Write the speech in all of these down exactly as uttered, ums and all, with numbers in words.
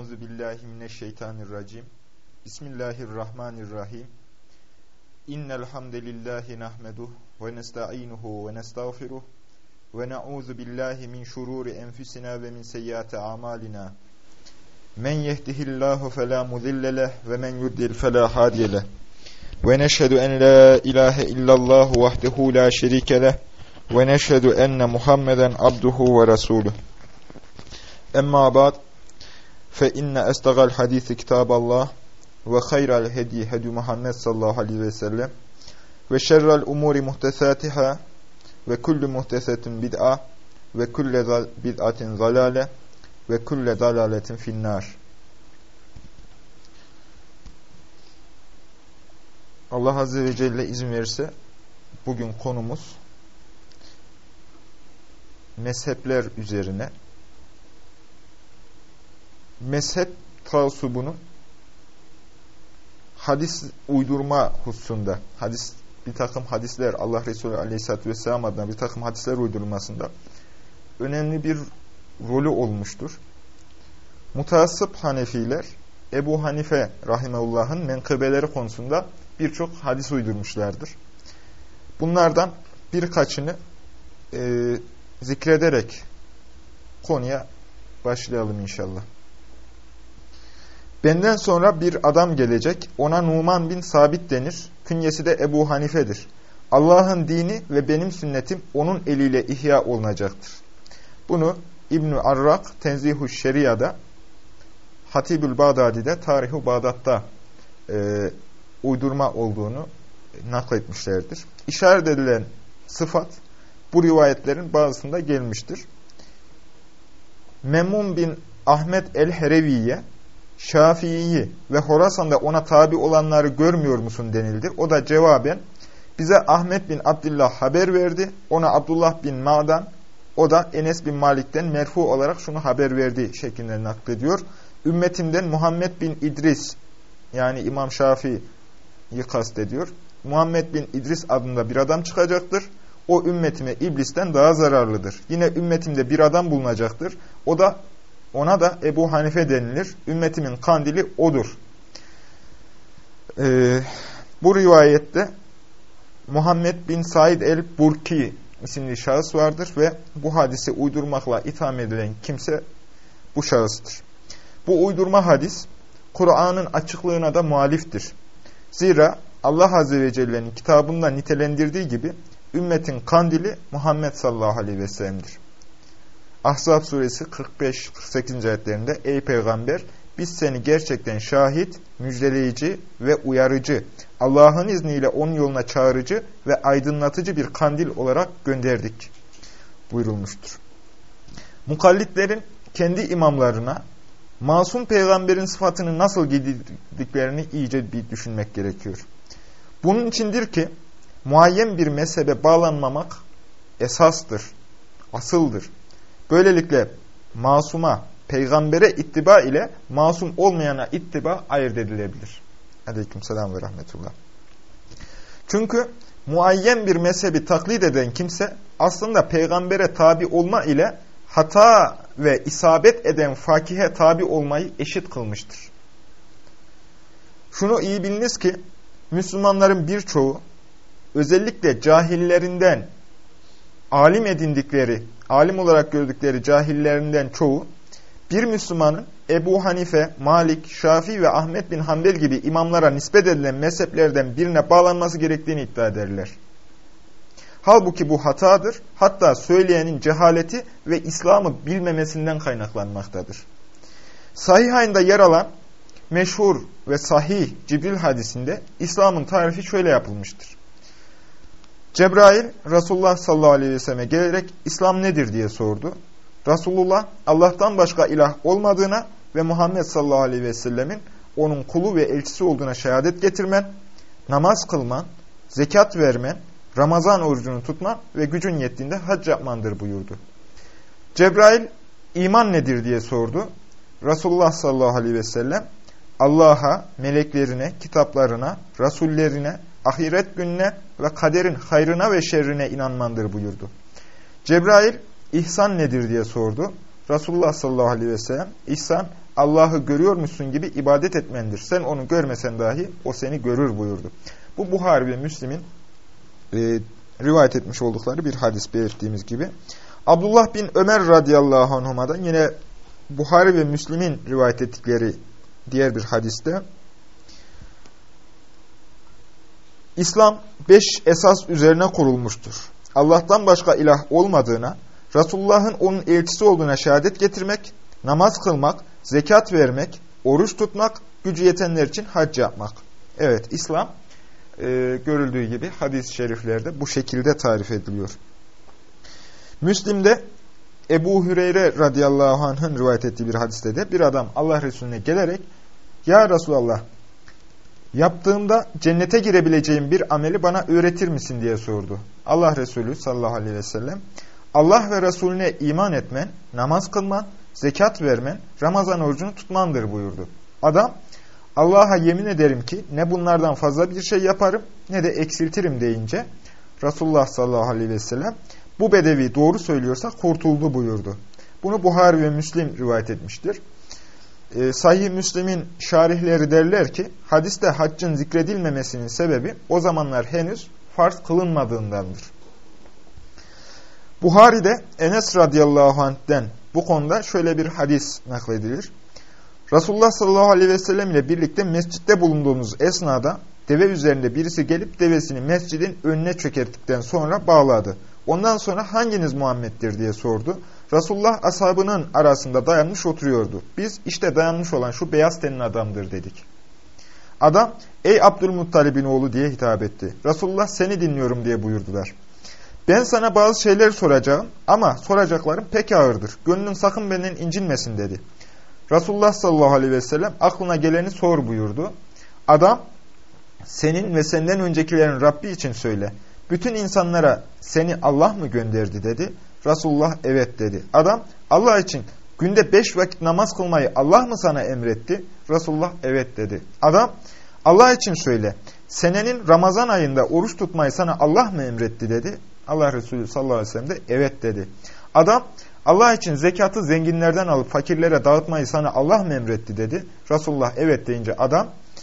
Euzu billahi mineşşeytanirracim. Bismillahirrahmanirrahim. İnnel hamdelellahi nahmeduhu ve nestainuhu ve nestağfiruh ve na'uzu billahi min şururi enfusina ve min seyyiati amalina. Men yehdihillahu fela mudille leh ve men yudlil fela hadiye leh. Ve neşhedü en la ilahe illallah vahdehu la şerike leh ve neşhedü enne Muhammeden abduhu ve resuluh. Emma ba'd. Fe inne estagal hadisi kitaballah ve hayral hedi hedi Muhammed sallallahu aleyhi ve sellem ve şerrel umuri muhtesatiha ve kullu muhtesetin bid'a ve kullu bid'atin zalale ve kullu zalaletin finnar. Allah Azze ve Celle izin verirse bugün konumuz mezhepler üzerine. Mezhep taassubunun hadis uydurma hususunda, hadis bir takım hadisler, Allah Resulü Aleyhisselatü Vesselam adına bir takım hadisler uydurulmasında önemli bir rolü olmuştur. Mutaassıp Hanefiler, Ebu Hanife Rahimehullah'ın menkıbeleri konusunda birçok hadis uydurmuşlardır. Bunlardan birkaçını e, zikrederek konuya başlayalım inşallah. Benden sonra bir adam gelecek, ona Numan bin Sabit denir, künyesi de Ebu Hanife'dir. Allah'ın dini ve benim sünnetim onun eliyle ihya olunacaktır. Bunu İbn-i Arrak, Tenzih-ü Şeria'da, Hatibül Bağdadi'de, Tarih-i Bağdat'ta e, uydurma olduğunu nakletmişlerdir. İşaret edilen sıfat, bu rivayetlerin bazısında gelmiştir. Memmun bin Ahmet el-Hereviye, Şafii'yi ve Horasan'da ona tabi olanları görmüyor musun denildi. O da cevaben, bize Ahmet bin Abdullah haber verdi, ona Abdullah bin Ma'dan, o da Enes bin Malik'ten merfu olarak şunu haber verdi şeklinde naklediyor. Ümmetimden Muhammed bin İdris, yani İmam Şafii'yi kastediyor. Muhammed bin İdris adında bir adam çıkacaktır. O ümmetime iblisten daha zararlıdır. Yine ümmetimde bir adam bulunacaktır. O da Ona da Ebu Hanife denilir. Ümmetimin kandili odur. Ee, bu rivayette Muhammed bin Said el-Burki isimli şahıs vardır ve bu hadisi uydurmakla itham edilen kimse bu şahıstır. Bu uydurma hadis, Kur'an'ın açıklığına da muhaliftir. Zira Allah Azze ve Celle'nin kitabında nitelendirdiği gibi ümmetin kandili Muhammed sallallahu aleyhi ve sellem'dir. Ahzab suresi kırk beş kırk sekiz ayetlerinde ey peygamber biz seni gerçekten şahit, müjdeleyici ve uyarıcı, Allah'ın izniyle onun yoluna çağırıcı ve aydınlatıcı bir kandil olarak gönderdik buyurulmuştur. Mukallitlerin kendi imamlarına masum peygamberin sıfatını nasıl giydirdiklerini iyice bir düşünmek gerekiyor. Bunun içindir ki muayyen bir mezhebe bağlanmamak esastır, asıldır. Böylelikle masuma, peygambere ittiba ile masum olmayana ittiba ayırt edilebilir. Aleykümselam ve rahmetullah. Çünkü muayyen bir mezhebi taklit eden kimse aslında peygambere tabi olma ile hata ve isabet eden fakihe tabi olmayı eşit kılmıştır. Şunu iyi biliniz ki Müslümanların birçoğu özellikle cahillerinden alim edindikleri, alim olarak gördükleri cahillerinden çoğu, bir Müslümanın Ebu Hanife, Malik, Şafii ve Ahmet bin Hanbel gibi imamlara nispet edilen mezheplerden birine bağlanması gerektiğini iddia ederler. Halbuki bu hatadır, hatta söyleyenin cehaleti ve İslam'ı bilmemesinden kaynaklanmaktadır. Sahihayında yer alan meşhur ve sahih Cibril hadisinde İslam'ın tarifi şöyle yapılmıştır. Cebrail, Resulullah sallallahu aleyhi ve selleme gelerek İslam nedir diye sordu. Resulullah, Allah'tan başka ilah olmadığına ve Muhammed sallallahu aleyhi ve sellemin onun kulu ve elçisi olduğuna şehadet getirmen, namaz kılman, zekat vermen, Ramazan orucunu tutman ve gücün yettiğinde hac yapmandır buyurdu. Cebrail, iman nedir diye sordu. Resulullah sallallahu aleyhi ve sellem, Allah'a, meleklerine, kitaplarına, rasullerine, ahiret gününe ve kaderin hayrına ve şerrine inanmandır buyurdu. Cebrail, ihsan nedir diye sordu. Resulullah sallallahu aleyhi ve sellem, ihsan Allah'ı görüyormuşsun gibi ibadet etmendir. Sen onu görmesen dahi o seni görür buyurdu. Bu Buhari ve Müslim'in e, rivayet etmiş oldukları bir hadis belirttiğimiz gibi. Abdullah bin Ömer radıyallahu anhuma'dan yine Buhari ve Müslim'in rivayet ettikleri diğer bir hadiste, İslam beş esas üzerine kurulmuştur. Allah'tan başka ilah olmadığına, Resulullah'ın onun elçisi olduğuna şehadet getirmek, namaz kılmak, zekat vermek, oruç tutmak, gücü yetenler için hac yapmak. Evet, İslam e, görüldüğü gibi hadis-i şeriflerde bu şekilde tarif ediliyor. Müslim'de Ebu Hüreyre radıyallahu anh'ın rivayet ettiği bir hadiste de bir adam Allah Resulüne gelerek, "Ya Resulallah, yaptığımda cennete girebileceğim bir ameli bana öğretir misin?" diye sordu. Allah Resulü sallallahu aleyhi ve sellem, Allah ve Resulüne iman etmen, namaz kılman, zekat vermen, Ramazan orucunu tutmandır buyurdu. Adam, Allah'a yemin ederim ki ne bunlardan fazla bir şey yaparım ne de eksiltirim deyince, Resulullah sallallahu aleyhi ve sellem, bu bedevi doğru söylüyorsa kurtuldu buyurdu. Bunu Buhari ve Müslim rivayet etmiştir. E, Sahih Müslim'in şarihleri derler ki, hadiste haccın zikredilmemesinin sebebi o zamanlar henüz farz kılınmadığındandır. Buhari'de Enes radıyallahu anh'den bu konuda şöyle bir hadis nakledilir. Resulullah sallallahu aleyhi ve sellem ile birlikte mescitte bulunduğumuz esnada deve üzerinde birisi gelip devesini mescidin önüne çökerttikten sonra bağladı. Ondan sonra hanginiz Muhammed'dir diye sordu. Resulullah ashabının arasında dayanmış oturuyordu. Biz işte dayanmış olan şu beyaz tenli adamdır dedik. Adam, ey Abdülmuttalib'in oğlu diye hitap etti. Resulullah seni dinliyorum diye buyurdular. Ben sana bazı şeyler soracağım ama soracaklarım pek ağırdır. Gönlün sakın benden incinmesin dedi. Resulullah sallallahu aleyhi ve sellem aklına geleni sor buyurdu. Adam, senin ve senden öncekilerin Rabbi için söyle. Bütün insanlara seni Allah mı gönderdi dedi. Resulullah evet dedi. Adam, Allah için günde beş vakit namaz kılmayı Allah mı sana emretti? Resulullah evet dedi. Adam, Allah için söyle. Senenin Ramazan ayında oruç tutmayı sana Allah mı emretti dedi. Allah Resulü sallallahu aleyhi ve sellem de evet dedi. Adam, Allah için zekatı zenginlerden alıp fakirlere dağıtmayı sana Allah mı emretti dedi. Resulullah evet deyince adam,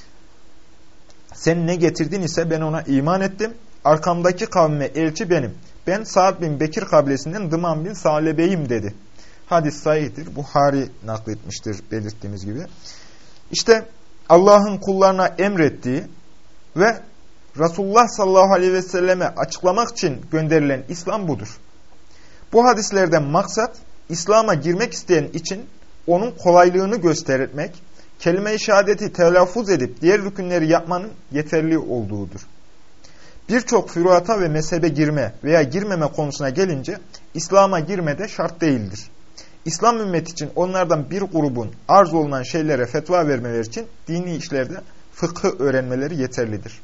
sen ne getirdin ise ben ona iman ettim. Arkamdaki kavme elçi benim. Ben Sa'd bin Bekir kabilesinden Dıman bin Salebe'yim dedi. Hadis sahihtir. Buhari nakletmiştir belirttiğimiz gibi. İşte Allah'ın kullarına emrettiği ve Resulullah sallallahu aleyhi ve selleme açıklamak için gönderilen İslam budur. Bu hadislerden maksat, İslam'a girmek isteyen için onun kolaylığını göstermek, kelime-i şehadeti telaffuz edip diğer rükünleri yapmanın yeterli olduğudur. Birçok füruata ve mezhebe girme veya girmeme konusuna gelince, İslam'a girme de şart değildir. İslam ümmeti için onlardan bir grubun arz olunan şeylere fetva vermeleri için dini işlerde fıkhı öğrenmeleri yeterlidir.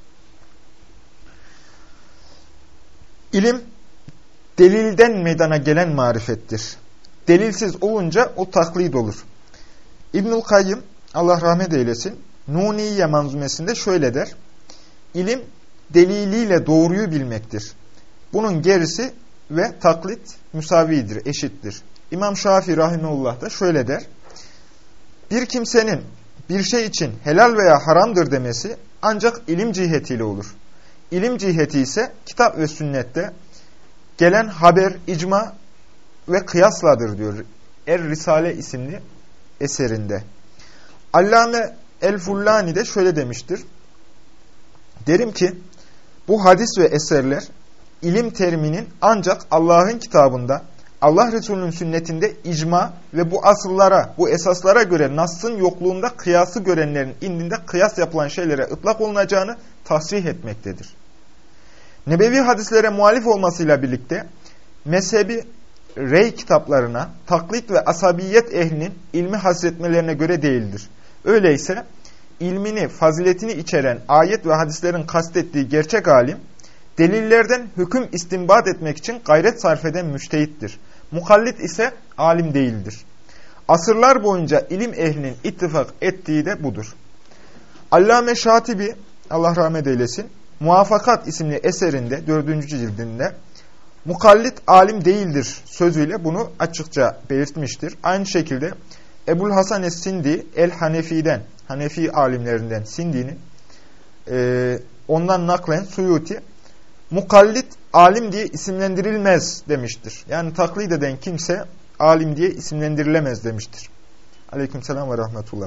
İlim, delilden meydana gelen marifettir. Delilsiz olunca o taklid olur. İbnül Kayyım, Allah rahmet eylesin, Nuniye manzumesinde şöyle der. İlim, deliliyle doğruyu bilmektir. Bunun gerisi ve taklit müsavidir, eşittir. İmam Şafii rahimehullah da şöyle der. Bir kimsenin bir şey için helal veya haramdır demesi ancak ilim cihetiyle olur. İlim ciheti ise kitap ve sünnette gelen haber, icma ve kıyasladır diyor Er-Risale isimli eserinde. Allame El-Fullani de şöyle demiştir. Derim ki bu hadis ve eserler ilim teriminin ancak Allah'ın kitabında, Allah Resulü'nün sünnetinde icma ve bu asıllara, bu esaslara göre Nas'ın yokluğunda kıyası görenlerin indinde kıyas yapılan şeylere ıtlak olunacağını tasrih etmektedir. Nebevi hadislere muhalif olmasıyla birlikte mezhebi rey kitaplarına, taklit ve asabiyet ehlinin ilmi hasretmelerine göre değildir. Öyleyse ilmini, faziletini içeren ayet ve hadislerin kastettiği gerçek alim, delillerden hüküm istinbat etmek için gayret sarf eden müştehittir. Mukallit ise alim değildir. Asırlar boyunca ilim ehlinin ittifak ettiği de budur. Allame Şatibi, Allah rahmet eylesin, Muvafakat isimli eserinde, dördüncü cildinde, Mukallit alim değildir sözüyle bunu açıkça belirtmiştir. Aynı şekilde Ebul Hasan es-Sindi el-Hanefi'den, Hanefi alimlerinden Sindi'nin e, ondan naklen Suyuti, mukallit alim diye isimlendirilmez demiştir. Yani taklit eden kimse alim diye isimlendirilemez demiştir. Aleykümselam ve rahmetullah.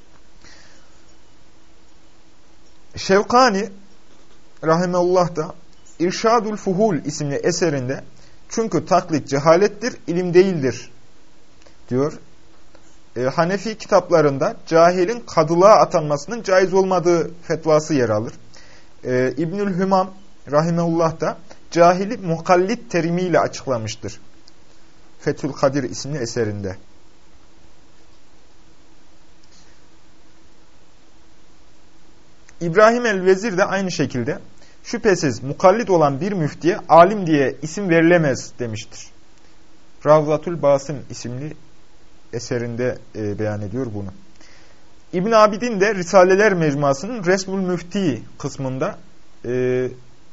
Şevkani rahimeullah da İrşadul Fuhul isimli eserinde çünkü taklit cehalettir, ilim değildir diyor. E, Hanefi kitaplarında cahilin kadılığa atanmasının caiz olmadığı fetvası yer alır. E, İbnül Hümam rahimeullah da cahili mukallit terimiyle açıklamıştır. Fethül Kadir isimli eserinde. İbrahim el-Vezir de aynı şekilde şüphesiz mukallit olan bir müftiye alim diye isim verilemez demiştir. Ravzatul Basım isimli eserinde e, beyan ediyor bunu. İbn Abidin de Risaleler Mecmuası'nın Resmül Müfti kısmında e,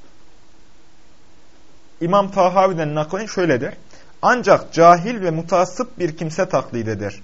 İmam Tahavi'den naklen şöyle der. Ancak cahil ve mutaassıp bir kimse taklit eder.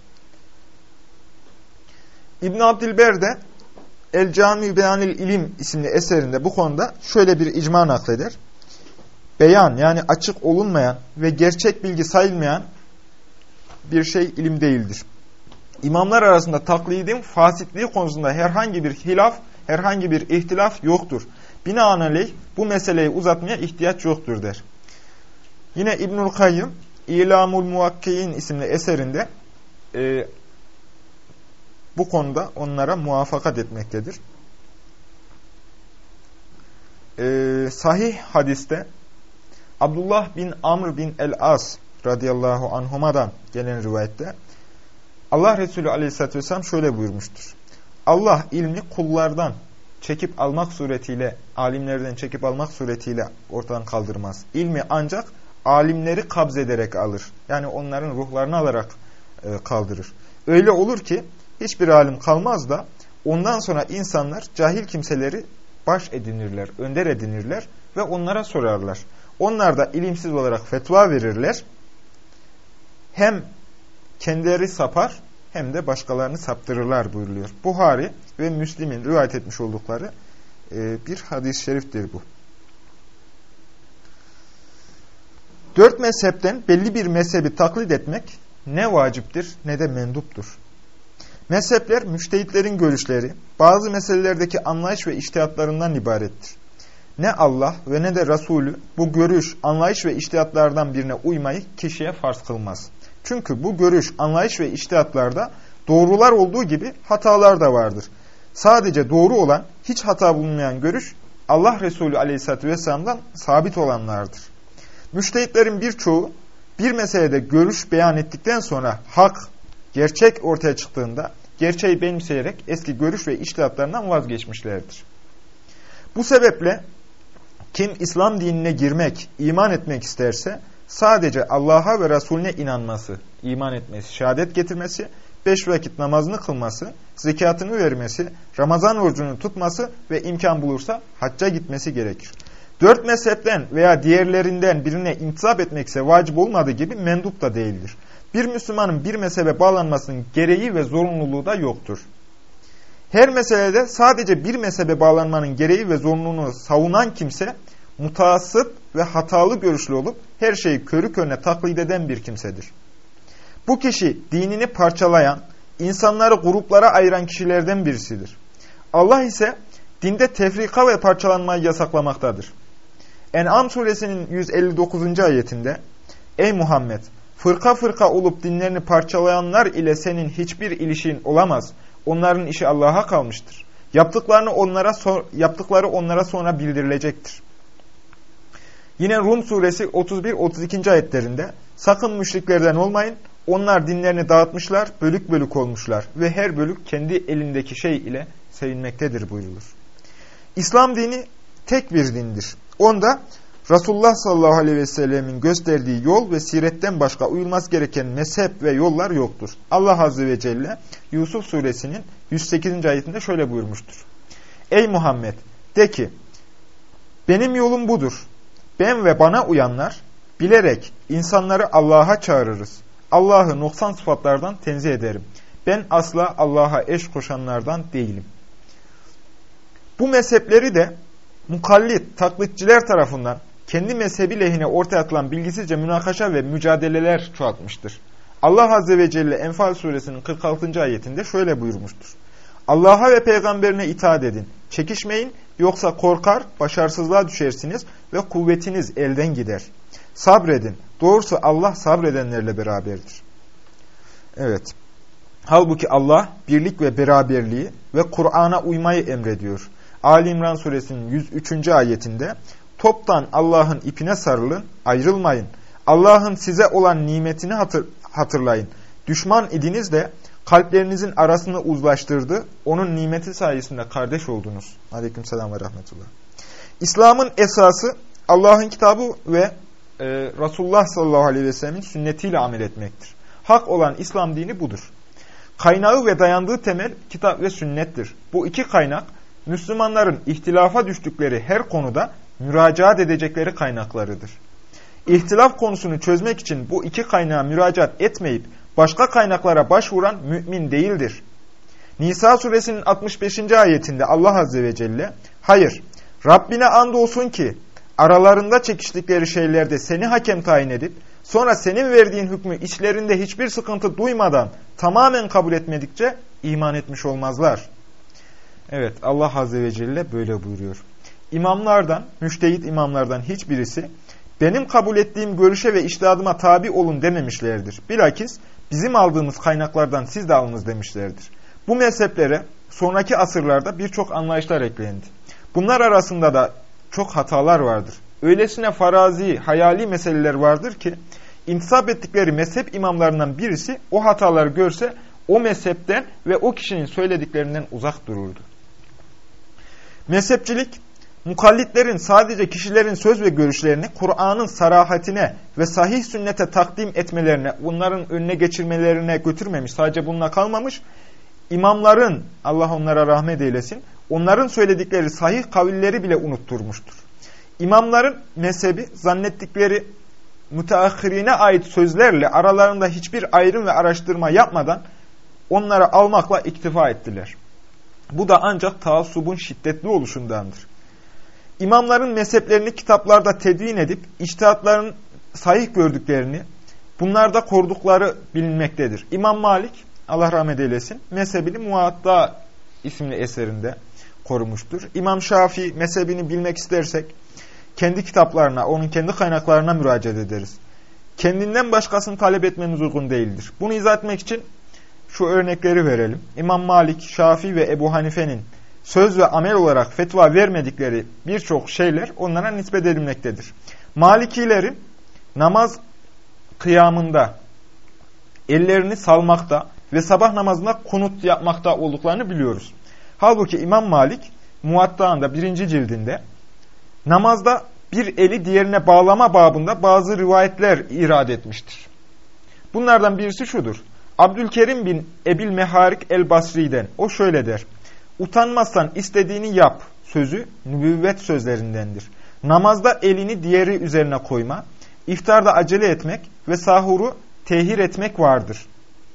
İbn Abdilber de El-Cami Beyanil İlim isimli eserinde bu konuda şöyle bir icma nakleder. Beyan yani açık olunmayan ve gerçek bilgi sayılmayan bir şey ilim değildir. İmamlar arasında taklidin fasitliği konusunda herhangi bir hilaf, herhangi bir ihtilaf yoktur. Binaenaleyh bu meseleyi uzatmaya ihtiyaç yoktur der. Yine İbnül Kayyım İlamul Muvakkiin isimli eserinde e, bu konuda onlara muvaffakat etmektedir. Ee, sahih hadiste Abdullah bin Amr bin el-As radıyallahu anhuma'dan gelen rivayette Allah Resulü aleyhissalatü vesselam şöyle buyurmuştur. Allah ilmi kullardan çekip almak suretiyle, alimlerden çekip almak suretiyle ortadan kaldırmaz. İlmi ancak alimleri kabz ederek alır. Yani onların ruhlarını alarak e, kaldırır. Öyle olur ki hiçbir alim kalmaz da ondan sonra insanlar cahil kimseleri baş edinirler, önder edinirler ve onlara sorarlar. Onlar da ilimsiz olarak fetva verirler. Hem kendileri sapar hem de başkalarını saptırırlar buyuruluyor. Buhari ve Müslim'in rivayet etmiş oldukları bir hadis-i şeriftir bu. Dört mezhepten belli bir mezhebi taklit etmek ne vaciptir ne de menduptur. Mezhepler, müştehitlerin görüşleri, bazı meselelerdeki anlayış ve içtihatlarından ibarettir. Ne Allah ve ne de Resulü bu görüş, anlayış ve içtihatlardan birine uymayı kişiye farz kılmaz. Çünkü bu görüş, anlayış ve içtihatlarda doğrular olduğu gibi hatalar da vardır. Sadece doğru olan, hiç hata bulunmayan görüş, Allah Resulü Aleyhisselatü Vesselam'dan sabit olanlardır. Müştehitlerin birçoğu bir meselede görüş beyan ettikten sonra hak, gerçek ortaya çıktığında gerçeği benimseyerek eski görüş ve içtihatlarından vazgeçmişlerdir. Bu sebeple kim İslam dinine girmek, iman etmek isterse sadece Allah'a ve Resulüne inanması, iman etmesi, şehadet getirmesi, beş vakit namazını kılması, zekatını vermesi, Ramazan orucunu tutması ve imkan bulursa hacca gitmesi gerekir. Dört mezhepten veya diğerlerinden birine intisap etmekse vacip olmadığı gibi mendup da değildir. Bir Müslümanın bir mezhebe bağlanmasının gereği ve zorunluluğu da yoktur. Her meselede sadece bir mezhebe bağlanmanın gereği ve zorunluluğunu savunan kimse, mutaassıp ve hatalı görüşlü olup her şeyi körü körüne taklit eden bir kimsedir. Bu kişi dinini parçalayan, insanları gruplara ayıran kişilerden birisidir. Allah ise dinde tefrika ve parçalanmayı yasaklamaktadır. En'am suresinin yüz elli dokuzuncu ayetinde, Ey Muhammed! Fırka fırka olup dinlerini parçalayanlar ile senin hiçbir ilişkin olamaz. Onların işi Allah'a kalmıştır. Yaptıklarını onlara so yaptıkları onlara sonra bildirilecektir. Yine Rum suresi otuz bir otuz ikinci ayetlerinde sakın müşriklerden olmayın. Onlar dinlerini dağıtmışlar, bölük bölük olmuşlar ve her bölük kendi elindeki şey ile sevinmektedir buyurulur. İslam dini tek bir dindir. Onda Resulullah sallallahu aleyhi ve sellemin gösterdiği yol ve siretten başka uyulması gereken mezhep ve yollar yoktur. Allah azze ve celle Yusuf suresinin yüz sekizinci ayetinde şöyle buyurmuştur. Ey Muhammed! De ki, benim yolum budur. Ben ve bana uyanlar Bilerek insanları Allah'a çağırırız. Allah'ı noksan sıfatlardan tenzih ederim. Ben asla Allah'a eş koşanlardan değilim. Bu mezhepleri de mukallit, taklitçiler tarafından kendi mezhebi lehine ortaya atılan bilgisizce münakaşa ve mücadeleler çoğaltmıştır. Allah Azze ve Celle Enfal suresinin kırk altıncı ayetinde şöyle buyurmuştur. Allah'a ve peygamberine itaat edin. Çekişmeyin, yoksa korkar, başarısızlığa düşersiniz ve kuvvetiniz elden gider. Sabredin. Doğrusu Allah sabredenlerle beraberdir. Evet. Halbuki Allah birlik ve beraberliği ve Kur'an'a uymayı emrediyor. Ali İmran suresinin yüz üçüncü ayetinde toptan Allah'ın ipine sarılın, ayrılmayın. Allah'ın size olan nimetini hatır, hatırlayın. Düşman idiniz de kalplerinizin arasını uzlaştırdı. Onun nimeti sayesinde kardeş oldunuz. Aleykümselam ve rahmetullah. İslam'ın esası Allah'ın kitabı ve e, Resulullah sallallahu aleyhi ve sellemin sünnetiyle amel etmektir. Hak olan İslam dini budur. Kaynağı ve dayandığı temel kitap ve sünnettir. Bu iki kaynak Müslümanların ihtilafa düştükleri her konuda müracaat edecekleri kaynaklarıdır. İhtilaf konusunu çözmek için bu iki kaynağa müracaat etmeyip başka kaynaklara başvuran mümin değildir. Nisa suresinin altmış beşinci ayetinde Allah Azze ve Celle, hayır, Rabbine andolsun ki aralarında çekiştikleri şeylerde seni hakem tayin edip sonra senin verdiğin hükmü içlerinde hiçbir sıkıntı duymadan tamamen kabul etmedikçe iman etmiş olmazlar. Evet, Allah Azze ve Celle böyle buyuruyor. İmamlardan, müştehit imamlardan hiçbirisi benim kabul ettiğim görüşe ve içtihadıma tabi olun dememişlerdir. Bilakis bizim aldığımız kaynaklardan siz de alınız demişlerdir. Bu mezheplere sonraki asırlarda birçok anlayışlar eklendi. Bunlar arasında da çok hatalar vardır. Öylesine farazi, hayali meseleler vardır ki intisap ettikleri mezhep imamlarından birisi o hataları görse o mezhepten ve o kişinin söylediklerinden uzak dururdu. Mezhepçilik, mukallitlerin sadece kişilerin söz ve görüşlerini Kur'an'ın sarahatine ve sahih sünnete takdim etmelerine, bunların önüne geçirmelerine götürmemiş, sadece bununla kalmamış, imamların, Allah onlara rahmet eylesin, onların söyledikleri sahih kavilleri bile unutturmuştur. İmamların mezhebi zannettikleri müteahhirine ait sözlerle aralarında hiçbir ayrım ve araştırma yapmadan onları almakla iktifa ettiler. Bu da ancak taassubun şiddetli oluşundandır. İmamların mezheplerini kitaplarda tedvin edip içtihatların sahih gördüklerini, bunlarda korudukları bilinmektedir. İmam Malik, Allah rahmet eylesin, mezhebini Muvatta isimli eserinde korumuştur. İmam Şafii mezhebini bilmek istersek kendi kitaplarına, onun kendi kaynaklarına müracaat ederiz. Kendinden başkasını talep etmemiz uygun değildir. Bunu izah etmek için şu örnekleri verelim. İmam Malik, Şafii ve Ebu Hanife'nin söz ve amel olarak fetva vermedikleri birçok şeyler onlara nispet edilmektedir. Malikilerin namaz kıyamında ellerini salmakta ve sabah namazında kunut yapmakta olduklarını biliyoruz. Halbuki İmam Malik Muvatta'nda birinci cildinde namazda bir eli diğerine bağlama babında bazı rivayetler irad etmiştir. Bunlardan birisi şudur. Abdülkerim bin Ebil Meharik el-Basri'den o şöyle der. Utanmazsan istediğini yap sözü nübüvvet sözlerindendir. Namazda elini diğeri üzerine koyma, iftarda acele etmek ve sahuru tehir etmek vardır.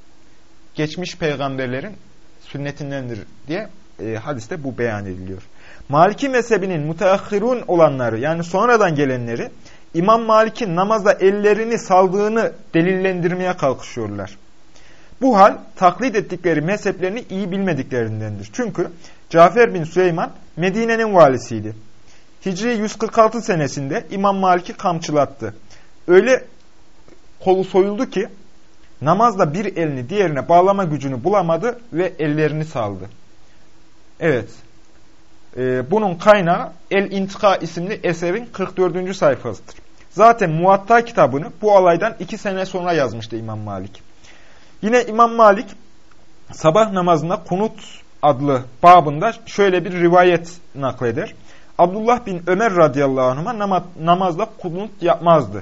Geçmiş peygamberlerin sünnetindendir diye e, hadiste bu beyan ediliyor. Maliki mezhebinin müteahhirun olanları yani sonradan gelenleri İmam Malik'in namazda ellerini saldığını delillendirmeye kalkışıyorlar. Bu hal taklit ettikleri mezheplerini iyi bilmediklerindendir. Çünkü Cafer bin Süleyman Medine'nin valisiydi. Hicri yüz kırk altı senesinde İmam Malik'i kamçılattı. Öyle kolu soyuldu ki namazda bir elini diğerine bağlama gücünü bulamadı ve ellerini saldı. Evet. Ee, bunun kaynağı El-İntika isimli eserin kırk dördüncü sayfasıdır. Zaten Muvatta kitabını bu olaydan iki sene sonra yazmıştı İmam Malik. Yine İmam Malik sabah namazında kunut adlı babında şöyle bir rivayet nakleder. Abdullah bin Ömer radıyallahu anh'a namazda kunut yapmazdı.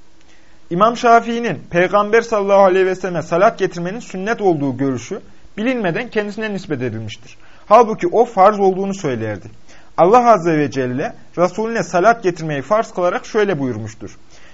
İmam Şafii'nin Peygamber sallallahu aleyhi ve selleme salat getirmenin sünnet olduğu görüşü bilinmeden kendisine nispet edilmiştir. Halbuki o farz olduğunu söylerdi. Allah Azze ve Celle Resulüne salat getirmeyi farz kılarak şöyle buyurmuştur.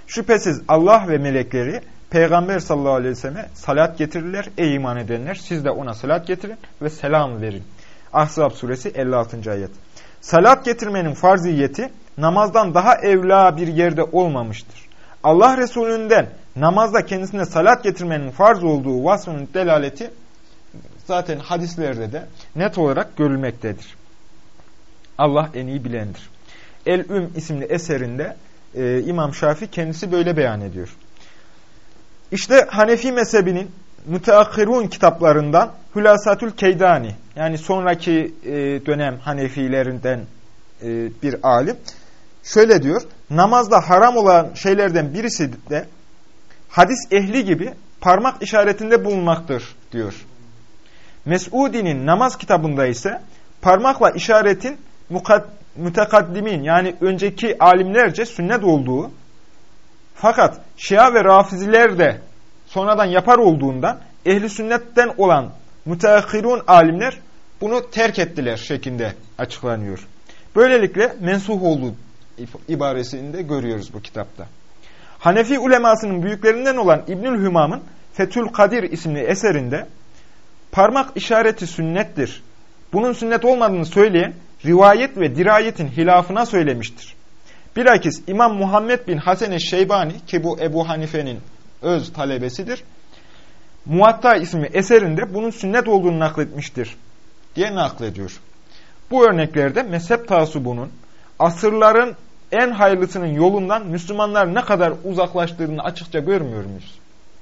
Şüphesiz Allah ve melekleri Peygamber sallallahu aleyhi ve selleme salat getirirler. Ey iman edenler, siz de ona salat getirin ve selam verin. Ahzab suresi elli altıncı ayet. Salat getirmenin farziyeti namazdan daha evla bir yerde olmamıştır. Allah Resulü'nden namazda kendisine salat getirmenin farz olduğu vasfının delaleti zaten hadislerde de net olarak görülmektedir. Allah en iyi bilendir. El-Üm isimli eserinde e, İmam Şafii kendisi böyle beyan ediyor. İşte Hanefi mezhebinin müteakhirun kitaplarından Hülasatül Keydani, yani sonraki e, dönem Hanefilerinden e, bir alim şöyle diyor: namazda haram olan şeylerden birisi de hadis ehli gibi parmak işaretinde bulunmaktır diyor. Mes'udi'nin namaz kitabında ise parmakla işaretin mütekaddimin, yani önceki alimlerce sünnet olduğu, fakat Şia ve Rafiziler de sonradan yapar olduğundan ehli sünnetten olan müteahhirun alimler bunu terk ettiler şeklinde açıklanıyor. Böylelikle mensuh olduğu ibaresini de görüyoruz bu kitapta. Hanefi ulemasının büyüklerinden olan İbnül Hümam'ın Fethül Kadir isimli eserinde parmak işareti sünnettir, bunun sünnet olmadığını söyleyen rivayet ve dirayetin hilafına söylemiştir. Bilakis İmam Muhammed bin Hasan Şeybani, ki bu Ebu Hanife'nin öz talebesidir, Muvatta isimli eserinde bunun sünnet olduğunu nakletmiştir diye naklediyor. Bu örneklerde mezhep taassubunun asırların en hayırlısının yolundan Müslümanlar ne kadar uzaklaştığını açıkça görmüyor muyuz?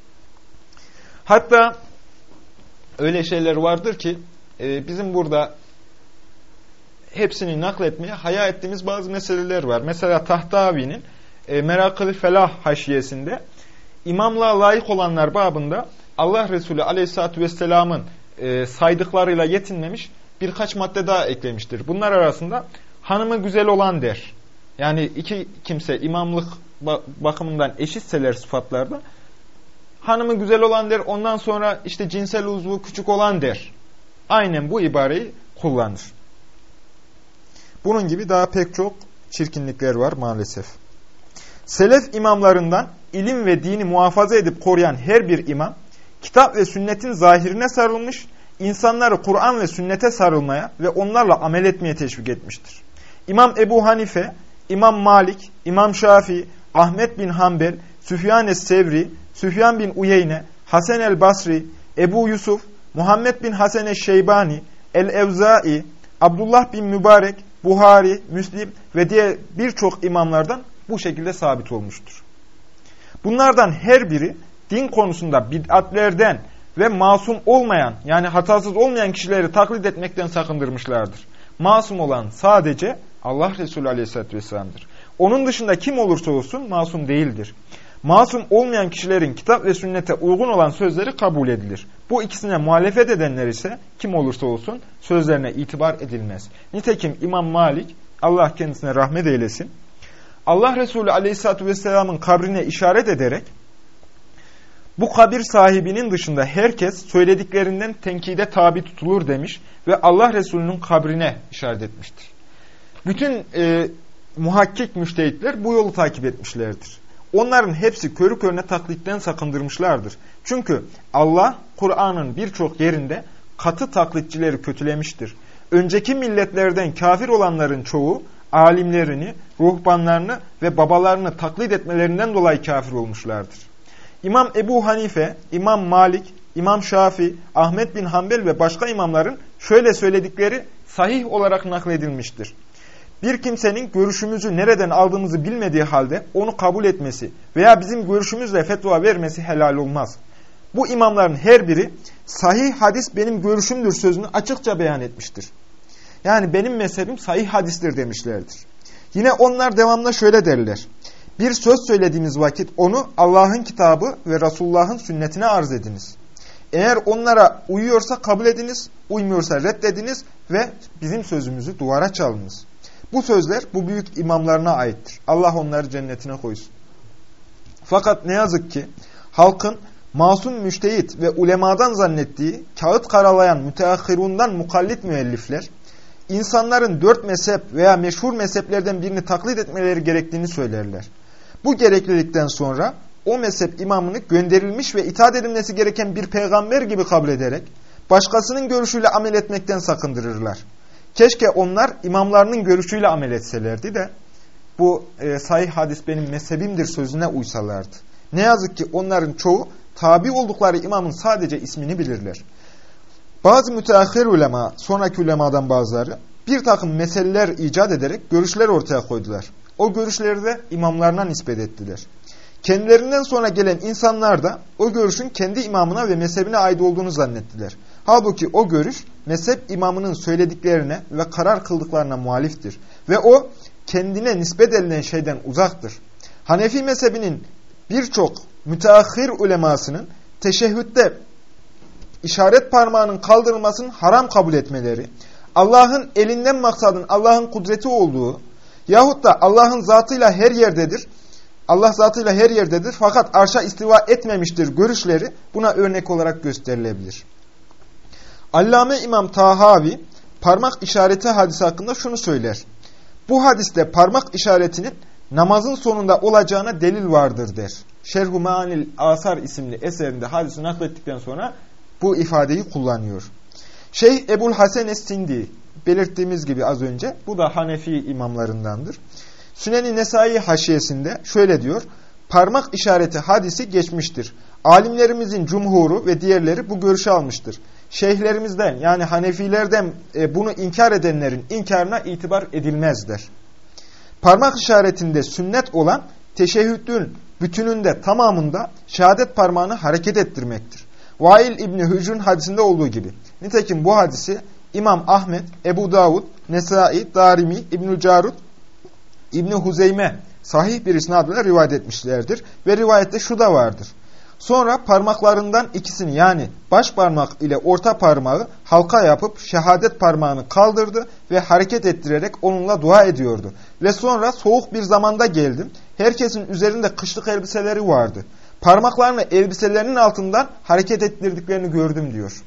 Hatta öyle şeyler vardır ki e, bizim burada hepsini nakletmeye haya ettiğimiz bazı meseleler var. Mesela Tahtavi'nin e, Merakı-ı Felah haşiyesinde imamlığa layık olanlar babında Allah Resulü Aleyhisselatü Vesselam'ın e, saydıklarıyla yetinmemiş birkaç madde daha eklemiştir. Bunlar arasında hanımı güzel olan der. Yani iki kimse imamlık bakımından eşitseler sıfatlarda, hanımı güzel olan der, ondan sonra işte cinsel uzvu küçük olan der. Aynen bu ibareyi kullanır. Bunun gibi daha pek çok çirkinlikler var maalesef. Selef imamlarından ilim ve dini muhafaza edip koruyan her bir imam, kitap ve sünnetin zahirine sarılmış, insanları Kur'an ve sünnete sarılmaya ve onlarla amel etmeye teşvik etmiştir. İmam Ebu Hanife, İmam Malik, İmam Şafii, Ahmet bin Hanbel, Süfyan es-Sevri, Süfyan bin Uyeyne, Hasan el-Basri, Ebu Yusuf, Muhammed bin Hasan eş-Şeybani, el-Evzai, Abdullah bin Mübarek, Buhari, Müslim ve diğer birçok imamlardan bu şekilde sabit olmuştur. Bunlardan her biri din konusunda bid'atlerden ve masum olmayan, yani hatasız olmayan kişileri taklit etmekten sakındırmışlardır. Masum olan sadece Allah Resulü Aleyhisselatü Vesselam'dır. Onun dışında kim olursa olsun masum değildir. Masum olmayan kişilerin kitap ve sünnete uygun olan sözleri kabul edilir. Bu ikisine muhalefet edenler ise kim olursa olsun sözlerine itibar edilmez. Nitekim İmam Malik, Allah kendisine rahmet eylesin, Allah Resulü Aleyhisselatü Vesselam'ın kabrine işaret ederek bu kabir sahibinin dışında herkes söylediklerinden tenkide tabi tutulur demiş ve Allah Resulü'nün kabrine işaret etmiştir. Bütün e, muhakkik müştehitler bu yolu takip etmişlerdir. Onların hepsi körü körüne taklitten sakındırmışlardır. Çünkü Allah Kur'an'ın birçok yerinde katı taklitçileri kötülemiştir. Önceki milletlerden kafir olanların çoğu alimlerini, ruhbanlarını ve babalarını taklit etmelerinden dolayı kafir olmuşlardır. İmam Ebu Hanife, İmam Malik, İmam Şafii, Ahmet bin Hanbel ve başka imamların şöyle söyledikleri sahih olarak nakledilmiştir. Bir kimsenin görüşümüzü nereden aldığımızı bilmediği halde onu kabul etmesi veya bizim görüşümüzle fetva vermesi helal olmaz. Bu imamların her biri sahih hadis benim görüşümdür sözünü açıkça beyan etmiştir. Yani benim mezhebim sahih hadistir demişlerdir. Yine onlar devamlı şöyle derler: bir söz söylediğiniz vakit onu Allah'ın kitabı ve Resulullah'ın sünnetine arz ediniz. Eğer onlara uyuyorsa kabul ediniz, uymuyorsa reddediniz ve bizim sözümüzü duvara çalınız. Bu sözler bu büyük imamlarına aittir. Allah onları cennetine koysun. Fakat ne yazık ki halkın masum müştehit ve ulemadan zannettiği kağıt karalayan müteahhirundan mukallit müellifler, insanların dört mezhep veya meşhur mezheplerden birini taklit etmeleri gerektiğini söylerler. Bu gereklilikten sonra o mezhep imamını gönderilmiş ve itaat edilmesi gereken bir peygamber gibi kabul ederek başkasının görüşüyle amel etmekten sakındırırlar. Keşke onlar imamlarının görüşüyle amel etselerdi de bu e, sahih hadis benim mezhebimdir sözüne uysalardı. Ne yazık ki onların çoğu tabi oldukları imamın sadece ismini bilirler. Bazı müteahhir ulema, sonraki ulemadan bazıları bir takım meseleler icat ederek görüşler ortaya koydular. O görüşleri de imamlarına nispet ettiler. Kendilerinden sonra gelen insanlar da o görüşün kendi imamına ve mezhebine ait olduğunu zannettiler. Halbuki o görüş mezhep imamının söylediklerine ve karar kıldıklarına muhaliftir. Ve o kendine nispet edilen şeyden uzaktır. Hanefi mezhebinin birçok müteahhir ulemasının teşehhütte işaret parmağının kaldırılmasını haram kabul etmeleri, Allah'ın elinden maksadın Allah'ın kudreti olduğu yahut da Allah'ın zatıyla her yerdedir, Allah zatıyla her yerdedir fakat arşa istiva etmemiştir görüşleri buna örnek olarak gösterilebilir. Allame İmam Tahavi parmak işareti hadisi hakkında şunu söyler. Bu hadiste parmak işaretinin namazın sonunda olacağına delil vardır der. Şerh-u Meanil Asar isimli eserinde hadisi naklettikten sonra bu ifadeyi kullanıyor. Şeyh Ebul Hasan Es-Sindi belirttiğimiz gibi az önce bu da Hanefi imamlarındandır. Sünen-i Nesai haşiyesinde şöyle diyor. Parmak işareti hadisi geçmiştir. Alimlerimizin cumhuru ve diğerleri bu görüşü almıştır. Şeyhlerimizden yani Hanefilerden e, bunu inkar edenlerin inkarına itibar edilmez der. Parmak işaretinde sünnet olan teşehhüdün bütününde tamamında şehadet parmağını hareket ettirmektir. Vail İbni Hücr'ün hadisinde olduğu gibi. Nitekim bu hadisi İmam Ahmet, Ebu Davud, Nesai, Darimi, İbnü Carud, İbni Huzeyme sahih bir isnadla rivayet etmişlerdir. Ve rivayette şu da vardır. Sonra parmaklarından ikisini yani baş parmak ile orta parmağı halka yapıp şehadet parmağını kaldırdı ve hareket ettirerek onunla dua ediyordu. Ve sonra soğuk bir zamanda geldim. Herkesin üzerinde kışlık elbiseleri vardı. Parmaklarını elbiselerinin altından hareket ettirdiklerini gördüm diyor.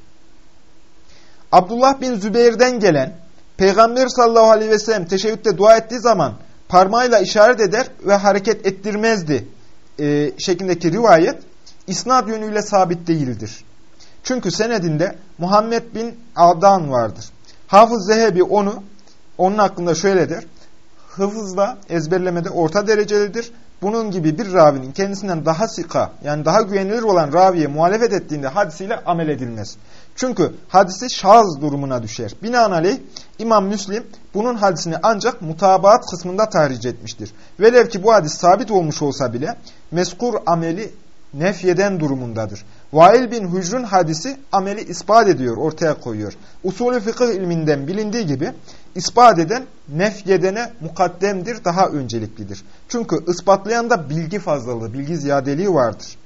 Abdullah bin Zübeyir'den gelen Peygamber sallallahu aleyhi ve sellem teşebbütte dua ettiği zaman parmağıyla işaret eder ve hareket ettirmezdi e, şeklindeki rivayet isnad yönüyle sabit değildir. Çünkü senedinde Muhammed bin Adan vardır. Hafız Zehebi onu, onun hakkında şöyle der. Hıfızda, ezberlemede orta derecelidir. Bunun gibi bir ravinin kendisinden daha sika, yani daha güvenilir olan raviye muhalefet ettiğinde hadisiyle amel edilmez. Çünkü hadisi şaz durumuna düşer. Binaenaleyh İmam Müslim bunun hadisini ancak mutabaat kısmında tahric etmiştir. Velev ki bu hadis sabit olmuş olsa bile meskur ameli nefyeden durumundadır. Vail bin Hücr'ün hadisi ameli ispat ediyor, ortaya koyuyor. Usulü fıkıh ilminden bilindiği gibi ispat eden nefyedene mukaddemdir, daha önceliklidir. Çünkü ispatlayanda bilgi fazlalığı, bilgi ziyadeliği vardır.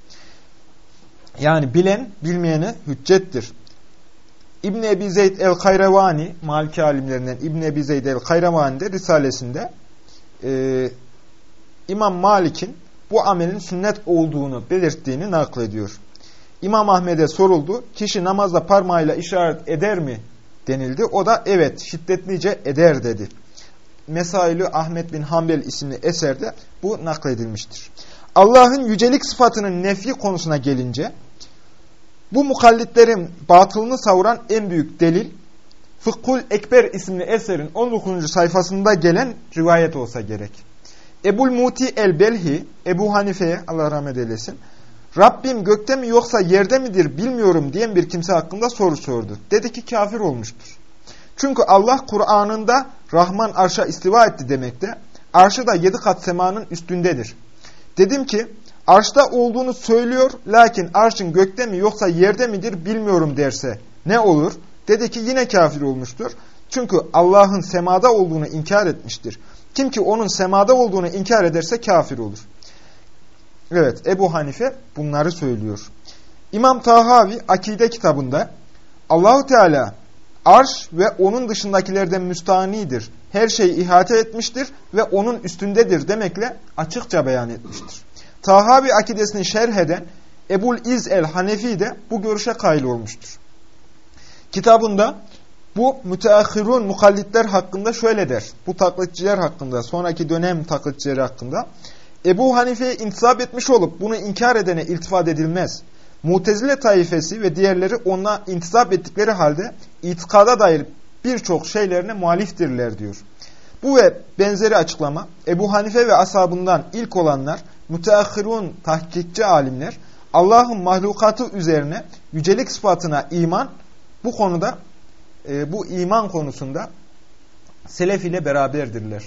Yani bilen bilmeyene hüccettir. İbn Ebi Zeyd el-Kayravani, Maliki alimlerinden İbn Ebi Zeyd el-Kayravani'de risalesinde e, İmam Malik'in bu amelin sünnet olduğunu belirttiğini naklediyor. İmam Ahmed'e soruldu, kişi namazda parmağıyla işaret eder mi denildi. O da evet şiddetlice eder dedi. Mesailü Ahmet bin Hanbel isimli eserde bu nakledilmiştir. Allah'ın yücelik sıfatının nefi konusuna gelince, bu mukallitlerin batılını savuran en büyük delil, Fıkhul Ekber isimli eserin on dokuzuncu sayfasında gelen rivayet olsa gerek. Ebul Muti el-Belhi, Ebu Hanife'ye Allah rahmet eylesin, Rabbim gökte mi yoksa yerde midir bilmiyorum diyen bir kimse hakkında soru sordu. Dedi ki kafir olmuştur. Çünkü Allah Kur'an'ında Rahman arşa istiva etti demekte, arşı da yedi kat semanın üstündedir. Dedim ki arşta olduğunu söylüyor, lakin arşın gökte mi yoksa yerde midir bilmiyorum derse ne olur? Dedi ki yine kafir olmuştur. Çünkü Allah'ın semada olduğunu inkar etmiştir. Kim ki onun semada olduğunu inkar ederse kafir olur. Evet, Ebu Hanife bunları söylüyor. İmam Tahavi Akide kitabında Allahu Teala arş ve onun dışındakilerden müstahanidir. Her şeyi ihate etmiştir ve onun üstündedir demekle açıkça beyan etmiştir. Tahavi akidesini şerh eden Ebul İz el-Hanefi de bu görüşe kail olmuştur. Kitabında bu müteahhirun mukallitler hakkında şöyle der. Bu taklitçiler hakkında, sonraki dönem taklitçileri hakkında. Ebu Hanife'ye intisap etmiş olup bunu inkar edene iltifat edilmez. Mutezile taifesi ve diğerleri ona intisap ettikleri halde itikada dair birçok şeylerine muhaliftirler diyor. Bu ve benzeri açıklama Ebu Hanife ve ashabından ilk olanlar, müteahhirun tahkikçi alimler, Allah'ın mahlukatı üzerine yücelik sıfatına iman, bu konuda, e, bu iman konusunda selef ile beraberdirler.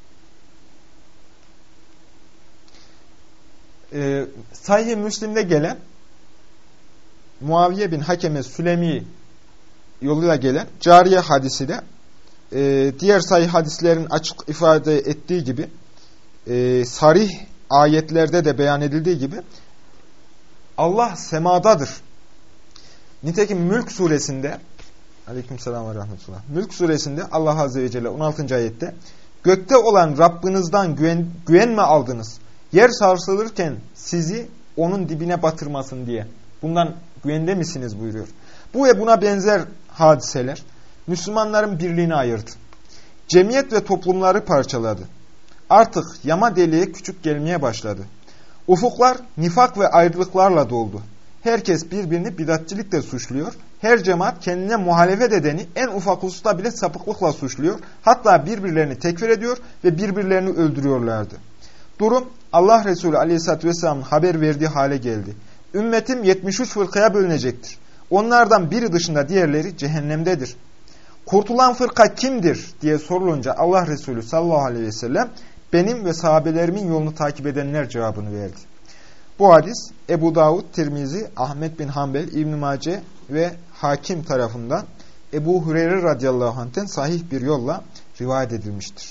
E, Sahih-i Müslim'de gelen Muaviye bin Hakeme Sülemi yoluyla gelen Cariye hadisi de e, diğer sahih hadislerin açık ifade ettiği gibi e, sarih ayetlerde de beyan edildiği gibi Allah semadadır. Nitekim Mülk suresinde Aleykümselam ve rahmetullah. Mülk suresinde Allah Azze ve Celle on altıncı ayette gökte olan Rabbinizden güven, güvenme aldınız. Yer sarsılırken sizi onun dibine batırmasın diye. Bundan güvende misiniz buyuruyor. Bu ve buna benzer hadiseler Müslümanların birliğini ayırdı. Cemiyet ve toplumları parçaladı. Artık yama deliğe küçük gelmeye başladı. Ufuklar nifak ve ayrılıklarla doldu. Herkes birbirini bidatçilikle suçluyor. Her cemaat kendine muhalefet edeni en ufak hususta bile sapıklıkla suçluyor. Hatta birbirlerini tekfir ediyor ve birbirlerini öldürüyorlardı. Durum Allah Resulü Aleyhisselatü Vesselam'ın haber verdiği hale geldi. Ümmetim yetmiş üç fırkaya bölünecektir. Onlardan biri dışında diğerleri cehennemdedir. Kurtulan fırka kimdir diye sorulunca Allah Resulü sallallahu aleyhi ve sellem benim ve sahabelerimin yolunu takip edenler cevabını verdi. Bu hadis Ebu Davud, Tirmizi, Ahmet bin Hanbel, İbn-i Mace ve Hakim tarafından Ebu Hureyre radıyallahu anh'ten sahih bir yolla rivayet edilmiştir.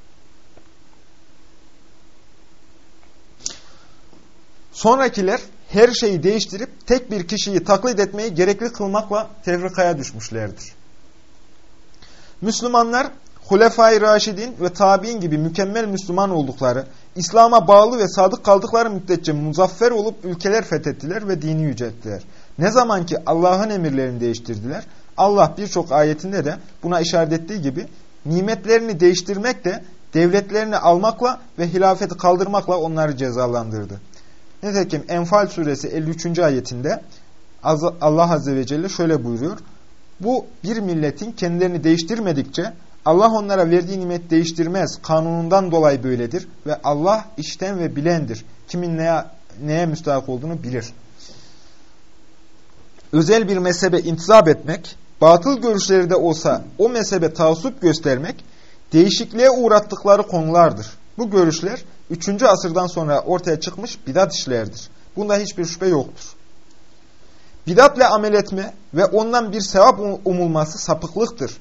Sonrakiler her şeyi değiştirip tek bir kişiyi taklit etmeyi gerekli kılmakla tefrikaya düşmüşlerdir. Müslümanlar Hulefai Raşidin ve Tabi'in gibi mükemmel Müslüman oldukları, İslam'a bağlı ve sadık kaldıkları müddetçe muzaffer olup ülkeler fethettiler ve dini yücelttiler. Ne zaman ki Allah'ın emirlerini değiştirdiler, Allah birçok ayetinde de buna işaret ettiği gibi nimetlerini değiştirmek de devletlerini almakla ve hilafeti kaldırmakla onları cezalandırdı. Nitekim Enfal suresi elli üçüncü ayetinde Allah Azze ve Celle şöyle buyuruyor. Bu bir milletin kendilerini değiştirmedikçe Allah onlara verdiği nimet değiştirmez. Kanunundan dolayı böyledir. Ve Allah işten ve bilendir. Kimin neye, neye müstahak olduğunu bilir. Özel bir mezhebe intisap etmek, batıl görüşleri de olsa o mezhebe taassup göstermek, değişikliğe uğrattıkları konulardır. Bu görüşler üçüncü asırdan sonra ortaya çıkmış bidat işlerdir. Bunda hiçbir şüphe yoktur. Bidatla amel etme ve ondan bir sevap umulması sapıklıktır.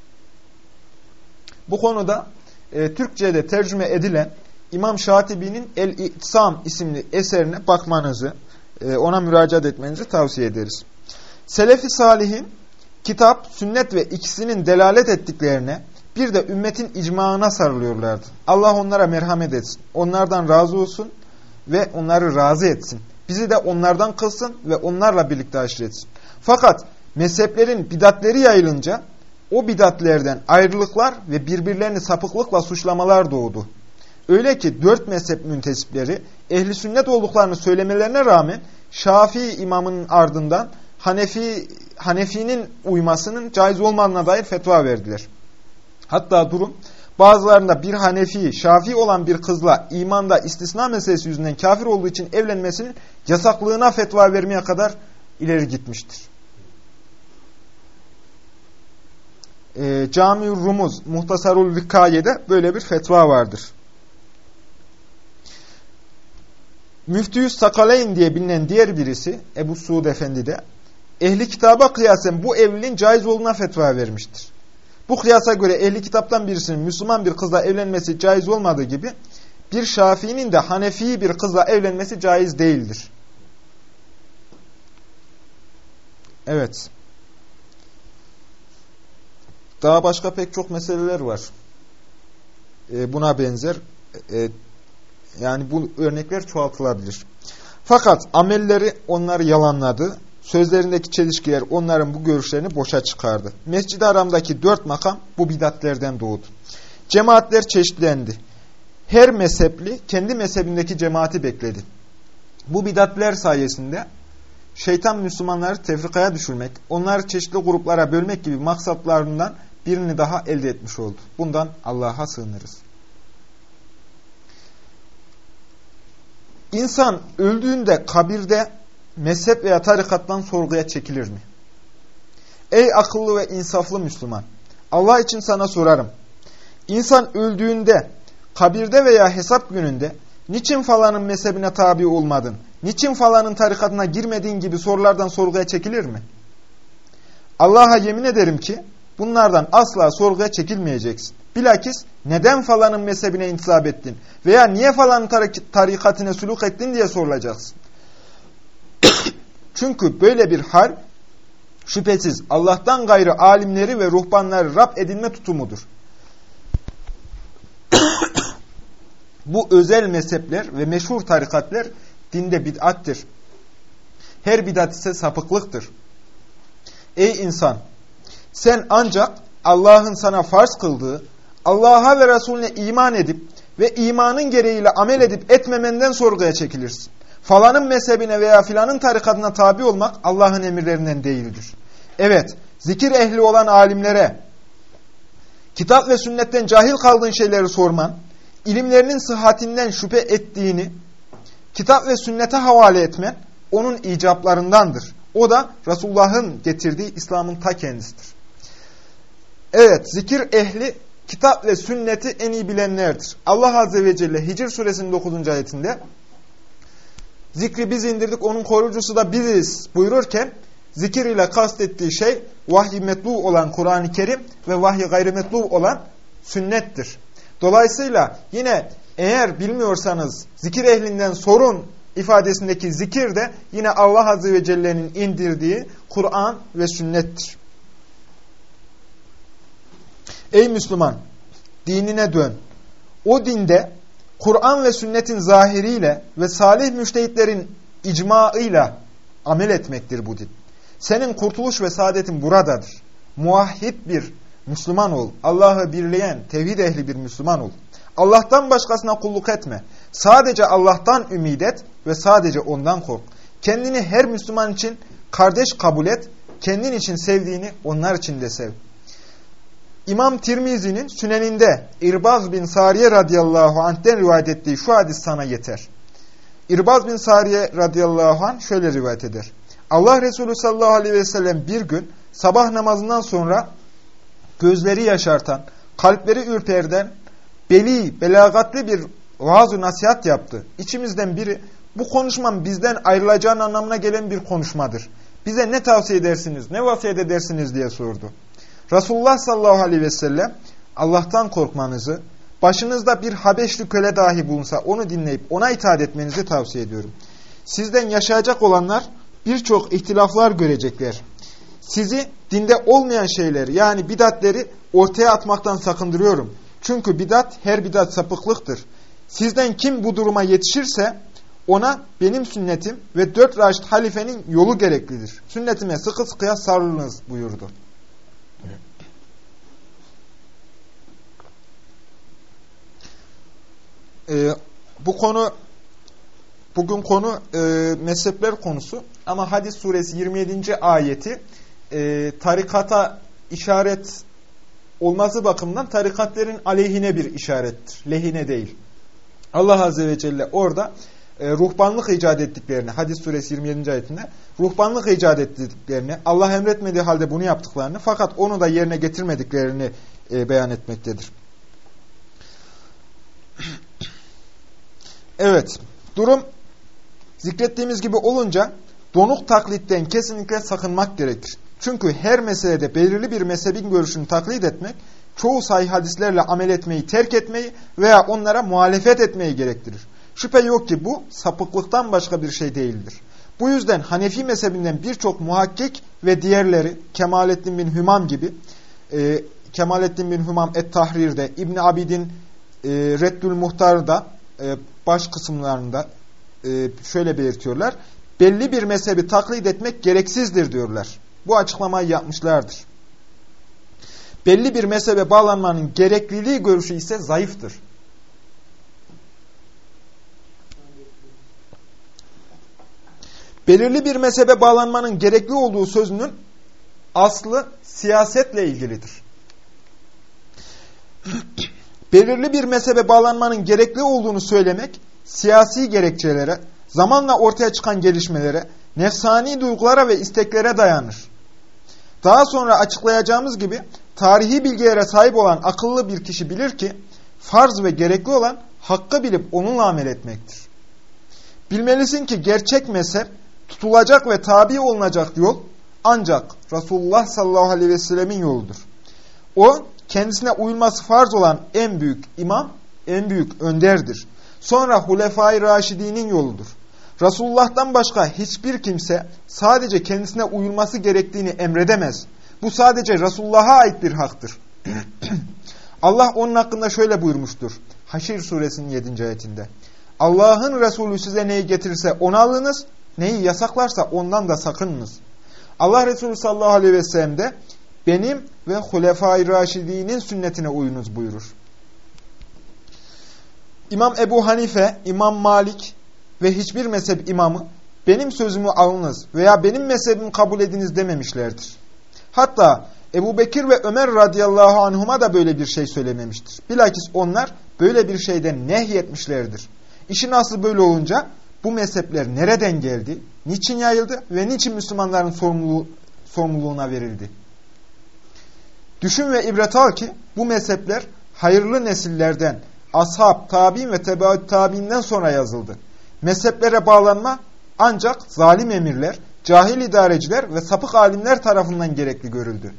Bu konuda e, Türkçe'de tercüme edilen İmam Şatibi'nin El-İ'tisam isimli eserine bakmanızı, e, ona müracaat etmenizi tavsiye ederiz. Selefi Salih'in kitap, sünnet ve ikisinin delalet ettiklerine, bir de ümmetin icmağına sarılıyorlardı. Allah onlara merhamet etsin, onlardan razı olsun ve onları razı etsin. Bizi de onlardan kılsın ve onlarla birlikte haşretsin. Fakat mezheplerin bidatleri yayılınca o bidatlerden ayrılıklar ve birbirlerini sapıklıkla suçlamalar doğdu. Öyle ki dört mezhep müntesipleri ehli sünnet olduklarını söylemelerine rağmen Şafii imamının ardından Hanefi, Hanefi'nin uymasının caiz olmadığına dair fetva verdiler. Hatta durum bazılarında bir Hanefi, Şafii olan bir kızla imanda istisna meselesi yüzünden kafir olduğu için evlenmesinin yasaklığına fetva vermeye kadar ileri gitmiştir. E, Cami-ül Rumuz, Muhtasarul Vikaye'de böyle bir fetva vardır. Müftü Sakaleyn diye bilinen diğer birisi, Ebu Suud Efendi de, ehli kitaba kıyasen bu evliliğin caiz olduğuna fetva vermiştir. Bu kıyasa göre ehli kitaptan birisinin Müslüman bir kızla evlenmesi caiz olmadığı gibi, bir Şafii'nin de Hanefi bir kızla evlenmesi caiz değildir. Evet. Daha başka pek çok meseleler var. E, buna benzer. E, yani bu örnekler çoğaltılabilir. Fakat amelleri onları yalanladı. Sözlerindeki çelişkiler onların bu görüşlerini boşa çıkardı. Mescid-i Haram'daki dört makam bu bidatlerden doğdu. Cemaatler çeşitlendi. her mezhepli kendi mezhebindeki cemaati bekledi. Bu bidatler sayesinde şeytan Müslümanları tefrikaya düşürmek, onları çeşitli gruplara bölmek gibi maksatlarından birini daha elde etmiş oldu. Bundan Allah'a sığınırız. İnsan öldüğünde kabirde mezhep veya tarikattan sorguya çekilir mi? Ey akıllı ve insaflı Müslüman! Allah için sana sorarım. İnsan öldüğünde, kabirde veya hesap gününde niçin falanın mezhebine tabi olmadın, niçin falanın tarikatına girmediğin gibi sorulardan sorguya çekilir mi? Allah'a yemin ederim ki bunlardan asla sorguya çekilmeyeceksin. Bilakis neden falanın mezhebine intisap ettin veya niye falanın tarik tarikatine suluk ettin diye sorulacaksın. Çünkü böyle bir hal şüphesiz Allah'tan gayrı alimleri ve ruhbanları Rab edinme tutumudur. Bu özel mezhepler ve meşhur tarikatler dinde bid'attir. Her bid'at ise sapıklıktır. Ey insan! Sen ancak Allah'ın sana farz kıldığı, Allah'a ve Resulüne iman edip ve imanın gereğiyle amel edip etmemenden sorguya çekilirsin. Falanın mezhebine veya filanın tarikatına tabi olmak Allah'ın emirlerinden değildir. Evet, zikir ehli olan alimlere, kitap ve sünnetten cahil kaldığın şeyleri sorman, ilimlerinin sıhhatinden şüphe ettiğini kitap ve sünnete havale etmen onun icaplarındandır. O da Resulullah'ın getirdiği İslam'ın ta kendisidir. Evet, zikir ehli kitap ve sünneti en iyi bilenlerdir. Allah Azze ve Celle Hicr suresinin dokuzuncu ayetinde zikri biz indirdik, onun koruyucusu da biziz buyururken zikir ile kastettiği şey vahiy metlu olan Kur'an-ı Kerim ve vahiy gayrimetlu olan sünnettir. Dolayısıyla yine eğer bilmiyorsanız zikir ehlinden sorun ifadesindeki zikir de yine Allah Azze ve Celle'nin indirdiği Kur'an ve sünnettir. Ey Müslüman! Dinine dön. O dinde Kur'an ve sünnetin zahiriyle ve salih müştehitlerin icmaıyla amel etmektir bu din. Senin kurtuluş ve saadetin buradadır. Muvahhid bir Müslüman ol. Allah'ı birleyen, tevhid ehli bir Müslüman ol. Allah'tan başkasına kulluk etme. Sadece Allah'tan ümid et ve sadece ondan kork. Kendini her Müslüman için kardeş kabul et. Kendin için sevdiğini onlar için de sev. İmam Tirmizi'nin Süneninde İrbaz bin Sariye radıyallahu anh'ten rivayet ettiği şu hadis sana yeter. İrbaz bin Sariye radıyallahu anh şöyle rivayet eder. Allah Resulü sallallahu aleyhi ve sellem bir gün sabah namazından sonra gözleri yaşartan, kalpleri ürperden, beli, belagatli bir vaaz-ı nasihat yaptı. İçimizden biri bu konuşmam bizden ayrılacağın anlamına gelen bir konuşmadır. Bize ne tavsiye edersiniz, ne vasiyet edersiniz diye sordu. Resulullah sallallahu aleyhi ve sellem Allah'tan korkmanızı, başınızda bir Habeşli köle dahi bulunsa onu dinleyip ona itaat etmenizi tavsiye ediyorum. Sizden yaşayacak olanlar birçok ihtilaflar görecekler. Sizi dinde olmayan şeyleri yani bidatleri ortaya atmaktan sakındırıyorum. Çünkü bidat her bidat sapıklıktır. Sizden kim bu duruma yetişirse ona benim sünnetim ve dört raşid halifenin yolu gereklidir. Sünnetime sıkı sıkıya sarılınız buyurdu. Ee, bu konu bugün konu e, mezhepler konusu ama Hadis suresi yirmi yedinci ayeti e, tarikata işaret olması bakımından tarikatlerin aleyhine bir işarettir. Lehine değil. Allah Azze ve Celle orada e, ruhbanlık icat ettiklerini, Hadis suresi yirmi yedinci ayetinde ruhbanlık icat ettiklerini, Allah emretmediği halde bunu yaptıklarını fakat onu da yerine getirmediklerini e, beyan etmektedir. Evet, durum zikrettiğimiz gibi olunca donuk taklitten kesinlikle sakınmak gerekir. Çünkü her meselede belirli bir mezhebin görüşünü taklit etmek, çoğu sahih hadislerle amel etmeyi terk etmeyi veya onlara muhalefet etmeyi gerektirir. Şüphe yok ki bu sapıklıktan başka bir şey değildir. Bu yüzden Hanefi mezhebinden birçok muhakkik ve diğerleri Kemalettin bin Hümam gibi, e, Kemalettin bin Hümam Et-Tahrir'de, İbn Abidin e, Reddül Muhtar'da e, baş kısımlarında e, şöyle belirtiyorlar. Belli bir mezhebi taklit etmek gereksizdir diyorlar. Bu açıklamayı yapmışlardır. Belli bir mezhebe bağlanmanın gerekliliği görüşü ise zayıftır. Belirli bir mezhebe bağlanmanın gerekli olduğu sözünün aslı siyasetle ilgilidir. Belirli bir mezhebe bağlanmanın gerekli olduğunu söylemek, siyasi gerekçelere, zamanla ortaya çıkan gelişmelere, nefsani duygulara ve isteklere dayanır. Daha sonra açıklayacağımız gibi, tarihi bilgilere sahip olan akıllı bir kişi bilir ki, farz ve gerekli olan hakkı bilip onunla amel etmektir. Bilmelisin ki gerçek mezhep, tutulacak ve tabi olunacak yol, ancak Resulullah sallallahu aleyhi ve sellemin yoludur. O, kendisine uyulması farz olan en büyük imam, en büyük önderdir. Sonra Hulefai Raşidinin yoludur. Resulullah'tan başka hiçbir kimse sadece kendisine uyulması gerektiğini emredemez. Bu sadece Resulullah'a ait bir haktır. Allah onun hakkında şöyle buyurmuştur. Haşr suresinin yedinci ayetinde. Allah'ın Resulü size neyi getirirse onu alınız, neyi yasaklarsa ondan da sakınınız. Allah Resulü sallallahu aleyhi ve sellem de benim ve Hulefai Raşidinin sünnetine uyunuz buyurur. İmam Ebu Hanife, İmam Malik ve hiçbir mezhep imamı benim sözümü alınız veya benim mezhebimi kabul ediniz dememişlerdir. Hatta Ebu Bekir ve Ömer radıyallahu anhuma da böyle bir şey söylememiştir. Bilakis onlar böyle bir şeyden nehyetmişlerdir. İşin aslı böyle olunca bu mezhepler nereden geldi, niçin yayıldı ve niçin Müslümanların sorumluluğu, sorumluluğuna verildi? Düşün ve ibret al ki bu mezhepler hayırlı nesillerden, ashab, tabi'in ve tebaüt tabi'inden sonra yazıldı. Mezheplere bağlanma ancak zalim emirler, cahil idareciler ve sapık alimler tarafından gerekli görüldü.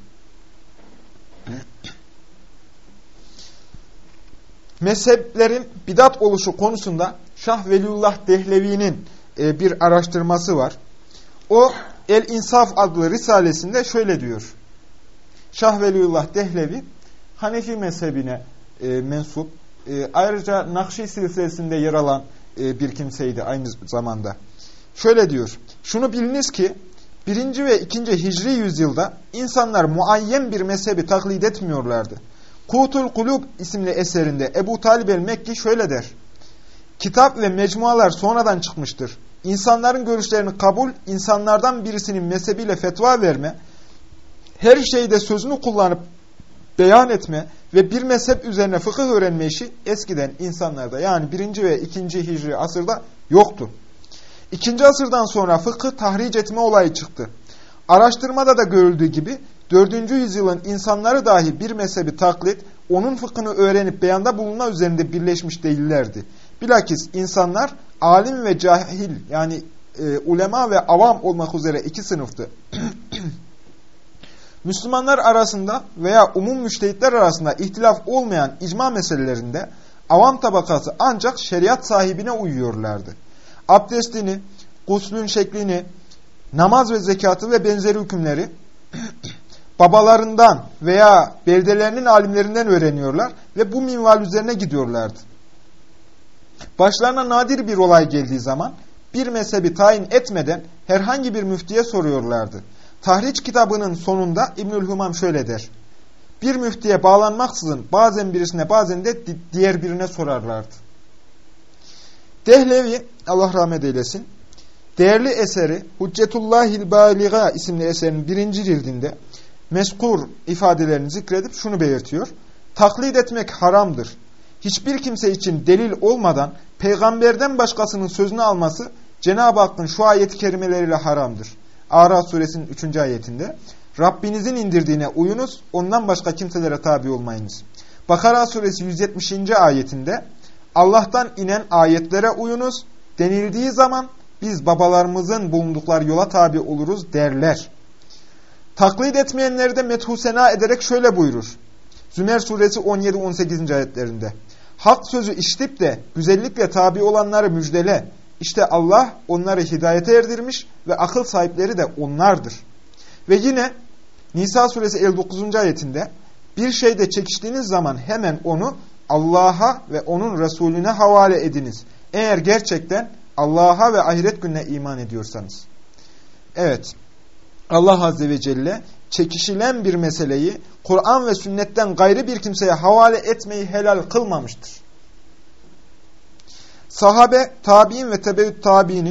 Mezheplerin bidat oluşu konusunda Şah Veliullah Dehlevi'nin e, bir araştırması var. O El-İnsaf adlı risalesinde şöyle diyor. Şah Veliullah Dehlevi Hanefi mezhebine e, mensup, e, ayrıca Nakşi silsilesinde yer alan e, bir kimseydi aynı zamanda. Şöyle diyor, şunu biliniz ki birinci ve ikinci Hicri yüzyılda insanlar muayyen bir mezhebi taklit etmiyorlardı. Kutul Kulub isimli eserinde Ebu Talib el-Mekki şöyle der. Kitap ve mecmualar sonradan çıkmıştır. İnsanların görüşlerini kabul, insanlardan birisinin mezhebiyle fetva verme, her şeyde sözünü kullanıp beyan etme ve bir mezhep üzerine fıkıh öğrenme işi eskiden insanlarda yani birinci ve ikinci Hicri asırda yoktu. İkinci asırdan sonra fıkıh tahric etme olayı çıktı. Araştırmada da görüldüğü gibi dördüncü yüzyılın insanları dahi bir mezhebi taklit, onun fıkhını öğrenip beyanda bulunma üzerinde birleşmiş değillerdi. Bilakis insanlar alim ve cahil yani e, ulema ve avam olmak üzere iki sınıftı. Müslümanlar arasında veya umum müştehitler arasında ihtilaf olmayan icma meselelerinde avam tabakası ancak şeriat sahibine uyuyorlardı. Abdestini, guslün şeklini, namaz ve zekatı ve benzeri hükümleri babalarından veya beldelerinin alimlerinden öğreniyorlar ve bu minval üzerine gidiyorlardı. Başlarına nadir bir olay geldiği zaman bir mezhebi tayin etmeden herhangi bir müftiye soruyorlardı. Tahriç kitabının sonunda İbnül Humam şöyle der. Bir müftiye bağlanmaksızın bazen birisine bazen de diğer birine sorarlardı. Dehlevi, Allah rahmet eylesin, değerli eseri Hüccetullahil Baliga isimli eserin birinci cildinde mezkur ifadelerini zikredip şunu belirtiyor. Taklit etmek haramdır. Hiçbir kimse için delil olmadan peygamberden başkasının sözünü alması Cenab-ı Hakk'ın şu ayet-i kerimeleriyle haramdır. Araf suresinin üçüncü ayetinde Rabbinizin indirdiğine uyunuz, ondan başka kimselere tabi olmayınız. Bakara suresi yüz yetmişinci ayetinde Allah'tan inen ayetlere uyunuz denildiği zaman biz babalarımızın bulundukları yola tabi oluruz derler. Taklit etmeyenleri de methu sena ederek şöyle buyurur. Zümer suresi on yedi on sekizinci ayetlerinde. Hak sözü işitip de güzellikle tabi olanları müjdele. İşte Allah onları hidayete erdirmiş ve akıl sahipleri de onlardır. Ve yine Nisa suresi elli dokuzuncu ayetinde bir şeyde çekiştiğiniz zaman hemen onu Allah'a ve onun Resulüne havale ediniz. Eğer gerçekten Allah'a ve ahiret gününe iman ediyorsanız. Evet, Allah Azze ve Celle çekişilen bir meseleyi Kur'an ve sünnetten gayrı bir kimseye havale etmeyi helal kılmamıştır. Sahabe, tabi'in ve tebeüt tabi'inin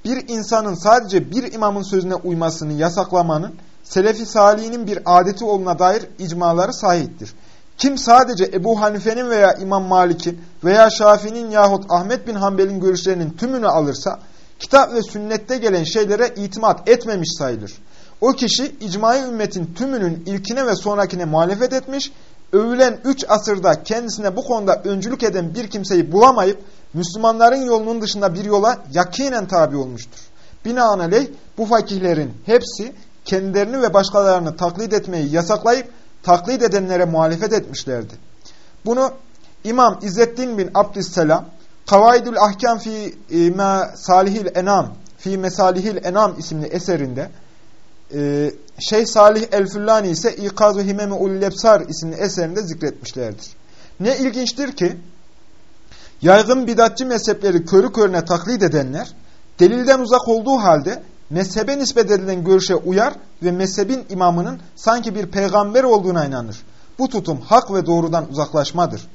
bir insanın sadece bir imamın sözüne uymasını yasaklamanın Selefi Salihinin bir adeti olduğuna dair icmaları sahihtir. Kim sadece Ebu Hanife'nin veya İmam Malik'in veya Şafii'nin yahut Ahmet bin Hanbel'in görüşlerinin tümünü alırsa, kitap ve sünnette gelen şeylere itimat etmemiş sayılır. O kişi icmai ümmetin tümünün ilkine ve sonrakine muhalefet etmiş, övülen üç asırda kendisine bu konuda öncülük eden bir kimseyi bulamayıp, Müslümanların yolunun dışında bir yola yakinen tabi olmuştur. Binaenaleyh bu fakihlerin hepsi kendilerini ve başkalarını taklit etmeyi yasaklayıp, taklit edenlere muhalefet etmişlerdi. Bunu İmam İzzettin bin Abdüsselam, Kavaidül Ahkam fi Mesalihil Enam fi Mesalihil Enam isimli eserinde, Şeyh Salih El-Füllani ise İkaz-ı Himem-i Ulul-Ebsar isimli eserinde zikretmişlerdir. Ne ilginçtir ki, yaygın bidatçı mezhepleri körü körüne taklit edenler, delilden uzak olduğu halde mezhebe nispet edilen görüşe uyar ve mezhebin imamının sanki bir peygamber olduğuna inanır. Bu tutum hak ve doğrudan uzaklaşmadır.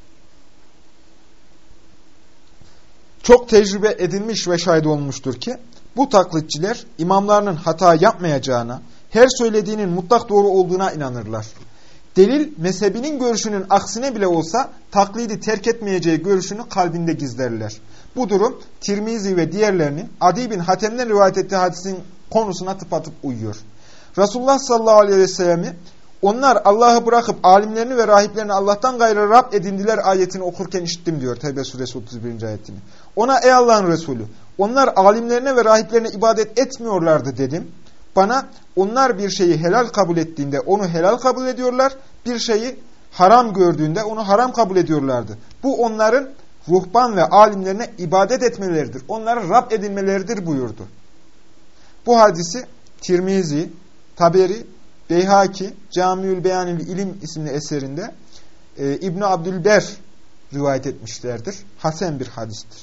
Çok tecrübe edilmiş ve şahit olmuştur ki, bu taklitçiler imamlarının hata yapmayacağına, her söylediğinin mutlak doğru olduğuna inanırlar. Delil, mezhebinin görüşünün aksine bile olsa taklidi terk etmeyeceği görüşünü kalbinde gizlerler. Bu durum Tirmizi ve diğerlerinin Adi bin Hatem'den rivayet ettiği hadisin konusuna tıpatıp uyuyor. Resulullah sallallahu aleyhi ve sellem'i onlar Allah'ı bırakıp alimlerini ve rahiplerini Allah'tan gayrı Rab edindiler ayetini okurken işittim diyor Tevbe suresi otuz birinci ayetini. Ona ey Allah'ın Resulü, onlar alimlerine ve rahiplerine ibadet etmiyorlardı dedim. Bana onlar bir şeyi helal kabul ettiğinde onu helal kabul ediyorlar, bir şeyi haram gördüğünde onu haram kabul ediyorlardı. Bu onların ruhban ve alimlerine ibadet etmeleridir. Onların Rab edinmeleridir buyurdu. Bu hadisi Tirmizi, Taberi, Beyhaki, Camiül Beyanil İlim isimli eserinde e, İbn Abdülber rivayet etmişlerdir. Hasen bir hadistir.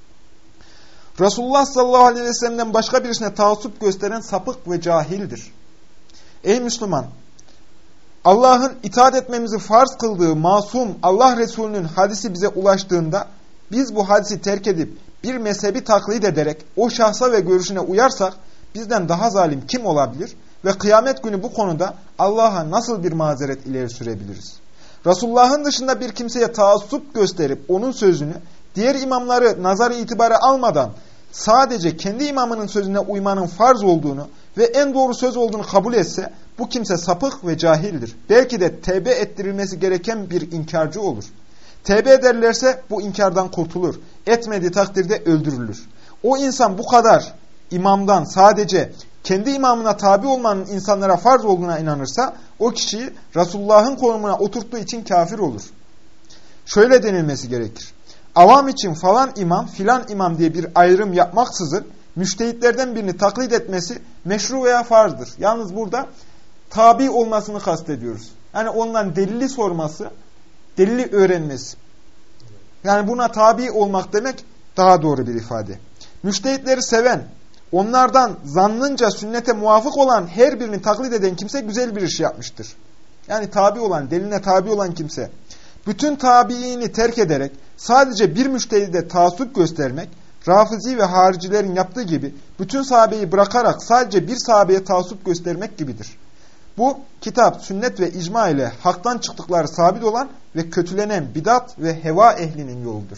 Resulullah sallallahu aleyhi ve sellem'den başka birisine taassup gösteren sapık ve cahildir. Ey Müslüman! Allah'ın itaat etmemizi farz kıldığı masum Allah Resulü'nün hadisi bize ulaştığında biz bu hadisi terk edip bir mezhebi taklit ederek o şahsa ve görüşüne uyarsak bizden daha zalim kim olabilir ve kıyamet günü bu konuda Allah'a nasıl bir mazeret ileri sürebiliriz? Resulullah'ın dışında bir kimseye taassup gösterip onun sözünü diğer imamları nazar itibara almadan sadece kendi imamının sözüne uymanın farz olduğunu ve en doğru söz olduğunu kabul etse bu kimse sapık ve cahildir. Belki de tevbe ettirilmesi gereken bir inkarcı olur. Tevbe ederlerse bu inkardan kurtulur. Etmediği takdirde öldürülür. O insan bu kadar imamdan sadece kendi imamına tabi olmanın insanlara farz olduğuna inanırsa o kişiyi Resulullah'ın konumuna oturttuğu için kafir olur. Şöyle denilmesi gerekir. Avam için falan imam filan imam diye bir ayrım yapmaksızın müştehitlerden birini taklit etmesi meşru veya farzdır. Yalnız burada tabi olmasını kastediyoruz. Yani ondan delili sorması, delili öğrenmesi. Yani buna tabi olmak demek daha doğru bir ifade. Müştehitleri seven, onlardan zannınca sünnete muvafık olan her birini taklit eden kimse güzel bir iş yapmıştır. Yani tabi olan, deliline tabi olan kimse. Bütün tabiini terk ederek sadece bir müştehide taassup göstermek, Rafizi ve haricilerin yaptığı gibi bütün sahabeyi bırakarak sadece bir sahabeye taassup göstermek gibidir. Bu kitap, sünnet ve icma ile haktan çıktıkları sabit olan ve kötülenen bidat ve heva ehlinin yoludur.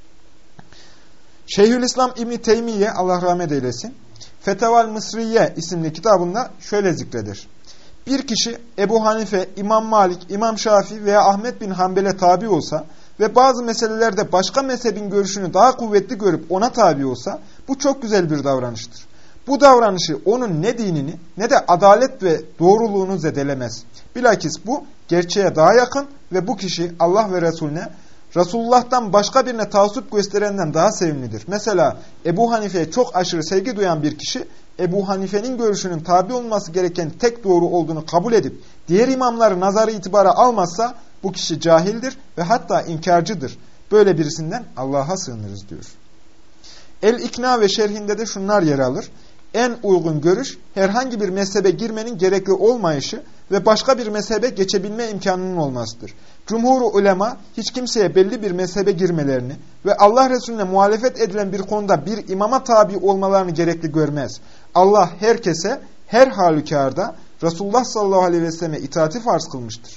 Şeyhülislam İbn Teymiye Allah rahmet eylesin, Feteval Mısriye isimli kitabında şöyle zikredir. Bir kişi Ebu Hanife, İmam Malik, İmam Şafii veya Ahmet bin Hanbel'e tabi olsa ve bazı meselelerde başka mezhebin görüşünü daha kuvvetli görüp ona tabi olsa bu çok güzel bir davranıştır. Bu davranışı onun ne dinini ne de adalet ve doğruluğunu zedelemez. Bilakis bu gerçeğe daha yakın ve bu kişi Allah ve Resulüne, Resulullah'tan başka birine taassup gösterenden daha sevimlidir. Mesela Ebu Hanife'ye çok aşırı sevgi duyan bir kişi, Ebu Hanife'nin görüşünün tabi olması gereken tek doğru olduğunu kabul edip diğer imamları nazarı itibara almazsa bu kişi cahildir ve hatta inkarcıdır. Böyle birisinden Allah'a sığınırız diyor. El-İkna ve şerhinde de şunlar yer alır. en uygun görüş herhangi bir mezhebe girmenin gerekli olmayışı ve başka bir mezhebe geçebilme imkanının olmasıdır. Cumhur-u ulema hiç kimseye belli bir mezhebe girmelerini ve Allah Resulüne muhalefet edilen bir konuda bir imama tabi olmalarını gerekli görmez. Allah herkese her halükarda Resulullah sallallahu aleyhi ve selleme itaati farz kılmıştır.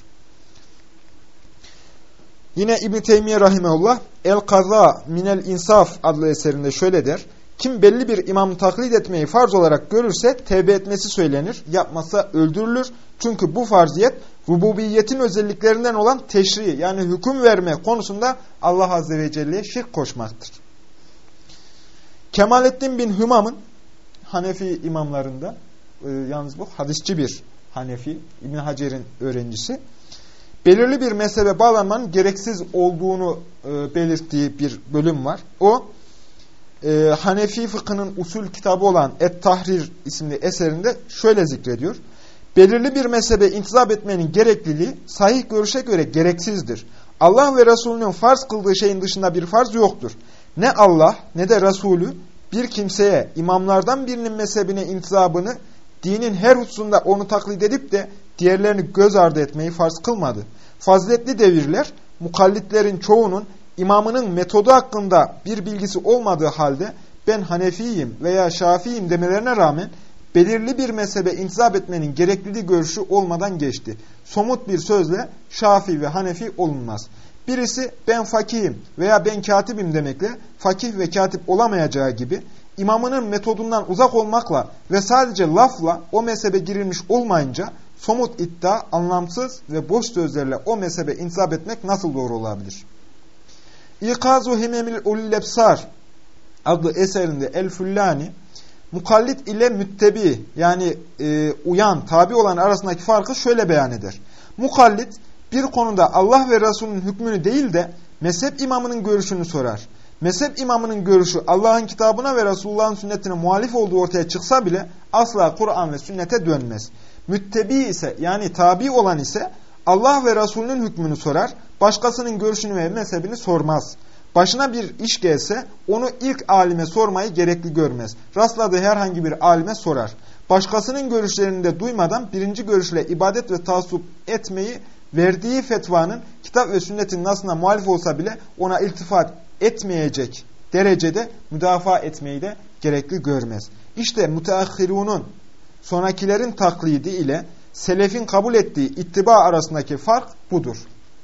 Yine İbn-i Teymiye rahimehullah El-Kaza Minel İnsaf adlı eserinde şöyle der. Kim belli bir imamı taklit etmeyi farz olarak görürse tevbe etmesi söylenir. Yapmazsa öldürülür. Çünkü bu farziyet rububiyetin özelliklerinden olan teşri yani hüküm verme konusunda Allah Azze ve Celle'ye şirk koşmaktır. Kemalettin bin Hümam'ın Hanefi imamlarında e, yalnız bu hadisçi bir Hanefi, İbn Hacer'in öğrencisi. Belirli bir mezhebe bağlanmanın gereksiz olduğunu e, belirttiği bir bölüm var. O e, Hanefi fıkhının usul kitabı olan Et-Tahrir isimli eserinde şöyle zikrediyor. Belirli bir mezhebe intizap etmenin gerekliliği sahih görüşe göre gereksizdir. Allah ve Resulünün farz kıldığı şeyin dışında bir farz yoktur. Ne Allah ne de Resulü bir kimseye imamlardan birinin mezhebine intizabını dinin her hususunda onu taklit edip de diğerlerini göz ardı etmeyi farz kılmadı. Faziletli devirler mukallitlerin çoğunun imamının metodu hakkında bir bilgisi olmadığı halde ben Hanefiyim veya Şafiiyim demelerine rağmen belirli bir mezhebe intizap etmenin gerekliliği görüşü olmadan geçti. Somut bir sözle Şafii ve Hanefi olunmaz. Birisi ben fakihim veya ben katibim demekle fakih ve katip olamayacağı gibi imamının metodundan uzak olmakla ve sadece lafla o mezhebe girilmiş olmayınca somut iddia, anlamsız ve boş sözlerle o mezhebe intizap etmek nasıl doğru olabilir? İkazu Himemil Ulil Ebsar adlı eserinde El-Fullani mukallit ile müttebi yani e, uyan, tabi olan arasındaki farkı şöyle beyan eder. Mukallit bir konuda Allah ve Resulünün hükmünü değil de mezhep imamının görüşünü sorar. Mezhep imamının görüşü Allah'ın kitabına ve Resulullah'ın sünnetine muhalif olduğu ortaya çıksa bile asla Kur'an ve sünnete dönmez. Müttebi ise yani tabi olan ise Allah ve Resulünün hükmünü sorar, başkasının görüşünü ve mezhebini sormaz. Başına bir iş gelse onu ilk alime sormayı gerekli görmez. Rastladığı herhangi bir alime sorar. Başkasının görüşlerini de duymadan birinci görüşle ibadet ve taassup etmeyi verdiği fetvanın kitap ve sünnetin nasına muhalif olsa bile ona iltifat etmeyecek derecede müdafaa etmeyi de gerekli görmez. İşte müteahhirunun sonrakilerin taklidi ile selefin kabul ettiği ittiba arasındaki fark budur.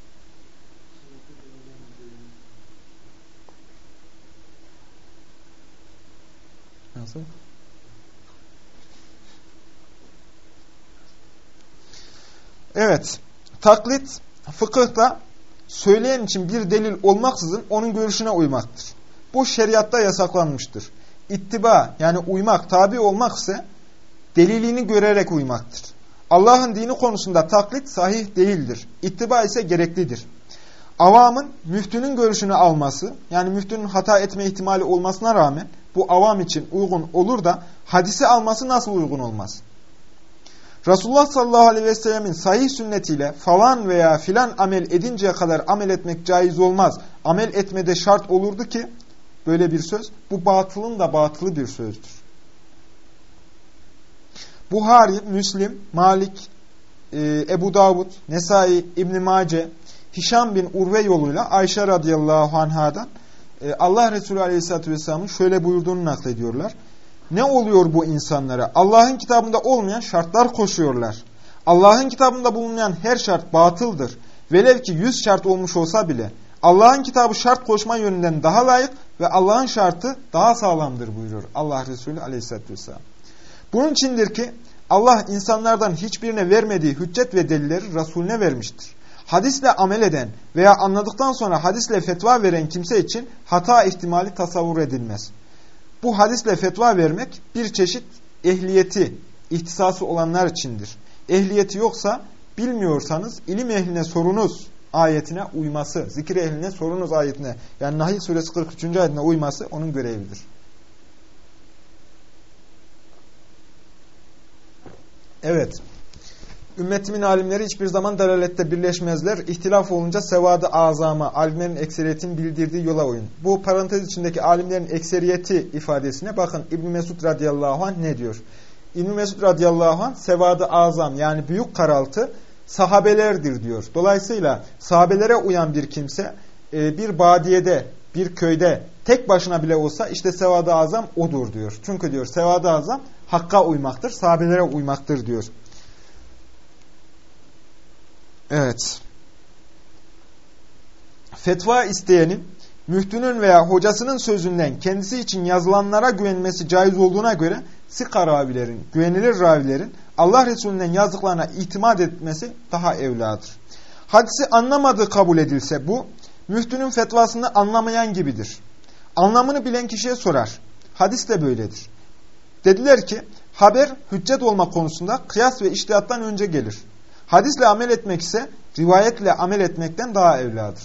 Nasıl? Evet. Taklit fıkıhta söyleyen için bir delil olmaksızın onun görüşüne uymaktır. Bu şeriatta yasaklanmıştır. İttiba yani uymak, tabi olmak ise delilini görerek uymaktır. Allah'ın dini konusunda taklit sahih değildir. İttiba ise gereklidir. Avamın müftünün görüşünü alması yani müftünün hata etme ihtimali olmasına rağmen bu avam için uygun olur da hadisi alması nasıl uygun olmaz? Resulullah sallallahu aleyhi ve sellemin sahih sünnetiyle falan veya filan amel edinceye kadar amel etmek caiz olmaz. Amel etmede şart olurdu ki böyle bir söz bu batılın da batılı bir sözdür. Buhari, Müslim, Malik, e, Ebu Davud, Nesai, İbn-i Mace, Hişam bin Urve yoluyla Ayşe radıyallahu anhadan e, Allah Resulü aleyhissalatü vesselamın şöyle buyurduğunu naklediyorlar. Ne oluyor bu insanlara? Allah'ın kitabında olmayan şartlar koşuyorlar. Allah'ın kitabında bulunmayan her şart batıldır. Velev ki yüz şart olmuş olsa bile Allah'ın kitabı şart koşma yönünden daha layık ve Allah'ın şartı daha sağlamdır buyuruyor Allah Resulü aleyhissalatü vesselam. Bunun içindir ki Allah insanlardan hiçbirine vermediği hüccet ve delilleri Resulüne vermiştir. Hadisle amel eden veya anladıktan sonra hadisle fetva veren kimse için hata ihtimali tasavvur edilmez. Bu hadisle fetva vermek bir çeşit ehliyeti, ihtisası olanlar içindir. Ehliyeti yoksa bilmiyorsanız ilim ehline sorunuz ayetine uyması, zikir ehline sorunuz ayetine yani Nahl suresi kırk üçüncü ayetine uyması onun görevidir. Evet. Ümmetimin alimleri hiçbir zaman dalalette birleşmezler. İhtilaf olunca sevadı azama, alimlerin ekseriyetin bildirdiği yola uyun. Bu parantez içindeki alimlerin ekseriyeti ifadesine bakın İbn Mesud radıyallahu anh ne diyor? İbn Mesud radıyallahu anh sevadı azam yani büyük karaltı sahabelerdir diyor. Dolayısıyla sahabelere uyan bir kimse bir badiyede, bir köyde tek başına bile olsa işte sevadı azam odur diyor. Çünkü diyor sevadı azam hakka uymaktır, sahabelere uymaktır diyor. Evet. Fetva isteyenin, müftünün veya hocasının sözünden kendisi için yazılanlara güvenmesi caiz olduğuna göre sika ravilerin, güvenilir ravilerin Allah Resulü'nden yazdıklarına itimat etmesi daha evladır. Hadisi anlamadığı kabul edilse bu, müftünün fetvasını anlamayan gibidir. Anlamını bilen kişiye sorar. Hadis de böyledir. Dediler ki, haber hüccet olma konusunda kıyas ve içtihattan önce gelir. Hadisle amel etmek ise rivayetle amel etmekten daha evladır.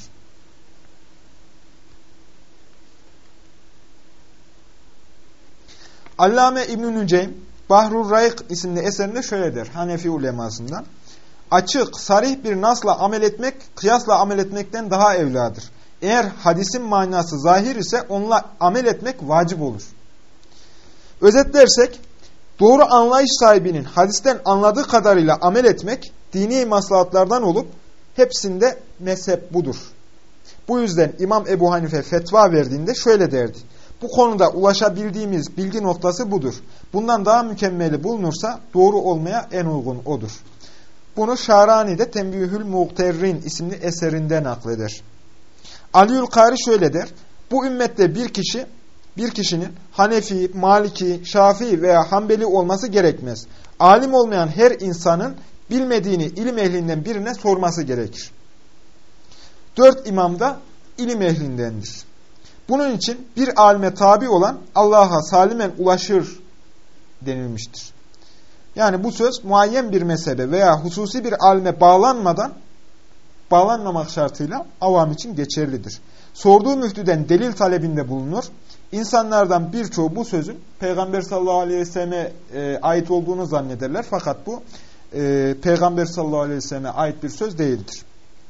Allame İbn-i Nüceym, Bahrur Raik isimli eserinde şöyle der, Hanefi ulemasından. Açık, sarih bir nasla amel etmek, kıyasla amel etmekten daha evladır. Eğer hadisin manası zahir ise onunla amel etmek vacip olur. Özetlersek, doğru anlayış sahibinin hadisten anladığı kadarıyla amel etmek, dini maslahatlardan olup, hepsinde mezhep budur. Bu yüzden İmam Ebu Hanife fetva verdiğinde şöyle derdi. Bu konuda ulaşabildiğimiz bilgi noktası budur. Bundan daha mükemmeli bulunursa doğru olmaya en uygun odur. Bunu Şarani'de Tembihül Muğterrin isimli eserinden nakleder. Aliül Kari şöyle der. Bu ümmette bir kişi, bir kişinin Hanefi, Maliki, Şafii veya Hanbeli olması gerekmez. Alim olmayan her insanın bilmediğini ilim ehlinden birine sorması gerekir. Dört imam da ilim ehlindendir. Bunun için bir alime tabi olan Allah'a salimen ulaşır denilmiştir. Yani bu söz muayyen bir mezhebe veya hususi bir alime bağlanmadan, bağlanmamak şartıyla avam için geçerlidir. Sorduğu müftüden delil talebinde bulunur. İnsanlardan birçoğu bu sözün Peygamber sallallahu aleyhi ve selleme e, ait olduğunu zannederler. Fakat bu e, Peygamber sallallahu aleyhi ve selleme ait bir söz değildir.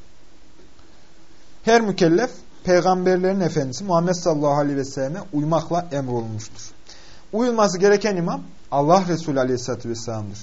Her mükellef Peygamberlerin efendisi Muhammed sallallahu aleyhi ve selleme uymakla emrolunmuştur. Uyulması gereken imam Allah Resulü aleyhissalatü vesselam'dır.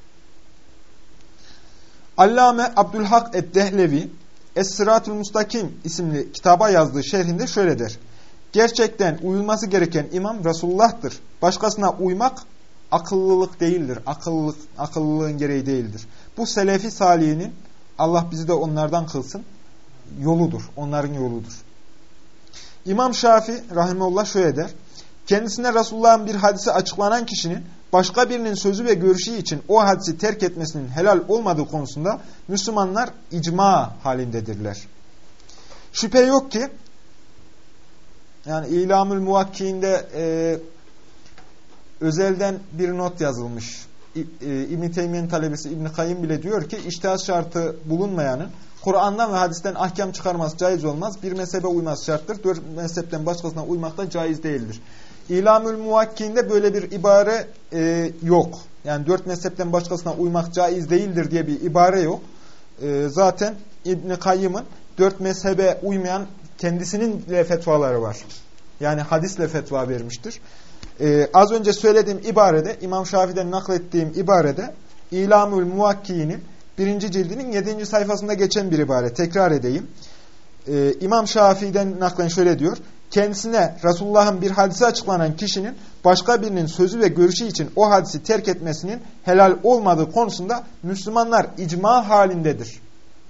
Allame Abdülhak Eddehlevi Es-Sıratul Mustakim isimli kitaba yazdığı şerhinde şöyle der. Gerçekten uyulması gereken imam Resulullah'tır. Başkasına uymak akıllılık değildir. Akıllılık, akıllılığın gereği değildir. Bu selefi salihinin, Allah bizi de onlardan kılsın, yoludur. Onların yoludur. İmam Şafii rahimehullah şöyle der. Kendisine Resulullah'ın bir hadisi açıklanan kişinin başka birinin sözü ve görüşü için o hadisi terk etmesinin helal olmadığı konusunda Müslümanlar icma halindedirler. Şüphe yok ki yani İlamül Muvakki'inde e, özelden bir not yazılmış. E, İbn-i Teymiye'nin talebesi İbn-i Kayyim bile diyor ki içtihat şartı bulunmayanın Kur'an'dan ve hadisten ahkam çıkarması caiz olmaz. Bir mezhebe uyması şarttır. Dört mezhepten başkasına uymak da caiz değildir. İlamül Muvakki'inde böyle bir ibare e, yok. Yani dört mezhepten başkasına uymak caiz değildir diye bir ibare yok. E, zaten İbn-i Kayyım'ın dört mezhebe uymayan kendisinin fetvaları var. Yani hadisle fetva vermiştir. E, az önce söylediğim ibarede, İmam Şafii'den naklettiğim ibarede İlamül Muvakki'nin birinci cildinin yedinci sayfasında geçen bir ibare. Tekrar edeyim. Ee, İmam Şafii'den naklen şöyle diyor. Kendisine Resulullah'ın bir hadisi açıklanan kişinin başka birinin sözü ve görüşü için o hadisi terk etmesinin helal olmadığı konusunda Müslümanlar icma halindedir.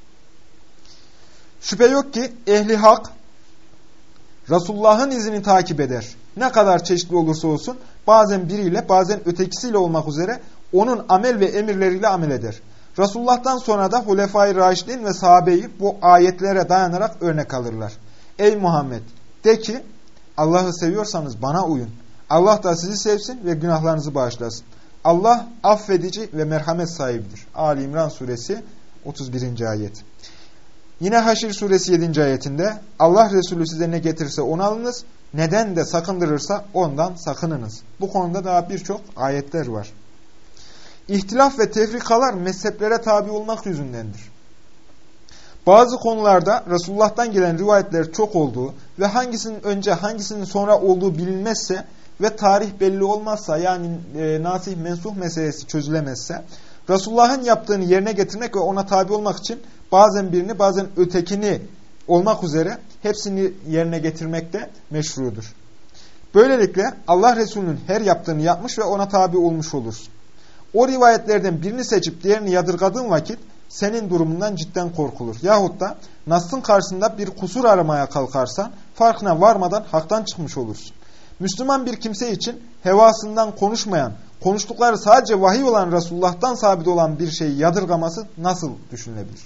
Şüphe yok ki ehli hak Resulullah'ın izini takip eder. Ne kadar çeşitli olursa olsun bazen biriyle bazen ötekisiyle olmak üzere onun amel ve emirleriyle amel eder. Resulullah'tan sonra da Hulefai Raşidin ve sahabeyi bu ayetlere dayanarak örnek alırlar. Ey Muhammed! De ki, Allah'ı seviyorsanız bana uyun. Allah da sizi sevsin ve günahlarınızı bağışlasın. Allah affedici ve merhamet sahibidir. Ali İmran suresi otuz birinci ayet. Yine Haşr suresi yedinci ayetinde Allah Resulü size ne getirirse onu alınız, neden de sakındırırsa ondan sakınınız. Bu konuda daha birçok ayetler var. İhtilaf ve tefrikalar mezheplere tabi olmak yüzündendir. Bazı konularda Resulullah'tan gelen rivayetler çok olduğu ve hangisinin önce hangisinin sonra olduğu bilinmezse ve tarih belli olmazsa, yani e, nasih mensuh meselesi çözülemezse, Resulullah'ın yaptığını yerine getirmek ve ona tabi olmak için bazen birini bazen ötekini olmak üzere hepsini yerine getirmek de meşrudur. Böylelikle Allah Resulü'nün her yaptığını yapmış ve ona tabi olmuş olursun. O rivayetlerden birini seçip diğerini yadırgadığın vakit senin durumundan cidden korkulur. Yahut da Nas'ın karşısında bir kusur aramaya kalkarsan farkına varmadan haktan çıkmış olursun. Müslüman bir kimse için hevasından konuşmayan, konuştukları sadece vahiy olan Resulullah'tan sabit olan bir şeyi yadırgaması nasıl düşünülebilir?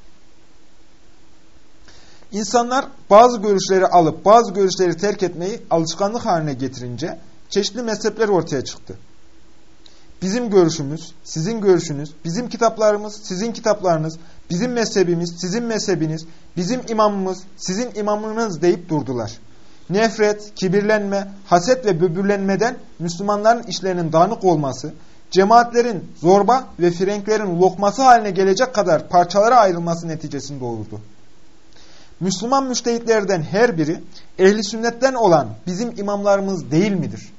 İnsanlar bazı görüşleri alıp bazı görüşleri terk etmeyi alışkanlık haline getirince çeşitli mezhepler ortaya çıktı. Bizim görüşümüz, sizin görüşünüz, bizim kitaplarımız, sizin kitaplarınız, bizim mezhebimiz, sizin mezhebiniz, bizim imamımız, sizin imamınız deyip durdular. Nefret, kibirlenme, haset ve böbürlenmeden Müslümanların işlerinin dağınık olması, cemaatlerin zorba ve frenklerin lokması haline gelecek kadar parçalara ayrılması neticesinde olurdu. Müslüman müştehitlerden her biri ehli sünnetten olan bizim imamlarımız değil midir?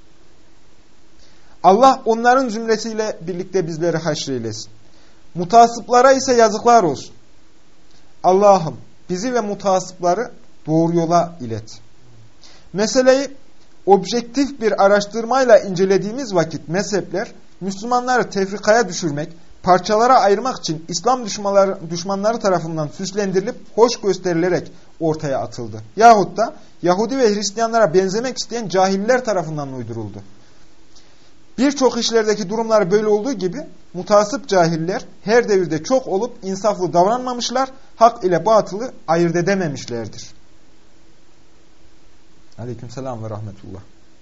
Allah onların zümresiyle birlikte bizleri haşreylesin. Mutasıplara ise yazıklar olsun. Allah'ım bizi ve mutasıpları doğru yola ilet. Meseleyi objektif bir araştırmayla incelediğimiz vakit mezhepler Müslümanları tefrikaya düşürmek, parçalara ayırmak için İslam düşmanları, düşmanları tarafından süslendirilip hoş gösterilerek ortaya atıldı. Yahut da Yahudi ve Hristiyanlara benzemek isteyen cahiller tarafından uyduruldu. Birçok işlerdeki durumlar böyle olduğu gibi mutasip cahiller her devirde çok olup insaflı davranmamışlar, hak ile batılı ayırt edememişlerdir. Aleykümselam ve rahmetullah.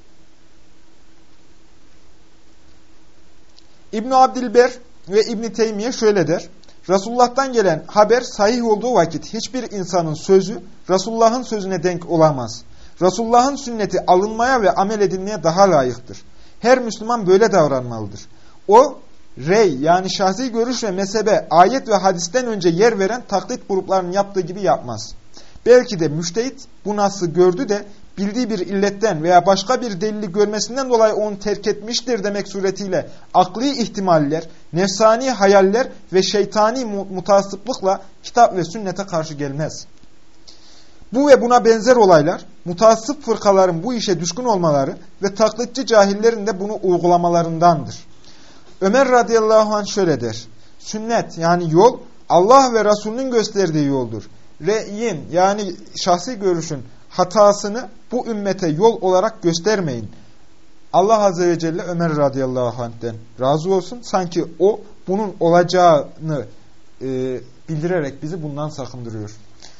İbn-i Abdilber ve İbn-i Teymiye şöyle der: Resulullah'tan gelen haber sahih olduğu vakit hiçbir insanın sözü Resulullah'ın sözüne denk olamaz. Resulullah'ın sünneti alınmaya ve amel edilmeye daha layıktır. Her Müslüman böyle davranmalıdır. O, rey yani şahsi görüş ve mezhebe ayet ve hadisten önce yer veren taklit gruplarının yaptığı gibi yapmaz. Belki de müştehit bu nası gördü de bildiği bir illetten veya başka bir delili görmesinden dolayı onu terk etmiştir demek suretiyle akli ihtimaller, nefsani hayaller ve şeytani mutasıplıkla kitap ve sünnete karşı gelmez. Bu ve buna benzer olaylar, mutasip fırkaların bu işe düşkün olmaları ve taklitçi cahillerin de bunu uygulamalarındandır. Ömer radıyallahu anh şöyle der: Sünnet yani yol, Allah ve Resulünün gösterdiği yoldur. Re'yin yani şahsi görüşün hatasını bu ümmete yol olarak göstermeyin. Allah azze ve celle Ömer radıyallahu anh'ten razı olsun. Sanki o bunun olacağını e, bildirerek bizi bundan sakındırıyor.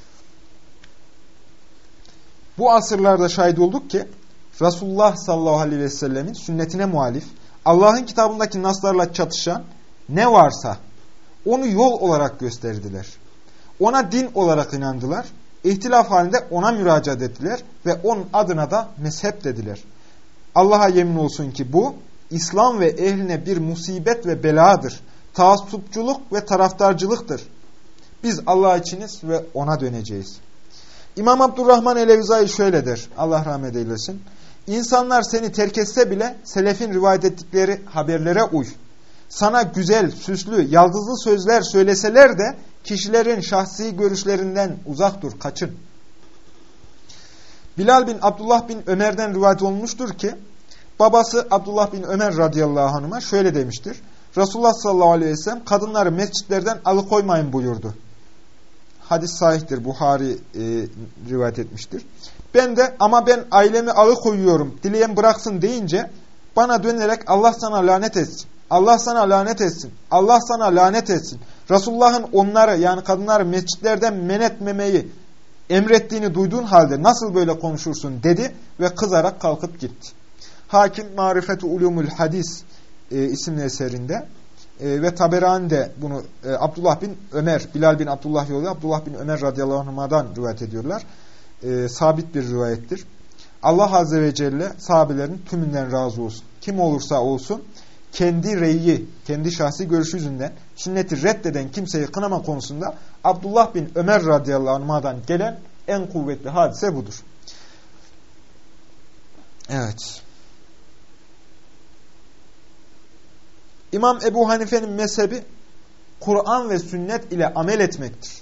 Bu asırlarda şahit olduk ki Resulullah sallallahu aleyhi ve sellemin sünnetine muhalif, Allah'ın kitabındaki naslarla çatışan ne varsa onu yol olarak gösterdiler. Ona din olarak inandılar. İhtilaf halinde ona müracaat ettiler ve onun adına da mezhep dediler. Allah'a yemin olsun ki bu İslam ve ehline bir musibet ve beladır. Taassupçuluk ve taraftarcılıktır. Biz Allah içiniz ve ona döneceğiz. İmam Abdurrahman el-Evzai şöyle der, Allah rahmet eylesin: İnsanlar seni terk etse bile selefin rivayet ettikleri haberlere uy. Sana güzel, süslü, yaldızlı sözler söyleseler de kişilerin şahsi görüşlerinden uzak dur, kaçın. Bilal bin Abdullah bin Ömer'den rivayet olmuştur ki babası Abdullah bin Ömer radıyallahu anh'a şöyle demiştir: Resulullah sallallahu aleyhi ve sellem kadınları mescitlerden alıkoymayın buyurdu. Hadis sahihtir. Buhari e, rivayet etmiştir. Ben de ama ben ailemi alıkoyuyorum, dileyen bıraksın deyince bana dönerek Allah sana lanet etsin. Allah sana lanet etsin. Allah sana lanet etsin. Resulullah'ın onları yani kadınları mescitlerden men etmemeyi emrettiğini duyduğun halde nasıl böyle konuşursun dedi ve kızarak kalkıp gitti. Hakim Marifet-i Ulumul Hadis e, isimli eserinde e, ve Taberani de bunu e, Abdullah bin Ömer, Bilal bin Abdullah yolu Abdullah bin Ömer radıyallahu anh'dan rivayet ediyorlar. E, sabit bir rivayettir. Allah azze ve celle sahabelerin tümünden razı olsun. Kim olursa olsun kendi reyi, kendi şahsi görüşü yüzünden sünneti reddeden kimseyi kınama konusunda Abdullah bin Ömer radıyallahu anh'dan gelen en kuvvetli hadise budur. Evet. İmam Ebu Hanife'nin mezhebi Kur'an ve sünnet ile amel etmektir.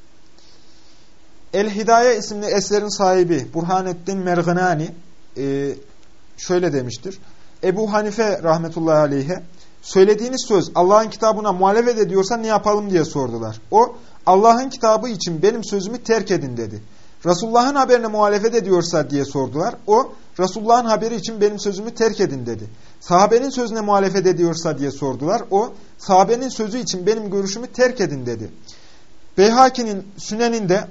El-Hidaye isimli eserin sahibi Burhaneddin Mergınani e, şöyle demiştir. Ebu Hanife rahmetullahi aleyhe, söylediğiniz söz Allah'ın kitabına muhalefet ediyorsa ne yapalım diye sordular. O, Allah'ın kitabı için benim sözümü terk edin dedi. Resulullah'ın haberine muhalefet ediyorsa diye sordular. O, Resulullah'ın haberi için benim sözümü terk edin dedi. Sahabenin sözüne muhalefet ediyorsa diye sordular. O, sahabenin sözü için benim görüşümü terk edin dedi. Beyhaki'nin Sünen'inde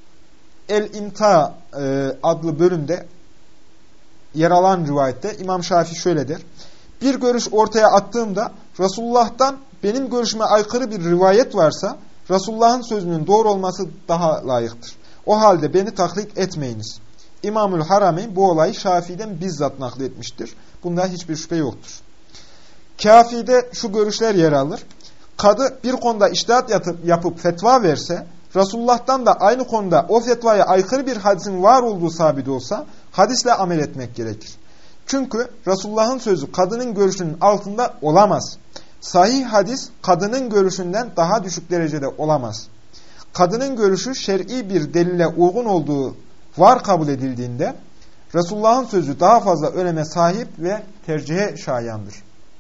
El-İmta e, adlı bölümde yer alan rivayette İmam Şafii şöyle der. Bir görüş ortaya attığımda Resulullah'tan benim görüşüme aykırı bir rivayet varsa Resulullah'ın sözünün doğru olması daha layıktır. O halde beni taklit etmeyiniz. İmamül Harameyn bu olayı Şafii'den bizzat nakletmiştir. Bunda hiçbir şüphe yoktur. Kâfi'de şu görüşler yer alır. Kadı bir konuda içtihat yatıp, yapıp fetva verse, Resulullah'tan da aynı konuda o fetvaya aykırı bir hadisin var olduğu sabit olsa, hadisle amel etmek gerekir. Çünkü Resulullah'ın sözü kadının görüşünün altında olamaz. Sahih hadis kadının görüşünden daha düşük derecede olamaz. Kadının görüşü şer'i bir delile uygun olduğu var kabul edildiğinde, Resulullah'ın sözü daha fazla öneme sahip ve tercihe şayandır.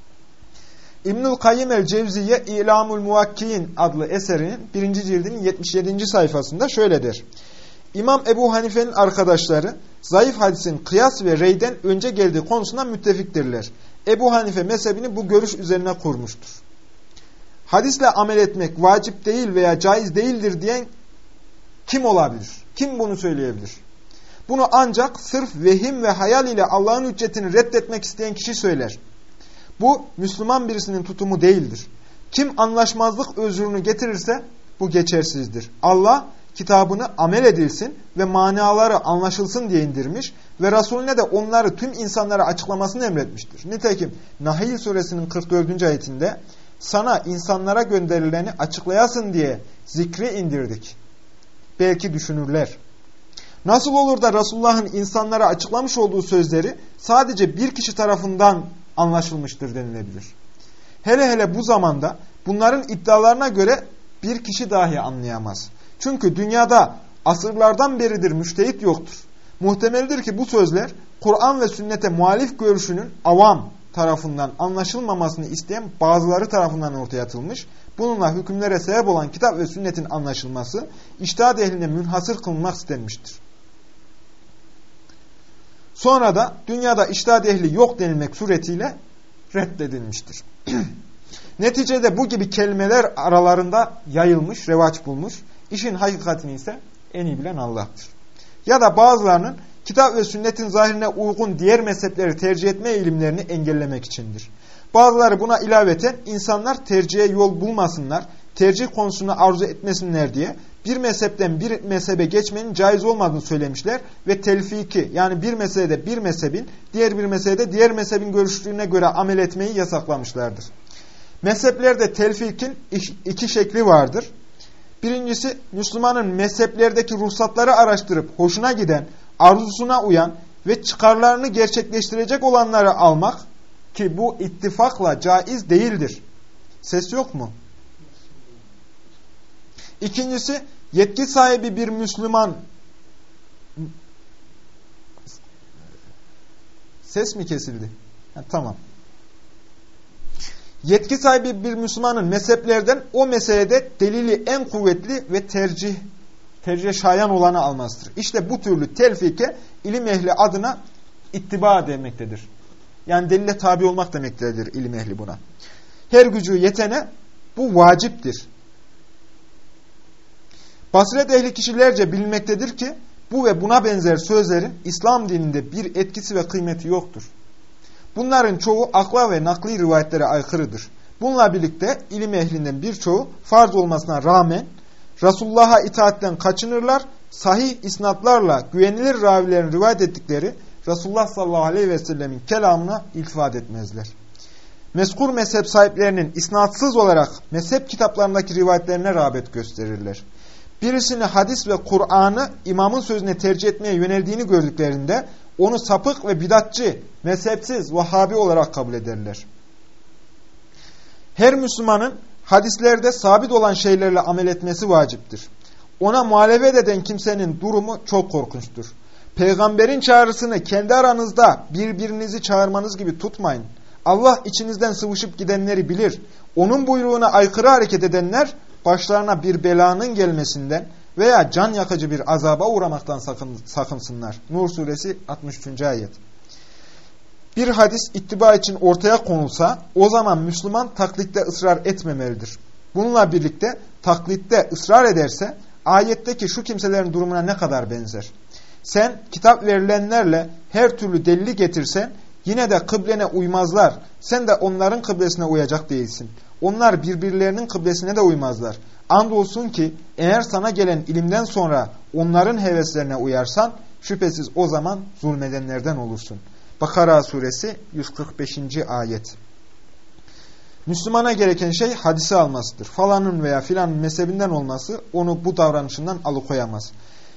İbnül Kayyim el-Cevziye İlamul Muvakkiin adlı eserinin birinci cildinin yetmiş yedinci sayfasında şöyle der. İmam Ebu Hanife'nin arkadaşları zayıf hadisin kıyas ve reyden önce geldiği konusunda müttefiktirler. Ebu Hanife mezhebini bu görüş üzerine kurmuştur. Hadisle amel etmek vacip değil veya caiz değildir diyen kim olabilir? Kim bunu söyleyebilir? Bunu ancak sırf vehim ve hayal ile Allah'ın hüccetini reddetmek isteyen kişi söyler. Bu Müslüman birisinin tutumu değildir. Kim anlaşmazlık özrünü getirirse bu geçersizdir. Allah kitabını amel edilsin ve manaları anlaşılsın diye indirmiş ve Resulüne de onları tüm insanlara açıklamasını emretmiştir. Nitekim Nahl suresinin kırk dördüncü ayetinde sana insanlara gönderileni açıklayasın diye zikri indirdik. Belki düşünürler. Nasıl olur da Resulullah'ın insanlara açıklamış olduğu sözleri sadece bir kişi tarafından anlaşılmıştır denilebilir. Hele hele bu zamanda bunların iddialarına göre bir kişi dahi anlayamaz. Çünkü dünyada asırlardan beridir müştehit yoktur. Muhtemeldir ki bu sözler Kur'an ve sünnete muhalif görüşünün avam tarafından anlaşılmamasını isteyen bazıları tarafından ortaya atılmış. Bununla hükümlere sebep olan kitap ve sünnetin anlaşılması içtihat ehline münhasır kılınmak istenmiştir. Sonra da dünyada içtihat ehli yok denilmek suretiyle reddedilmiştir. Neticede bu gibi kelimeler aralarında yayılmış, revaç bulmuş. İşin hakikatini ise en iyi bilen Allah'tır. Ya da bazılarının kitap ve sünnetin zahirine uygun diğer mezhepleri tercih etme eğilimlerini engellemek içindir. Bazıları buna ilaveten insanlar tercihe yol bulmasınlar, tercih konusunu arzu etmesinler diye bir mezhepten bir mezhebe geçmenin caiz olmadığını söylemişler ve telfiki yani bir meselede bir mezhebin diğer bir meselede diğer mezhebin görüşlerine göre amel etmeyi yasaklamışlardır. Mezheplerde telfikin iki şekli vardır. Birincisi Müslümanın mezheplerdeki ruhsatları araştırıp hoşuna giden, arzusuna uyan ve çıkarlarını gerçekleştirecek olanları almak ki bu ittifakla caiz değildir. Ses yok mu? İkincisi yetki sahibi bir Müslüman ses mi kesildi? Ha, tamam. Yetki sahibi bir Müslümanın mezheplerden o meselede delili en kuvvetli ve tercih tercih şayan olanı almasıdır. İşte bu türlü telfike ilim ehli adına ittiba demektedir. Yani delile tabi olmak demektedir ilim ehli buna. Her gücü yetene bu vaciptir. Basiret ehli kişilerce bilinmektedir ki bu ve buna benzer sözlerin İslam dininde bir etkisi ve kıymeti yoktur. Bunların çoğu akla ve nakli rivayetlere aykırıdır. Bununla birlikte ilim ehlinden birçoğu farz olmasına rağmen Resulullah'a itaatten kaçınırlar, sahih isnatlarla güvenilir ravilerin rivayet ettikleri Resulullah sallallahu aleyhi ve sellemin kelamına iltifat etmezler. Mezkur mezhep sahiplerinin isnatsız olarak mezhep kitaplarındaki rivayetlerine rağbet gösterirler. Birisini hadis ve Kur'an'ı imamın sözüne tercih etmeye yöneldiğini gördüklerinde onu sapık ve bidatçı, mezhepsiz, Vahhabi olarak kabul ederler. Her Müslümanın hadislerde sabit olan şeylerle amel etmesi vaciptir. Ona muhalefet eden kimsenin durumu çok korkunçtur. Peygamberin çağrısını kendi aranızda birbirinizi çağırmanız gibi tutmayın. Allah içinizden sıvışıp gidenleri bilir. Onun buyruğuna aykırı hareket edenler başlarına bir belanın gelmesinden veya can yakıcı bir azaba uğramaktan sakın, sakınsınlar. Nur suresi altmış üçüncü ayet. Bir hadis ittiba için ortaya konulsa o zaman Müslüman taklitte ısrar etmemelidir. Bununla birlikte taklitte ısrar ederse ayetteki şu kimselerin durumuna ne kadar benzer? Sen kitap verilenlerle her türlü delili getirsen yine de kıblene uymazlar. Sen de onların kıblesine uyacak değilsin. Onlar birbirlerinin kıblesine de uymazlar. Andolsun ki eğer sana gelen ilimden sonra onların heveslerine uyarsan şüphesiz o zaman zulmedenlerden olursun. Bakara suresi yüz kırk beşinci ayet. Müslümana gereken şey hadisi almasıdır. Falanın veya filanın mezhebinden olması onu bu davranışından alıkoyamaz.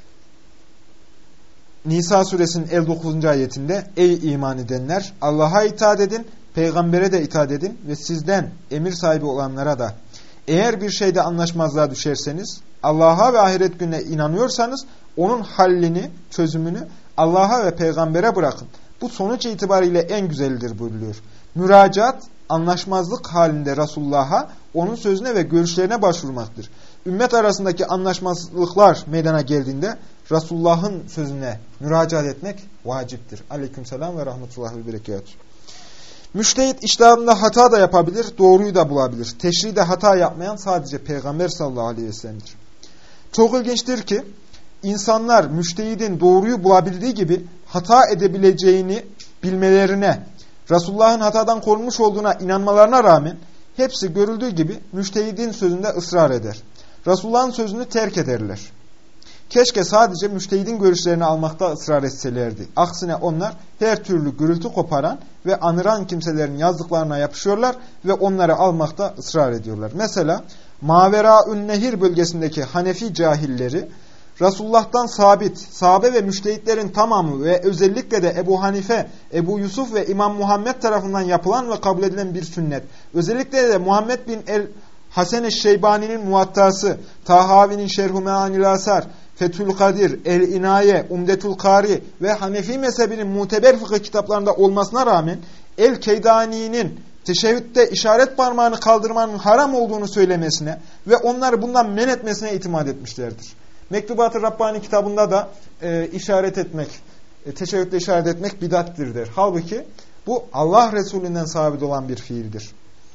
Nisa suresinin elli dokuzuncu ayetinde ey iman edenler Allah'a itaat edin, peygambere de itaat edin ve sizden emir sahibi olanlara da. Eğer bir şeyde anlaşmazlığa düşerseniz, Allah'a ve ahiret gününe inanıyorsanız onun hallini, çözümünü Allah'a ve peygambere bırakın. Bu sonuç itibariyle en güzelidir buyuruyor. Müracaat, anlaşmazlık halinde Resulullah'a, onun sözüne ve görüşlerine başvurmaktır. Ümmet arasındaki anlaşmazlıklar meydana geldiğinde Resulullah'ın sözüne müracaat etmek vaciptir. Aleykümselam ve rahmetullahi ve berekatuhu. Müştehit içtihadında hata da yapabilir, doğruyu da bulabilir. Teşride hata yapmayan sadece Peygamber sallallahu aleyhi ve sellem'dir. Çok ilginçtir ki insanlar müştehidin doğruyu bulabildiği gibi hata edebileceğini bilmelerine, Resulullah'ın hatadan korunmuş olduğuna inanmalarına rağmen hepsi görüldüğü gibi müştehidin sözünde ısrar eder. Resulullah'ın sözünü terk ederler. Keşke sadece müştehidin görüşlerini almakta ısrar etselerdi. Aksine onlar her türlü gürültü koparan ve anıran kimselerin yazdıklarına yapışıyorlar ve onları almakta ısrar ediyorlar. Mesela Maveraün Nehir bölgesindeki Hanefi cahilleri Resulullah'tan sabit, sahabe ve müştehitlerin tamamı ve özellikle de Ebu Hanife, Ebu Yusuf ve İmam Muhammed tarafından yapılan ve kabul edilen bir sünnet. Özellikle de Muhammed bin el Hasan-ı Şeybani'nin Muvattası, Tahavi'nin Şerh-ü Me'anil Asar, Fethül Kadir, El-İnaye, Umdetül Kari ve Hanefi mezhebinin muteber fıkıh kitaplarında olmasına rağmen El-Keydani'nin teşehhütte işaret parmağını kaldırmanın haram olduğunu söylemesine ve onları bundan men etmesine itimat etmişlerdir. Mektubat-ı Rabbani kitabında da e, işaret etmek, e, teşehhütte işaret etmek bidattir der. Halbuki bu Allah Resulü'nden sabit olan bir fiildir.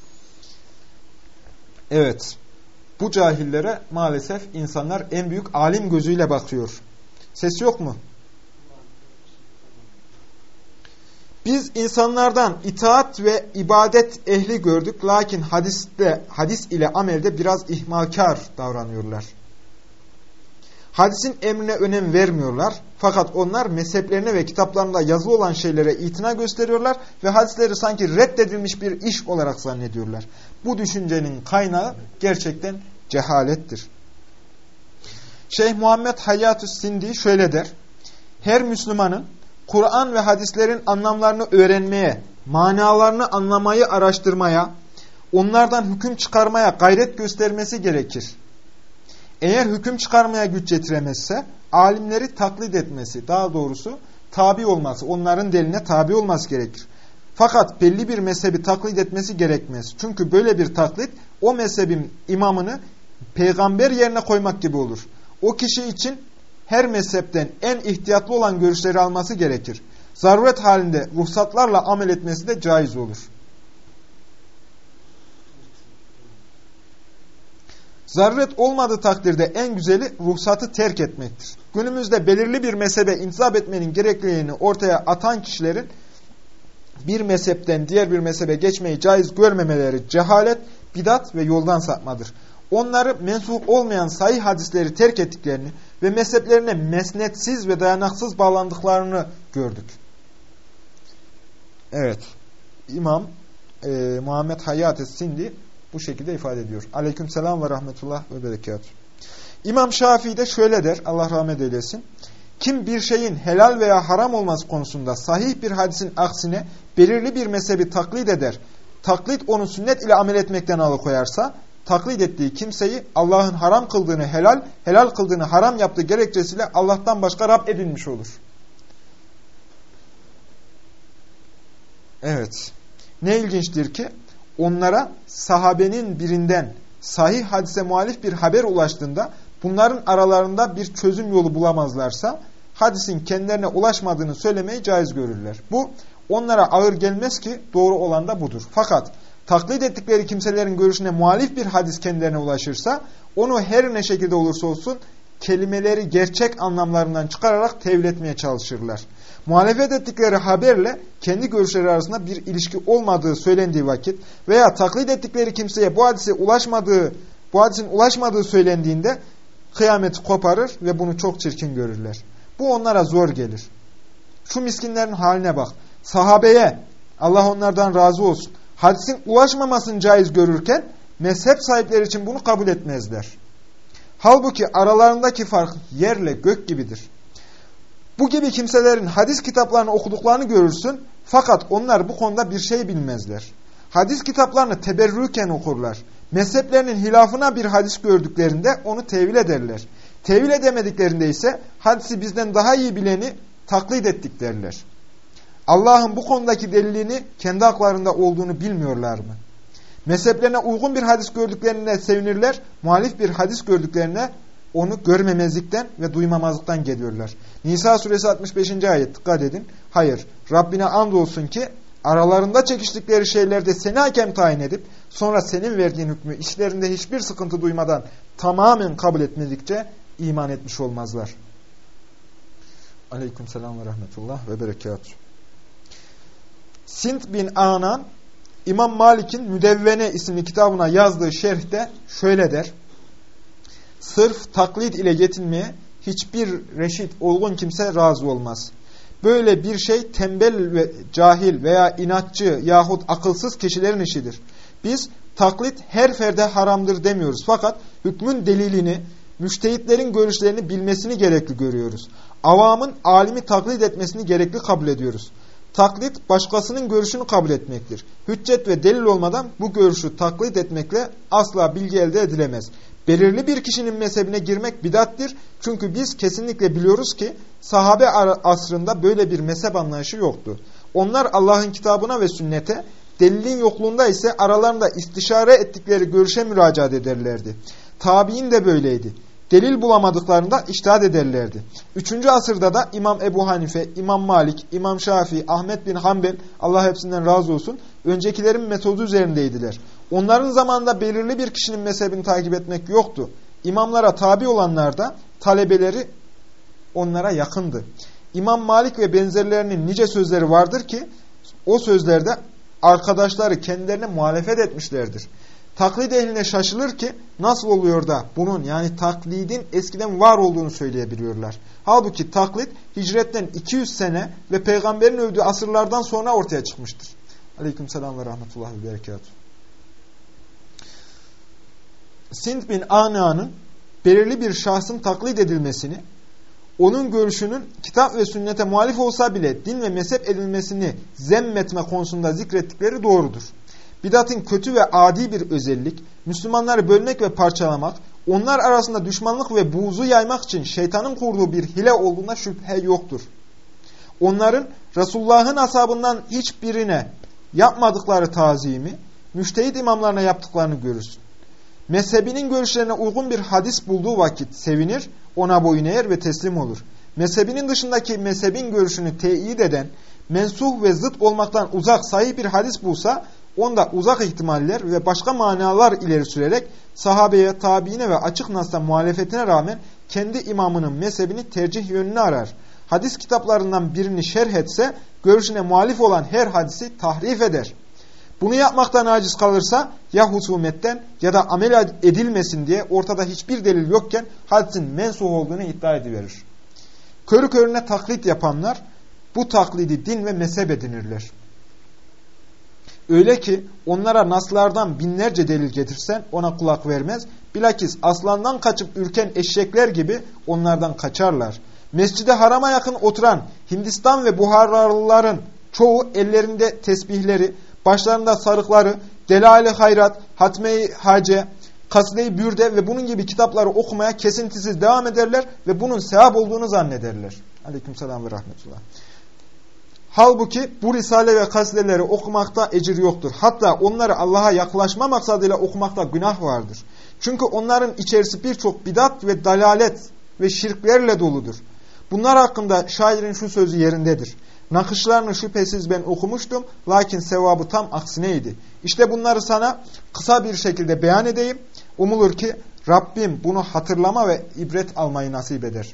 Evet, bu cahillere maalesef insanlar en büyük alim gözüyle bakıyor. Ses yok mu? Biz insanlardan itaat ve ibadet ehli gördük. Lakin hadiste, hadis ile amelde biraz ihmalkar davranıyorlar. Hadisin emrine önem vermiyorlar. Fakat onlar mezheplerine ve kitaplarında yazılı olan şeylere itina gösteriyorlar ve hadisleri sanki reddedilmiş bir iş olarak zannediyorlar. Bu düşüncenin kaynağı gerçekten cehalettir. Şeyh Muhammed Hayyat-ı Sindi şöyle der: her Müslümanın Kur'an ve hadislerin anlamlarını öğrenmeye, manalarını anlamayı araştırmaya, onlardan hüküm çıkarmaya gayret göstermesi gerekir. Eğer hüküm çıkarmaya güç yetiremezse, alimleri taklit etmesi, daha doğrusu tabi olması, onların deline tabi olması gerekir. Fakat belli bir mezhebi taklit etmesi gerekmez. Çünkü böyle bir taklit, o mezhebin imamını peygamber yerine koymak gibi olur. O kişi için her mezhepten en ihtiyatlı olan görüşleri alması gerekir. Zaruret halinde ruhsatlarla amel etmesi de caiz olur. Zaruret olmadığı takdirde en güzeli ruhsatı terk etmektir. Günümüzde belirli bir mezhebe intisap etmenin gerekliliğini ortaya atan kişilerin bir mezhepten diğer bir mezhebe geçmeyi caiz görmemeleri cehalet, bidat ve yoldan sapmadır. Onları mensup olmayan sahih hadisleri terk ettiklerini ve mezheplerine mesnetsiz ve dayanaksız bağlandıklarını gördük. Evet, İmam e, Muhammed Hayyat Es-Sindi bu şekilde ifade ediyor. Aleykümselam ve rahmetullah ve berekatuhu. İmam Şafii de şöyle der, Allah rahmet eylesin. Kim bir şeyin helal veya haram olması konusunda sahih bir hadisin aksine belirli bir mezhebi taklit eder, taklit onu sünnet ile amel etmekten alıkoyarsa, taklit ettiği kimseyi Allah'ın haram kıldığını helal, helal kıldığını haram yaptığı gerekçesiyle Allah'tan başka Rab edinmiş olur. Evet. Ne ilginçtir ki onlara sahabenin birinden sahih hadise muhalif bir haber ulaştığında bunların aralarında bir çözüm yolu bulamazlarsa hadisin kendilerine ulaşmadığını söylemeyi caiz görürler. Bu onlara ağır gelmez ki doğru olan da budur. Fakat taklit ettikleri kimselerin görüşüne muhalif bir hadis kendilerine ulaşırsa onu her ne şekilde olursa olsun kelimeleri gerçek anlamlarından çıkararak tevil etmeye çalışırlar. Muhalefet ettikleri haberle kendi görüşleri arasında bir ilişki olmadığı söylendiği vakit veya taklit ettikleri kimseye bu hadise ulaşmadığı, bu hadisin ulaşmadığı söylendiğinde kıyameti koparır ve bunu çok çirkin görürler. Bu onlara zor gelir. Şu miskinlerin haline bak. Sahabeye, Allah onlardan razı olsun, hadisin ulaşmamasını caiz görürken mezhep sahipleri için bunu kabul etmezler. Halbuki aralarındaki fark yerle gök gibidir. Bu gibi kimselerin hadis kitaplarını okuduklarını görürsün fakat onlar bu konuda bir şey bilmezler. Hadis kitaplarını teberrüken okurlar. Mezheplerinin hilafına bir hadis gördüklerinde onu tevil ederler. Tevil edemediklerinde ise hadisi bizden daha iyi bileni taklit ettik derler. Allah'ın bu konudaki delilini kendi haklarında olduğunu bilmiyorlar mı? Mezheplerine uygun bir hadis gördüklerine sevinirler, muhalif bir hadis gördüklerine onu görmemezlikten ve duymamazlıktan geliyorlar. Nisa suresi altmış beşinci ayet, dikkat edin. Hayır, Rabbine andolsun ki aralarında çekiştikleri şeylerde seni hakem tayin edip sonra senin verdiğin hükmü işlerinde hiçbir sıkıntı duymadan tamamen kabul etmedikçe iman etmiş olmazlar. Aleykümselam ve rahmetullah ve berekatuhu. Sint bin Anan İmam Malik'in Müdevvene isimli kitabına yazdığı şerhte şöyle der. Sırf taklit ile yetinmeye hiçbir reşit, olgun kimse razı olmaz. Böyle bir şey tembel ve cahil veya inatçı yahut akılsız kişilerin işidir. Biz taklit her ferde haramdır demiyoruz. Fakat hükmün delilini, müştehitlerin görüşlerini bilmesini gerekli görüyoruz. Avamın alimi taklit etmesini gerekli kabul ediyoruz. Taklit başkasının görüşünü kabul etmektir. Hüccet ve delil olmadan bu görüşü taklit etmekle asla bilgi elde edilemez. Belirli bir kişinin mezhebine girmek bidattir. Çünkü biz kesinlikle biliyoruz ki sahabe asrında böyle bir mezhep anlayışı yoktu. Onlar Allah'ın kitabına ve sünnete, delilin yokluğunda ise aralarında istişare ettikleri görüşe müracaat ederlerdi. Tabi'in de böyleydi. Delil bulamadıklarında içtihat ederlerdi. Üçüncü asırda da İmam Ebu Hanife, İmam Malik, İmam Şafii, Ahmet bin Hanbel, Allah hepsinden razı olsun, öncekilerin metodu üzerindeydiler. Onların zamanında belirli bir kişinin mezhebini takip etmek yoktu. İmamlara tabi olanlar da talebeleri onlara yakındı. İmam Malik ve benzerlerinin nice sözleri vardır ki o sözlerde arkadaşları kendilerine muhalefet etmişlerdir. Taklit ehline şaşılır ki nasıl oluyor da bunun yani taklidin eskiden var olduğunu söyleyebiliyorlar. Halbuki taklit hicretten iki yüz sene ve peygamberin övdüğü asırlardan sonra ortaya çıkmıştır. Aleykümselam ve rahmetullah ve berekatuhu. Sint bin Ana'nın belirli bir şahsın taklit edilmesini, onun görüşünün kitap ve sünnete muhalif olsa bile din ve mezhep edilmesini zemmetme konusunda zikrettikleri doğrudur. Bidatın kötü ve adi bir özellik, Müslümanları bölmek ve parçalamak, onlar arasında düşmanlık ve buğzu yaymak için şeytanın kurduğu bir hile olduğuna şüphe yoktur. Onların Resulullah'ın ashabından hiçbirine yapmadıkları tazimi, müştehit imamlarına yaptıklarını görürsün. Mezhebinin görüşlerine uygun bir hadis bulduğu vakit sevinir, ona boyun eğer ve teslim olur. Mezhebinin dışındaki mezhebin görüşünü teyit eden, mensuh ve zıt olmaktan uzak sahih bir hadis bulsa, onda uzak ihtimaller ve başka manalar ileri sürerek sahabeye, tabiine ve açık nasla muhalefetine rağmen kendi imamının mezhebini tercih yönünü arar. Hadis kitaplarından birini şerh etse, görüşüne muhalif olan her hadisi tahrif eder. Bunu yapmaktan aciz kalırsa ya husumetten ya da amel edilmesin diye ortada hiçbir delil yokken hadisin mensuh olduğunu iddia ediverir. Körü körüne taklit yapanlar bu taklidi din ve mezhep edinirler. Öyle ki onlara naslardan binlerce delil getirsen ona kulak vermez. Bilakis aslandan kaçıp ürken eşekler gibi onlardan kaçarlar. Mescid-i Haram'a yakın oturan Hindistan ve Buharalıların çoğu ellerinde tesbihleri, başlarında sarıkları, Delal-i Hayrat, Hatme-i Hace, Kaside-i Bürde ve bunun gibi kitapları okumaya kesintisiz devam ederler ve bunun sevap olduğunu zannederler. Aleykümselam ve rahmetullah. Halbuki bu risale ve kasideleri okumakta ecir yoktur. Hatta onları Allah'a yaklaşma maksadıyla okumakta günah vardır. Çünkü onların içerisi birçok bidat ve dalalet ve şirklerle doludur. Bunlar hakkında şairin şu sözü yerindedir. Nakışlarını şüphesiz ben okumuştum, lakin sevabı tam aksineydi. İşte bunları sana kısa bir şekilde beyan edeyim. Umulur ki Rabbim bunu hatırlama ve ibret almayı nasip eder.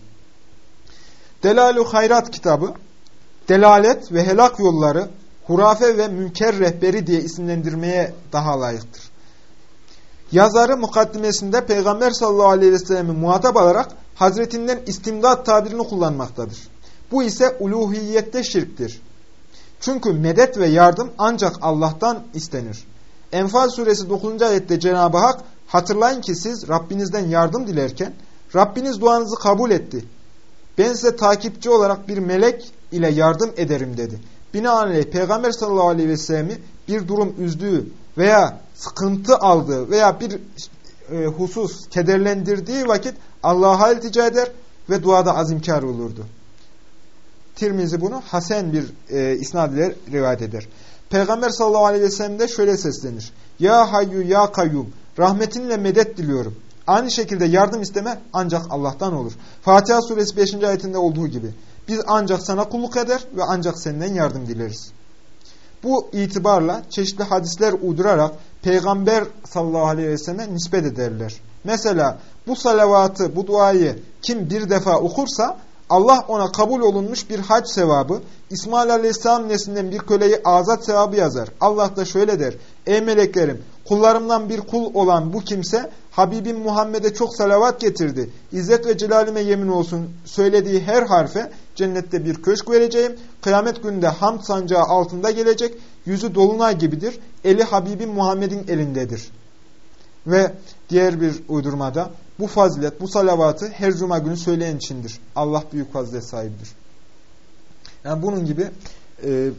Delal-ü Hayrat kitabı, delalet ve helak yolları, hurafe ve münker rehberi diye isimlendirmeye daha layıktır. Yazarı mukaddimesinde Peygamber sallallahu aleyhi ve sellem'i muhatap alarak Hazretinden istimdat tabirini kullanmaktadır. Bu ise uluhiyette şirktir. Çünkü medet ve yardım ancak Allah'tan istenir. Enfal suresi dokuzuncu ayette Cenab-ı Hak, hatırlayın ki siz Rabbinizden yardım dilerken Rabbiniz duanızı kabul etti. Ben size takipçi olarak bir melek ile yardım ederim dedi. Binaenaleyh Peygamber sallallahu aleyhi ve sellem'i bir durum üzdüğü veya sıkıntı aldığı veya bir e, husus kederlendirdiği vakit Allah'a iltica eder ve duada azimkar olurdu. Tirmizi bunu hasen bir e, isnad ile rivayet eder. Peygamber sallallahu aleyhi ve sellem de şöyle seslenir. Ya hayyu ya kayyum, rahmetinle medet diliyorum. Aynı şekilde yardım isteme ancak Allah'tan olur. Fatiha suresi beşinci ayetinde olduğu gibi. Biz ancak sana kulluk eder ve ancak senden yardım dileriz. Bu itibarla çeşitli hadisler uydurarak Peygamber sallallahu aleyhi ve selleme nispet ederler. Mesela bu salavatı, bu duayı kim bir defa okursa Allah ona kabul olunmuş bir hac sevabı, İsmail aleyhisselam neslinden bir köleyi azat sevabı yazar. Allah da şöyle der: ey meleklerim, kullarımdan bir kul olan bu kimse Habibim Muhammed'e çok salavat getirdi. İzzet ve celalime yemin olsun, söylediği her harfe cennette bir köşk vereceğim. Kıyamet gününde hamd sancağı altında gelecek. Yüzü dolunay gibidir. Eli Habibim Muhammed'in elindedir. Ve diğer bir uydurmada bu fazilet, bu salavatı her cuma günü söyleyen içindir. Allah büyük fazilet sahibidir. Yani bunun gibi e,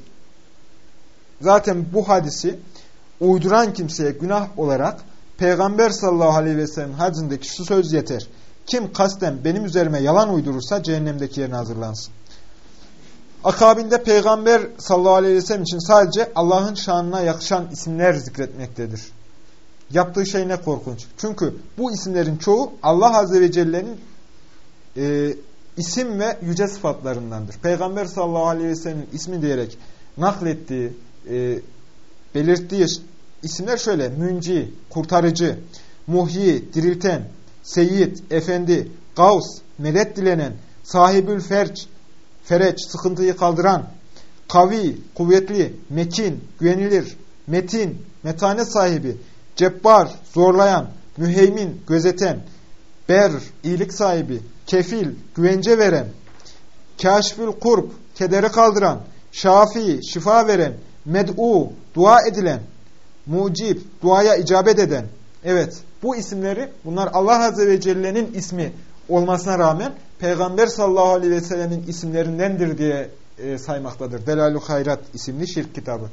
zaten bu hadisi uyduran kimseye günah olarak Peygamber sallallahu aleyhi ve sellem hadisindeki şu söz yeter. Kim kasten benim üzerime yalan uydurursa cehennemdeki yerine hazırlansın. Akabinde Peygamber sallallahu aleyhi ve sellem için sadece Allah'ın şanına yakışan isimler zikretmektedir. Yaptığı şey ne korkunç. Çünkü bu isimlerin çoğu Allah Azze ve Celle'nin e, isim ve yüce sıfatlarındandır. Peygamber sallallahu aleyhi ve sellem'in ismi diyerek naklettiği, e, belirttiği isimler şöyle: Münci, kurtarıcı, muhyi, dirilten, seyyid, efendi, gavs, medet dilenen, sahibül ferç, fereç, sıkıntıyı kaldıran, kavi, kuvvetli, mekin, güvenilir, metin, metanet sahibi, cebbar, zorlayan, müheymin, gözeten, ber, iyilik sahibi, kefil, güvence veren, kâşfül kurb, kederi kaldıran, şafi, şifa veren, med'u, dua edilen, mucib, duaya icabet eden. Evet, bu isimleri, bunlar Allah Azze ve Celle'nin ismi olmasına rağmen Peygamber sallallahu aleyhi ve sellemin isimlerindendir diye e, saymaktadır. Delal-ü Hayrat isimli şirk kitabı.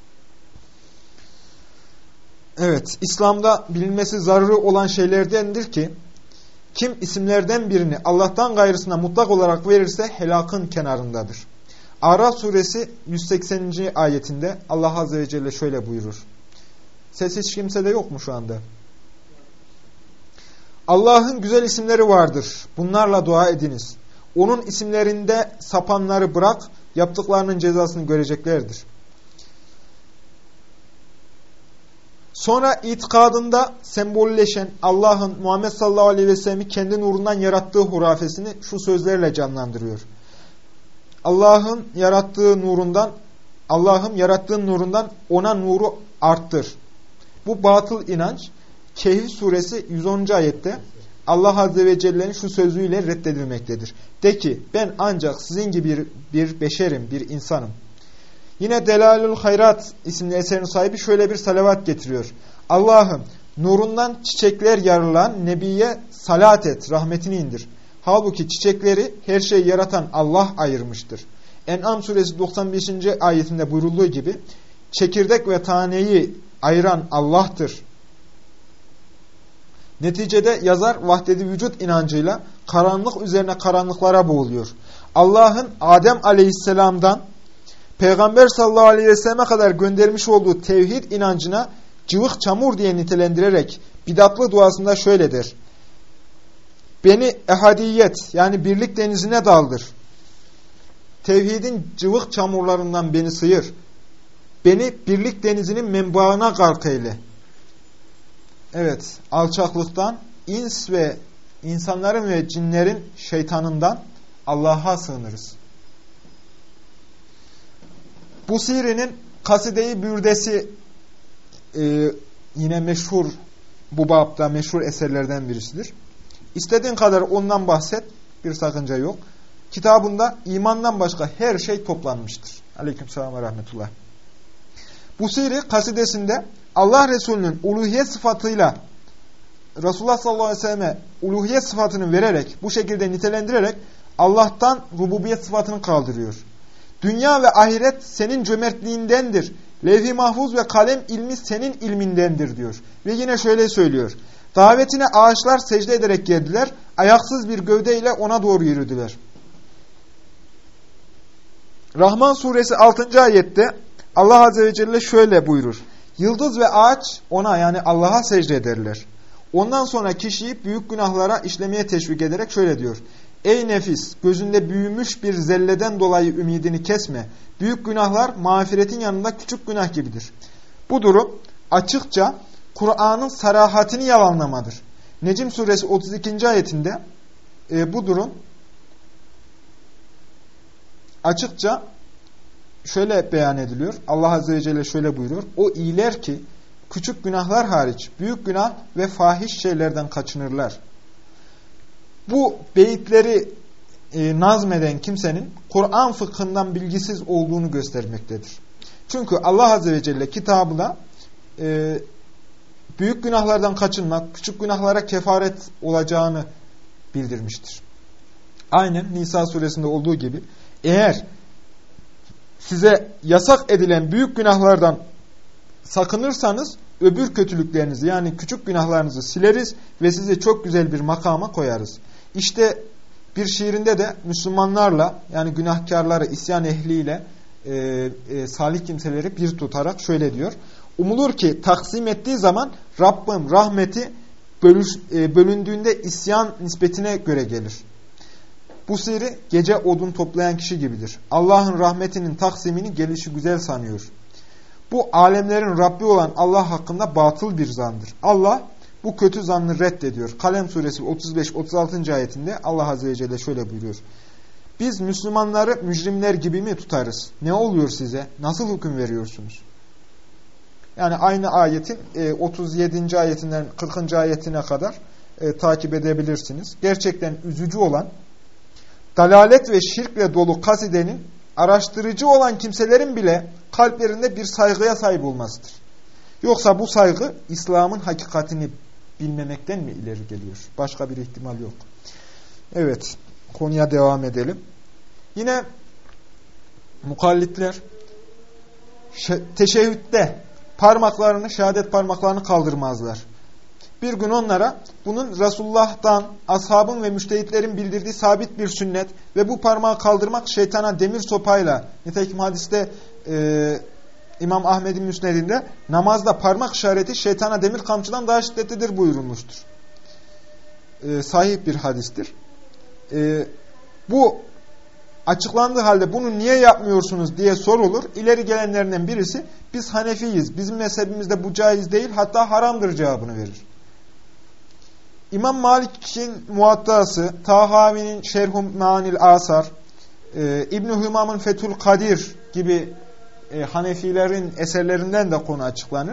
Evet, İslam'da bilinmesi zaruri olan şeylerdendir ki kim isimlerden birini Allah'tan gayrısına mutlak olarak verirse helakın kenarındadır. Araf suresi yüz sekseninci ayetinde Allah Azze ve Celle şöyle buyurur. Ses hiç kimsede yok mu şu anda? Allah'ın güzel isimleri vardır. Bunlarla dua ediniz. Onun isimlerinde sapanları bırak, yaptıklarının cezasını göreceklerdir. Sonra itikadında sembolleşen Allah'ın Muhammed sallallahu aleyhi ve sellem'i kendi nurundan yarattığı hurafesini şu sözlerle canlandırıyor. Allah'ın yarattığı nurundan, Allah'ım yarattığın nurundan ona nuru arttır. Bu batıl inanç Kehf suresi yüz onuncu ayette Allah Azze ve Celle'nin şu sözüyle reddedilmektedir. De ki ben ancak sizin gibi bir, bir beşerim, bir insanım. Yine Delalül Hayrat isimli eserin sahibi şöyle bir salavat getiriyor. Allah'ım nurundan çiçekler yarılan Nebiye salat et, rahmetini indir. Halbuki çiçekleri her şeyi yaratan Allah ayırmıştır. En'am suresi doksan beşinci ayetinde buyurulduğu gibi çekirdek ve taneyi ayıran Allah'tır. Neticede yazar vahdet-i vücut inancıyla karanlık üzerine karanlıklara boğuluyor. Allah'ın Adem aleyhisselamdan Peygamber sallallahu aleyhi ve selleme kadar göndermiş olduğu tevhid inancına cıvık çamur diye nitelendirerek bidatlı duasında şöyle der. Beni ehadiyet yani birlik denizine daldır. Tevhidin cıvık çamurlarından beni sıyır. Beni birlik denizinin menbaına gark eyle. Evet, alçaklıktan, ins ve insanların ve cinlerin şeytanından Allah'a sığınırız. Busiri'nin Kaside-i Bürdesi e, yine meşhur, bu babda meşhur eserlerden birisidir. İstediğin kadar ondan bahset, bir sakınca yok. Kitabında imandan başka her şey toplanmıştır. Aleykümselam ve rahmetullah. Busiri kasidesinde Allah Resulü'nün uluhiyet sıfatıyla Resulullah sallallahu aleyhi ve selleme uluhiyet sıfatını vererek, bu şekilde nitelendirerek Allah'tan rububiyet sıfatını kaldırıyor. Dünya ve ahiret senin cömertliğindendir. Levh-i mahfuz ve kalem ilmi senin ilmindendir diyor. Ve yine şöyle söylüyor. Davetine ağaçlar secde ederek geldiler. Ayaksız bir gövdeyle ona doğru yürüdüler. Rahman suresi altıncı ayette Allah azze ve celle şöyle buyurur. Yıldız ve ağaç ona yani Allah'a secde ederler. Ondan sonra kişiyi büyük günahlara işlemeye teşvik ederek şöyle diyor. Ey nefis, gözünde büyümüş bir zelleden dolayı ümidini kesme. Büyük günahlar mağfiretin yanında küçük günah gibidir. Bu durum açıkça Kur'an'ın sarahatini yalanlamadır. Necm suresi otuz ikinci ayetinde e, bu durum açıkça şöyle beyan ediliyor. Allah azze ve celle şöyle buyuruyor. O iyiler ki küçük günahlar hariç büyük günah ve fahiş şeylerden kaçınırlar. Bu beyitleri e, nazmeden kimsenin Kur'an fıkhından bilgisiz olduğunu göstermektedir. Çünkü Allah azze ve celle kitabına e, büyük günahlardan kaçınmak, küçük günahlara kefaret olacağını bildirmiştir. Aynen Nisa suresinde olduğu gibi eğer size yasak edilen büyük günahlardan sakınırsanız öbür kötülüklerinizi yani küçük günahlarınızı sileriz ve sizi çok güzel bir makama koyarız. İşte bir şiirinde de Müslümanlarla yani günahkarları, isyan ehliyle e, e, salih kimseleri bir tutarak şöyle diyor. Umulur ki taksim ettiği zaman Rabbim rahmeti bölüş, e, bölündüğünde isyan nispetine göre gelir. Bu siri gece odun toplayan kişi gibidir. Allah'ın rahmetinin taksimini gelişi güzel sanıyor. Bu alemlerin Rabbi olan Allah hakkında batıl bir zandır. Allah bu kötü zannı reddediyor. Kalem suresi otuz beş otuz altıncı ayetinde Allah azze ve celle şöyle buyuruyor. Biz Müslümanları mücrimler gibi mi tutarız? Ne oluyor size? Nasıl hüküm veriyorsunuz? Yani aynı ayetin otuz yedinci ayetinden kırkıncı ayetine kadar e, takip edebilirsiniz. Gerçekten üzücü olan dalalet ve şirkle dolu kasidenin araştırıcı olan kimselerin bile kalplerinde bir saygıya sahip olmasıdır. Yoksa bu saygı İslam'ın hakikatini bilmemekten mi ileri geliyor? Başka bir ihtimal yok. Evet, konuya devam edelim. Yine mukallitler teşehhütte parmaklarını, şehadet parmaklarını kaldırmazlar. Bir gün onlara bunun Resulullah'tan, ashabın ve müştehitlerin bildirdiği sabit bir sünnet ve bu parmağı kaldırmak şeytana demir sopayla, nitekim hadiste e, İmam Ahmed'in müsnedinde namazda parmak işareti şeytana demir kamçıdan daha şiddetlidir buyurulmuştur. E, sahih bir hadistir. E, bu açıklandığı halde bunu niye yapmıyorsunuz diye sorulur. İleri gelenlerinden birisi biz Hanefiyiz, bizim mezhebimizde bu caiz değil hatta haramdır cevabını verir. İmam Malik'in Muattası, Tahavi'nin Şerh-u Me'anil Asar, e, İbn-i Hümam'ın Fethül Kadir gibi e, Hanefilerin eserlerinden de konu açıklanır.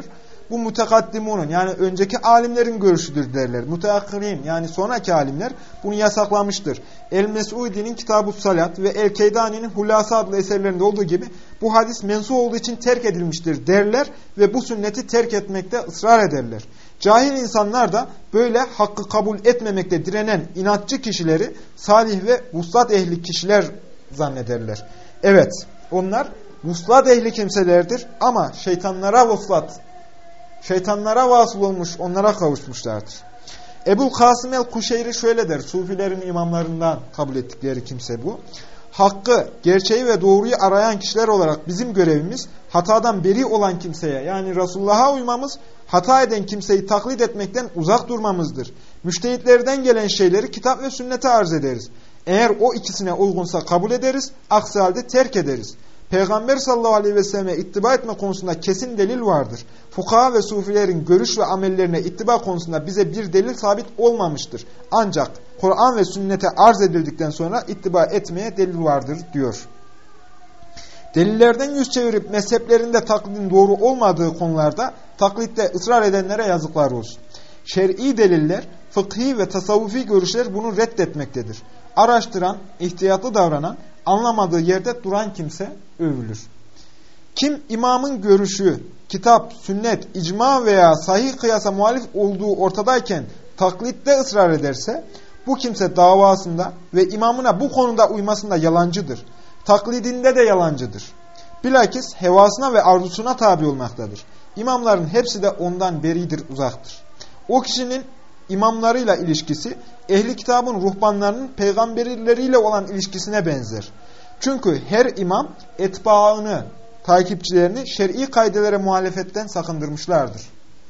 bu mutekaddimunun yani önceki alimlerin görüşüdür derler. Müteakkirin yani sonraki alimler bunu yasaklamıştır. El-Mes'udi'nin Kitab-ı Salat ve El-Keydani'nin Hulasa adlı eserlerinde olduğu gibi bu hadis mensuh olduğu için terk edilmiştir derler ve bu sünneti terk etmekte ısrar ederler. Cahil insanlar da böyle hakkı kabul etmemekte direnen inatçı kişileri salih ve vuslat ehli kişiler zannederler. Evet, onlar vuslat ehli kimselerdir ama şeytanlara vuslat, şeytanlara vasıl olmuş, onlara kavuşmuşlardır. Ebu Kasım el-Kuşeyri şöyle der, Sufilerin imamlarından kabul ettikleri kimse bu. Hakkı, gerçeği ve doğruyu arayan kişiler olarak bizim görevimiz hatadan beri olan kimseye yani Resulullah'a uymamız, hata eden kimseyi taklit etmekten uzak durmamızdır. Müştehitlerden gelen şeyleri kitap ve sünnete arz ederiz. Eğer o ikisine uygunsa kabul ederiz, aksi halde terk ederiz. Peygamber sallallahu aleyhi ve selleme ittiba etme konusunda kesin delil vardır. Fukaha ve sufilerin görüş ve amellerine ittiba konusunda bize bir delil sabit olmamıştır. Ancak Kur'an ve sünnete arz edildikten sonra ittiba etmeye delil vardır diyor. Delillerden yüz çevirip mezheplerinde taklidin doğru olmadığı konularda taklitte ısrar edenlere yazıklar olsun. Şer'i deliller, fıkhi ve tasavvufi görüşler bunu reddetmektedir. Araştıran, ihtiyatlı davranan, anlamadığı yerde duran kimse övülür. Kim imamın görüşü, kitap, sünnet, icma veya sahih kıyasa muhalif olduğu ortadayken taklitte ısrar ederse, bu kimse davasında ve imamına bu konuda uymasında yalancıdır. Taklidinde de yalancıdır. Bilakis hevasına ve arzusuna tabi olmaktadır. İmamların hepsi de ondan beridir, uzaktır. O kişinin imamlarıyla ilişkisi, ehli kitabın ruhbanlarının peygamberleriyle olan ilişkisine benzer. Çünkü her imam etbaını, takipçilerini şer'i kaidelere muhalefetten sakındırmışlardır.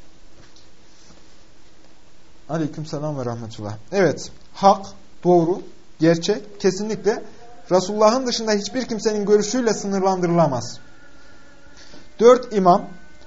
Aleykümselam ve rahmetullah. Evet, hak, doğru, gerçek kesinlikle Resulullah'ın dışında hiçbir kimsenin görüşüyle sınırlandırılamaz. Dört imam,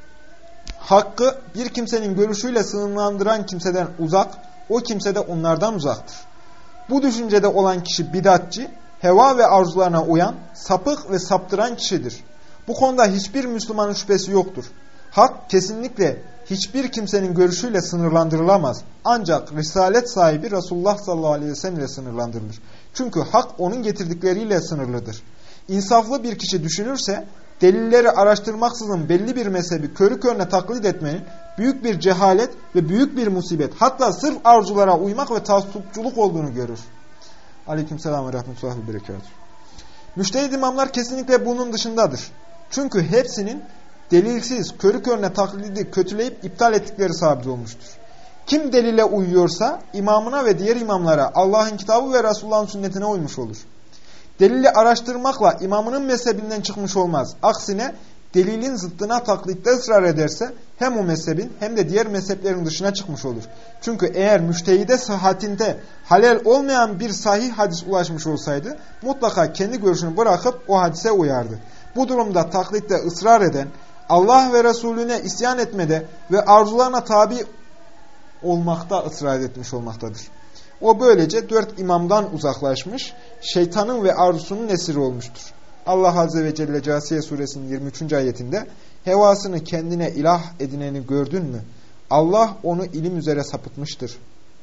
hakkı bir kimsenin görüşüyle sınırlandıran kimseden uzak, o kimse de onlardan uzaktır. Bu düşüncede olan kişi bidatçı, heva ve arzularına uyan, sapık ve saptıran kişidir. Bu konuda hiçbir Müslümanın şüphesi yoktur. Hak kesinlikle hiçbir kimsenin görüşüyle sınırlandırılamaz. Ancak risalet sahibi Resulullah sallallahu aleyhi ve sellem ile sınırlandırılır. Çünkü hak onun getirdikleriyle sınırlıdır. İnsaflı bir kişi düşünürse, delilleri araştırmaksızın belli bir mezhebi körü körüne taklit etmenin büyük bir cehalet ve büyük bir musibet, hatta sırf arzulara uymak ve taassupçuluk olduğunu görür. Aleykümselam ve rahmetullah ve berekatuhu. Müştehid imamlar kesinlikle bunun dışındadır. Çünkü hepsinin delilsiz, körü körüne taklidi kötüleyip iptal ettikleri sabit olmuştur. Kim delile uyuyorsa imamına ve diğer imamlara, Allah'ın kitabı ve Resulullah'ın sünnetine uymuş olur. Delili araştırmakla imamının mezhebinden çıkmış olmaz. Aksine delilin zıttına taklitte ısrar ederse hem o mezhebin hem de diğer mezheplerin dışına çıkmış olur. Çünkü eğer müştehide sıhhatinde halel olmayan bir sahih hadis ulaşmış olsaydı mutlaka kendi görüşünü bırakıp o hadise uyardı. Bu durumda taklitte ısrar eden, Allah ve Resulüne isyan etmede ve arzularına tabi olmakta ısrar etmiş olmaktadır. O böylece dört imamdan uzaklaşmış, şeytanın ve arzusunun esiri olmuştur. Allah Azze ve Celle Câsiye suresinin yirmi üçüncü ayetinde hevasını kendine ilah edineni gördün mü? Allah onu ilim üzere sapıtmıştır.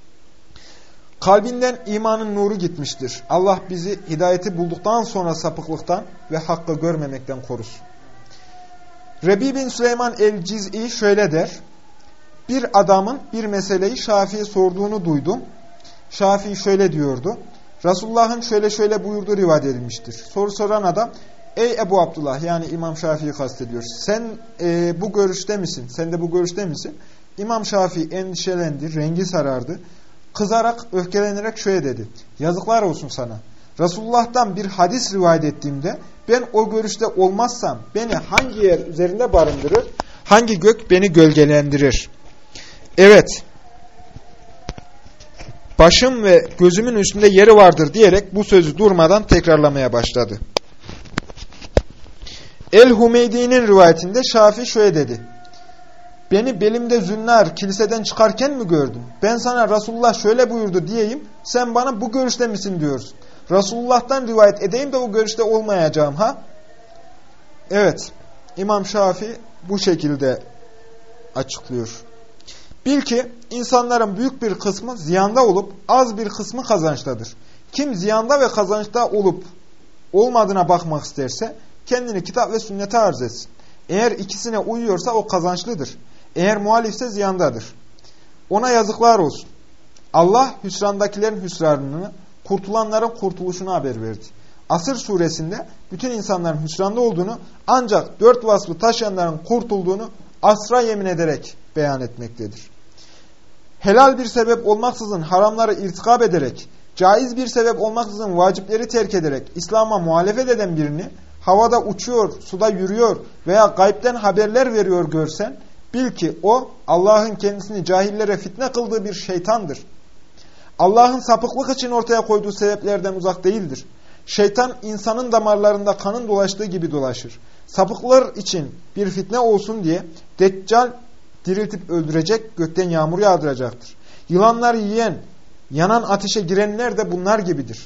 Kalbinden imanın nuru gitmiştir. Allah bizi hidayeti bulduktan sonra sapıklıktan ve hakkı görmemekten korusun. Rebi bin Süleyman el-Ciz'i şöyle der. Bir adamın bir meseleyi Şafii'ye sorduğunu duydum. Şafii şöyle diyordu. Resulullah'ın şöyle şöyle buyurduğu rivayet edilmiştir. Soru soran adam, ey Ebu Abdullah, yani İmam Şafii'yi kastediyor. Sen e, bu görüşte misin? Sen de bu görüşte misin? İmam Şafii endişelendi, rengi sarardı. Kızarak, öfkelenerek şöyle dedi. Yazıklar olsun sana. Resulullah'tan bir hadis rivayet ettiğimde ben o görüşte olmazsam beni hangi yer üzerinde barındırır? Hangi gök beni gölgelendirir? Evet. Başım ve gözümün üstünde yeri vardır diyerek bu sözü durmadan tekrarlamaya başladı. El-Humeydi'nin rivayetinde Şafii şöyle dedi. Beni belimde zünnar kiliseden çıkarken mi gördün? Ben sana Resulullah şöyle buyurdu diyeyim, sen bana bu görüşte misin diyorsun. Resulullah'tan rivayet edeyim de o görüşte olmayacağım ha? Evet, İmam Şafii bu şekilde açıklıyor. Bil ki insanların büyük bir kısmı ziyanda olup az bir kısmı kazançtadır. Kim ziyanda ve kazançta olup olmadığına bakmak isterse kendini kitap ve sünnete arz etsin. Eğer ikisine uyuyorsa o kazançlıdır. Eğer muhalifse ziyandadır. Ona yazıklar olsun. Allah hüsrandakilerin hüsranını, kurtulanların kurtuluşunu haber verdi. Asır suresinde bütün insanların hüsranda olduğunu ancak dört vasfı taşıyanların kurtulduğunu asra yemin ederek beyan etmektedir. Helal bir sebep olmaksızın haramları irtikab ederek, caiz bir sebep olmaksızın vacipleri terk ederek İslam'a muhalefet eden birini havada uçuyor, suda yürüyor veya gaybden haberler veriyor görsen, bil ki o Allah'ın kendisini cahillere fitne kıldığı bir şeytandır. Allah'ın sapıklık için ortaya koyduğu sebeplerden uzak değildir. Şeytan insanın damarlarında kanın dolaştığı gibi dolaşır. Sapıklar için bir fitne olsun diye Deccal diriltip öldürecek, gökten yağmur yağdıracaktır. Yılanları yiyen, yanan ateşe girenler de bunlar gibidir.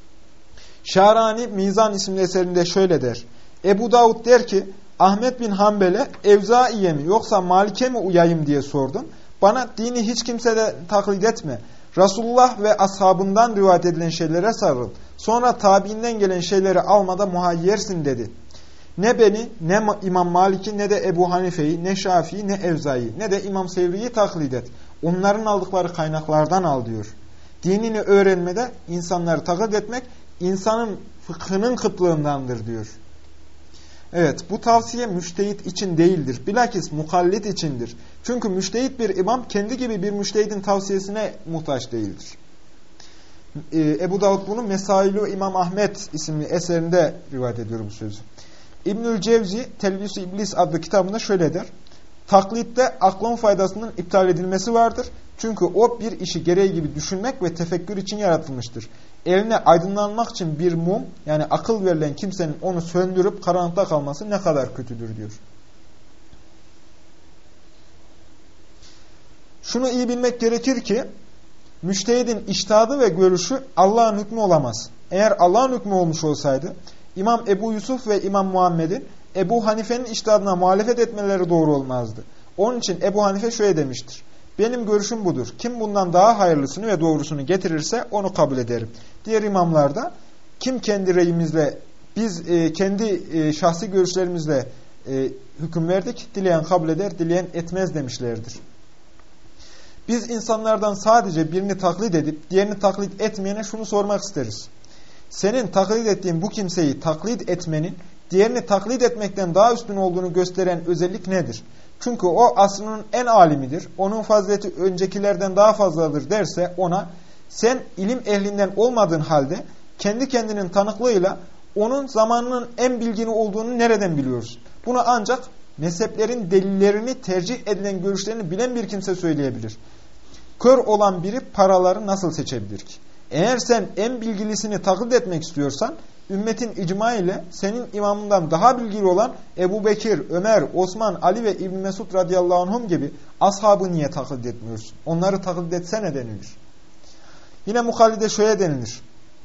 Şarani Mizan isimli eserinde şöyle der. Ebu Davud der ki, Ahmet bin Hanbel'e Evzai'ye mi yoksa Malik'e mi uyayım diye sordum. Bana dini hiç kimseden taklit etme. Resulullah ve ashabından rivayet edilen şeylere sarıl. Sonra tabiinden gelen şeyleri almada muhayyersin dedi. Ne beni, ne İmam Malik'i, ne de Ebu Hanife'yi, ne Şafii'yi, ne Evzai'yi, ne de İmam Sevri'yi taklit et. Onların aldıkları kaynaklardan al diyor. Dinini öğrenmede insanları taklit etmek, insanın fıkhının kıtlığındandır diyor. Evet, bu tavsiye müştehit için değildir. Bilakis mukallit içindir. Çünkü müştehit bir imam kendi gibi bir müştehidin tavsiyesine muhtaç değildir. Ee, Ebu Davud bunu Mesailü İmam Ahmet isimli eserinde rivayet ediyor bu sözü. İbnül Cevzi Telbis-i İblis adlı kitabında şöyle der. Taklitte aklın faydasının iptal edilmesi vardır. Çünkü o bir işi gereği gibi düşünmek ve tefekkür için yaratılmıştır. Eline aydınlanmak için bir mum, yani akıl verilen kimsenin onu söndürüp karanlıkta kalması ne kadar kötüdür diyor. Şunu iyi bilmek gerekir ki müştehidin içtihadı ve görüşü Allah'ın hükmü olamaz. Eğer Allah'ın hükmü olmuş olsaydı İmam Ebu Yusuf ve İmam Muhammed'in Ebu Hanife'nin içtihadına muhalefet etmeleri doğru olmazdı. Onun için Ebu Hanife şöyle demiştir. Benim görüşüm budur. Kim bundan daha hayırlısını ve doğrusunu getirirse onu kabul ederim. Diğer imamlar da kim kendi reyimizle, biz e, kendi e, şahsi görüşlerimizle e, hüküm verdik, dileyen kabul eder, dileyen etmez demişlerdir. Biz insanlardan sadece birini taklit edip diğerini taklit etmeyene şunu sormak isteriz. Senin taklit ettiğin bu kimseyi taklit etmenin diğerini taklit etmekten daha üstün olduğunu gösteren özellik nedir? Çünkü o asrının en alimidir, onun fazileti öncekilerden daha fazladır derse ona, sen ilim ehlinden olmadığın halde kendi kendinin tanıklığıyla onun zamanının en bilgini olduğunu nereden biliyorsun? Bunu ancak mezheplerin delillerini, tercih edilen görüşlerini bilen bir kimse söyleyebilir. Kör olan biri paraları nasıl seçebilir ki? Eğer sen en bilgilisini taklit etmek istiyorsan, ümmetin icma ile senin imamından daha bilgili olan Ebu Bekir, Ömer, Osman, Ali ve İbn Mesud radıyallahu anhum gibi ashabı niye taklit etmiyorsun? Onları taklit etsene denilir. Yine mukallide şöyle denilir.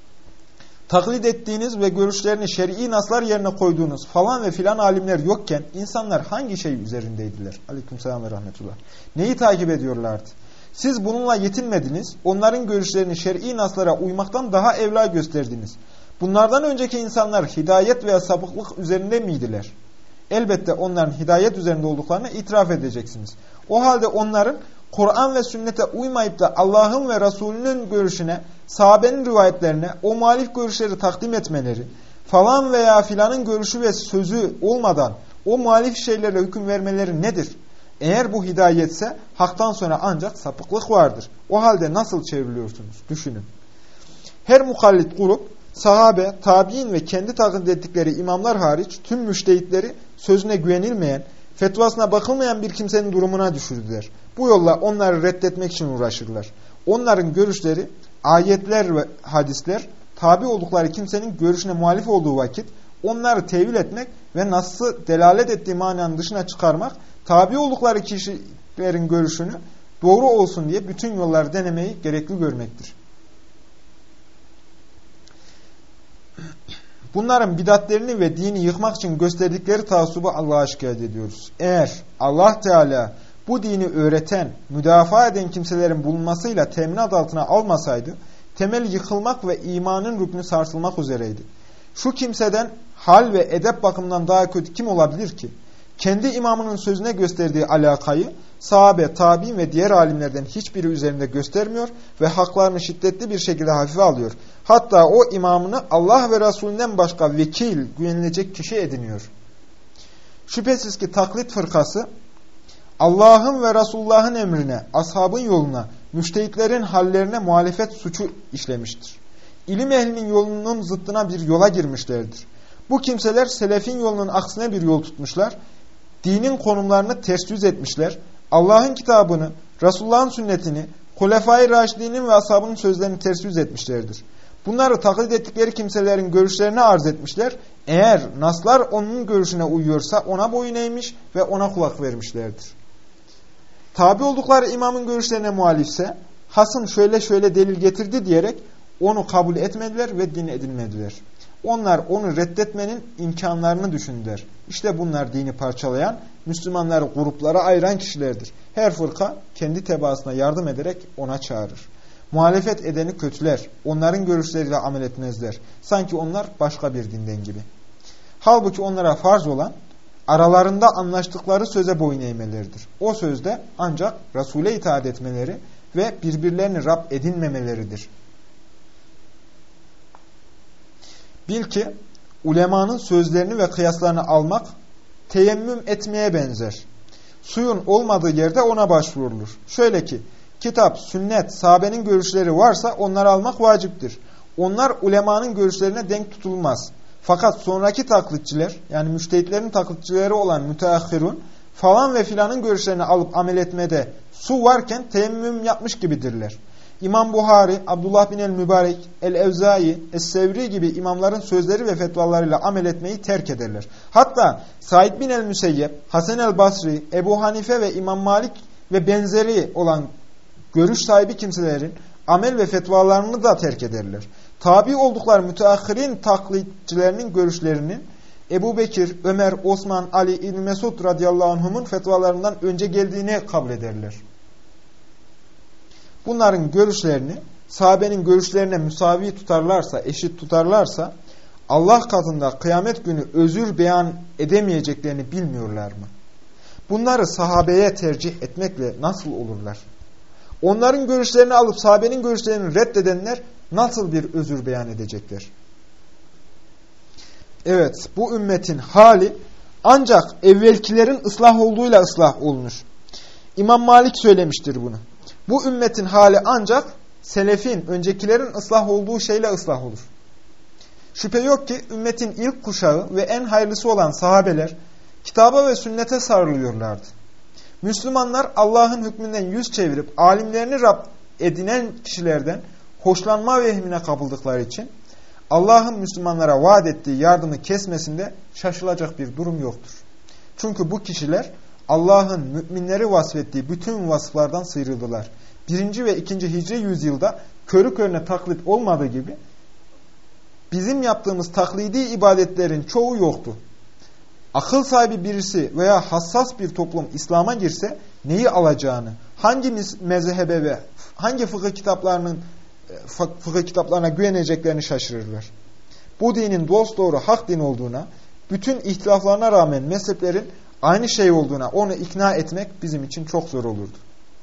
Taklit ettiğiniz ve görüşlerini şer'i naslar yerine koyduğunuz falan ve filan alimler yokken insanlar hangi şey üzerindeydiler? Aleykümselam ve rahmetullah. Neyi takip ediyorlardı? Siz bununla yetinmediniz, onların görüşlerini şer'i naslara uymaktan daha evla gösterdiniz. Bunlardan önceki insanlar hidayet veya sapıklık üzerinde miydiler? Elbette onların hidayet üzerinde olduklarını itiraf edeceksiniz. O halde onların Kur'an ve sünnete uymayıp da Allah'ın ve Resulünün görüşüne, sahabenin rivayetlerine, o muhalif görüşleri takdim etmeleri, falan veya filanın görüşü ve sözü olmadan o muhalif şeylerle hüküm vermeleri nedir? Eğer bu hidayetse haktan sonra ancak sapıklık vardır. O halde nasıl çevriliyorsunuz? Düşünün. Her mukallit grup, sahabe, tabi'in ve kendi taklit ettikleri imamlar hariç tüm müştehitleri sözüne güvenilmeyen, fetvasına bakılmayan bir kimsenin durumuna düşürdüler. Bu yolla onları reddetmek için uğraşırlar. Onların görüşleri, ayetler ve hadisler, tabi oldukları kimsenin görüşüne muhalif olduğu vakit, onları tevil etmek ve nasıl delalet ettiği mananın dışına çıkarmak, tabi oldukları kişilerin görüşünü doğru olsun diye bütün yolları denemeyi gerekli görmektir. Bunların bidatlerini ve dini yıkmak için gösterdikleri taassubu Allah'a şikayet ediyoruz. Eğer Allah Teala bu dini öğreten, müdafaa eden kimselerin bulunmasıyla teminat altına almasaydı, temel yıkılmak ve imanın rüknü sarsılmak üzereydi. Şu kimseden hal ve edep bakımından daha kötü kim olabilir ki? Kendi imamının sözüne gösterdiği alakayı sahabe, tabi'in ve diğer alimlerden hiçbiri üzerinde göstermiyor ve haklarını şiddetli bir şekilde hafife alıyor. Hatta o imamını Allah ve Resulünden başka vekil, güvenilecek kişi ediniyor. Şüphesiz ki taklit fırkası, Allah'ın ve Resulullah'ın emrine, ashabın yoluna, müştehitlerin hallerine muhalefet suçu işlemiştir. İlim ehlinin yolunun zıttına bir yola girmişlerdir. Bu kimseler selefin yolunun aksine bir yol tutmuşlar, dinin konumlarını ters yüz etmişler, Allah'ın kitabını, Resulullah'ın sünnetini, Hulefai Raşidinin ve ashabının sözlerini ters yüz etmişlerdir. Bunları taklit ettikleri kimselerin görüşlerini arz etmişler. Eğer naslar onun görüşüne uyuyorsa ona boyun eğmiş ve ona kulak vermişlerdir. Tabi oldukları imamın görüşlerine muhalifse, hasım şöyle şöyle delil getirdi diyerek onu kabul etmediler ve din edinmediler. Onlar onu reddetmenin imkanlarını düşündüler. İşte bunlar dini parçalayan, Müslümanları gruplara ayıran kişilerdir. Her fırka kendi tebaasına yardım ederek ona çağırır. Muhalefet edeni kötüler. Onların görüşleriyle amel etmezler. Sanki onlar başka bir dinden gibi. Halbuki onlara farz olan aralarında anlaştıkları söze boyun eğmeleridir. O sözde ancak Resul'e itaat etmeleri ve birbirlerini Rab edinmemeleridir. Bil ki ulemanın sözlerini ve kıyaslarını almak teyemmüm etmeye benzer. Suyun olmadığı yerde ona başvurulur. Şöyle ki kitap, sünnet, sahabenin görüşleri varsa onları almak vaciptir. Onlar ulemanın görüşlerine denk tutulmaz. Fakat sonraki taklitçiler, yani müştehitlerin taklitçileri olan müteahhirun falan ve filanın görüşlerini alıp amel etmede su varken teyemmüm yapmış gibidirler. İmam Buhari, Abdullah bin el-Mübarek, el-Evzai, Es-Sevri gibi imamların sözleri ve fetvalarıyla amel etmeyi terk ederler. Hatta Said bin el-Müseyyep, Hasan el-Basri, Ebu Hanife ve İmam Malik ve benzeri olan görüş sahibi kimselerin amel ve fetvalarını da terk ederler. Tabi oldukları müteahhirin taklitçilerinin görüşlerinin Ebu Bekir, Ömer, Osman, Ali, İbn Mesud radıyallahu anhumun fetvalarından önce geldiğini kabul ederler. Bunların görüşlerini sahabenin görüşlerine müsavi tutarlarsa, eşit tutarlarsa Allah katında kıyamet günü özür beyan edemeyeceklerini bilmiyorlar mı? Bunları sahabeye tercih etmekle nasıl olurlar? Onların görüşlerini alıp sahabenin görüşlerini reddedenler nasıl bir özür beyan edecekler? Evet, bu ümmetin hali ancak evvelkilerin ıslah olduğuyla ıslah olunur. İmam Malik söylemiştir bunu. Bu ümmetin hali ancak selefin, öncekilerin ıslah olduğu şeyle ıslah olur. Şüphe yok ki ümmetin ilk kuşağı ve en hayırlısı olan sahabeler kitaba ve sünnete sarılıyorlardı. Müslümanlar Allah'ın hükmünden yüz çevirip alimlerini Rab edinen kişilerden hoşlanma vehmine kapıldıkları için Allah'ın Müslümanlara vaat ettiği yardımı kesmesinde şaşılacak bir durum yoktur. Çünkü bu kişiler Allah'ın müminleri vasfettiği bütün vasıflardan sıyrıldılar. Birinci ve ikinci hicri yüzyılda körü körüne taklit olmadığı gibi bizim yaptığımız taklidi ibadetlerin çoğu yoktu. Akıl sahibi birisi veya hassas bir toplum İslam'a girse neyi alacağını, hangi mezhebe ve hangi fıkıh kitaplarının fıkıh kitaplarına güveneceklerini şaşırırlar. Bu dinin dosdoğru hak din olduğuna, bütün ihtilaflarına rağmen mezheplerin aynı şey olduğuna onu ikna etmek bizim için çok zor olurdu.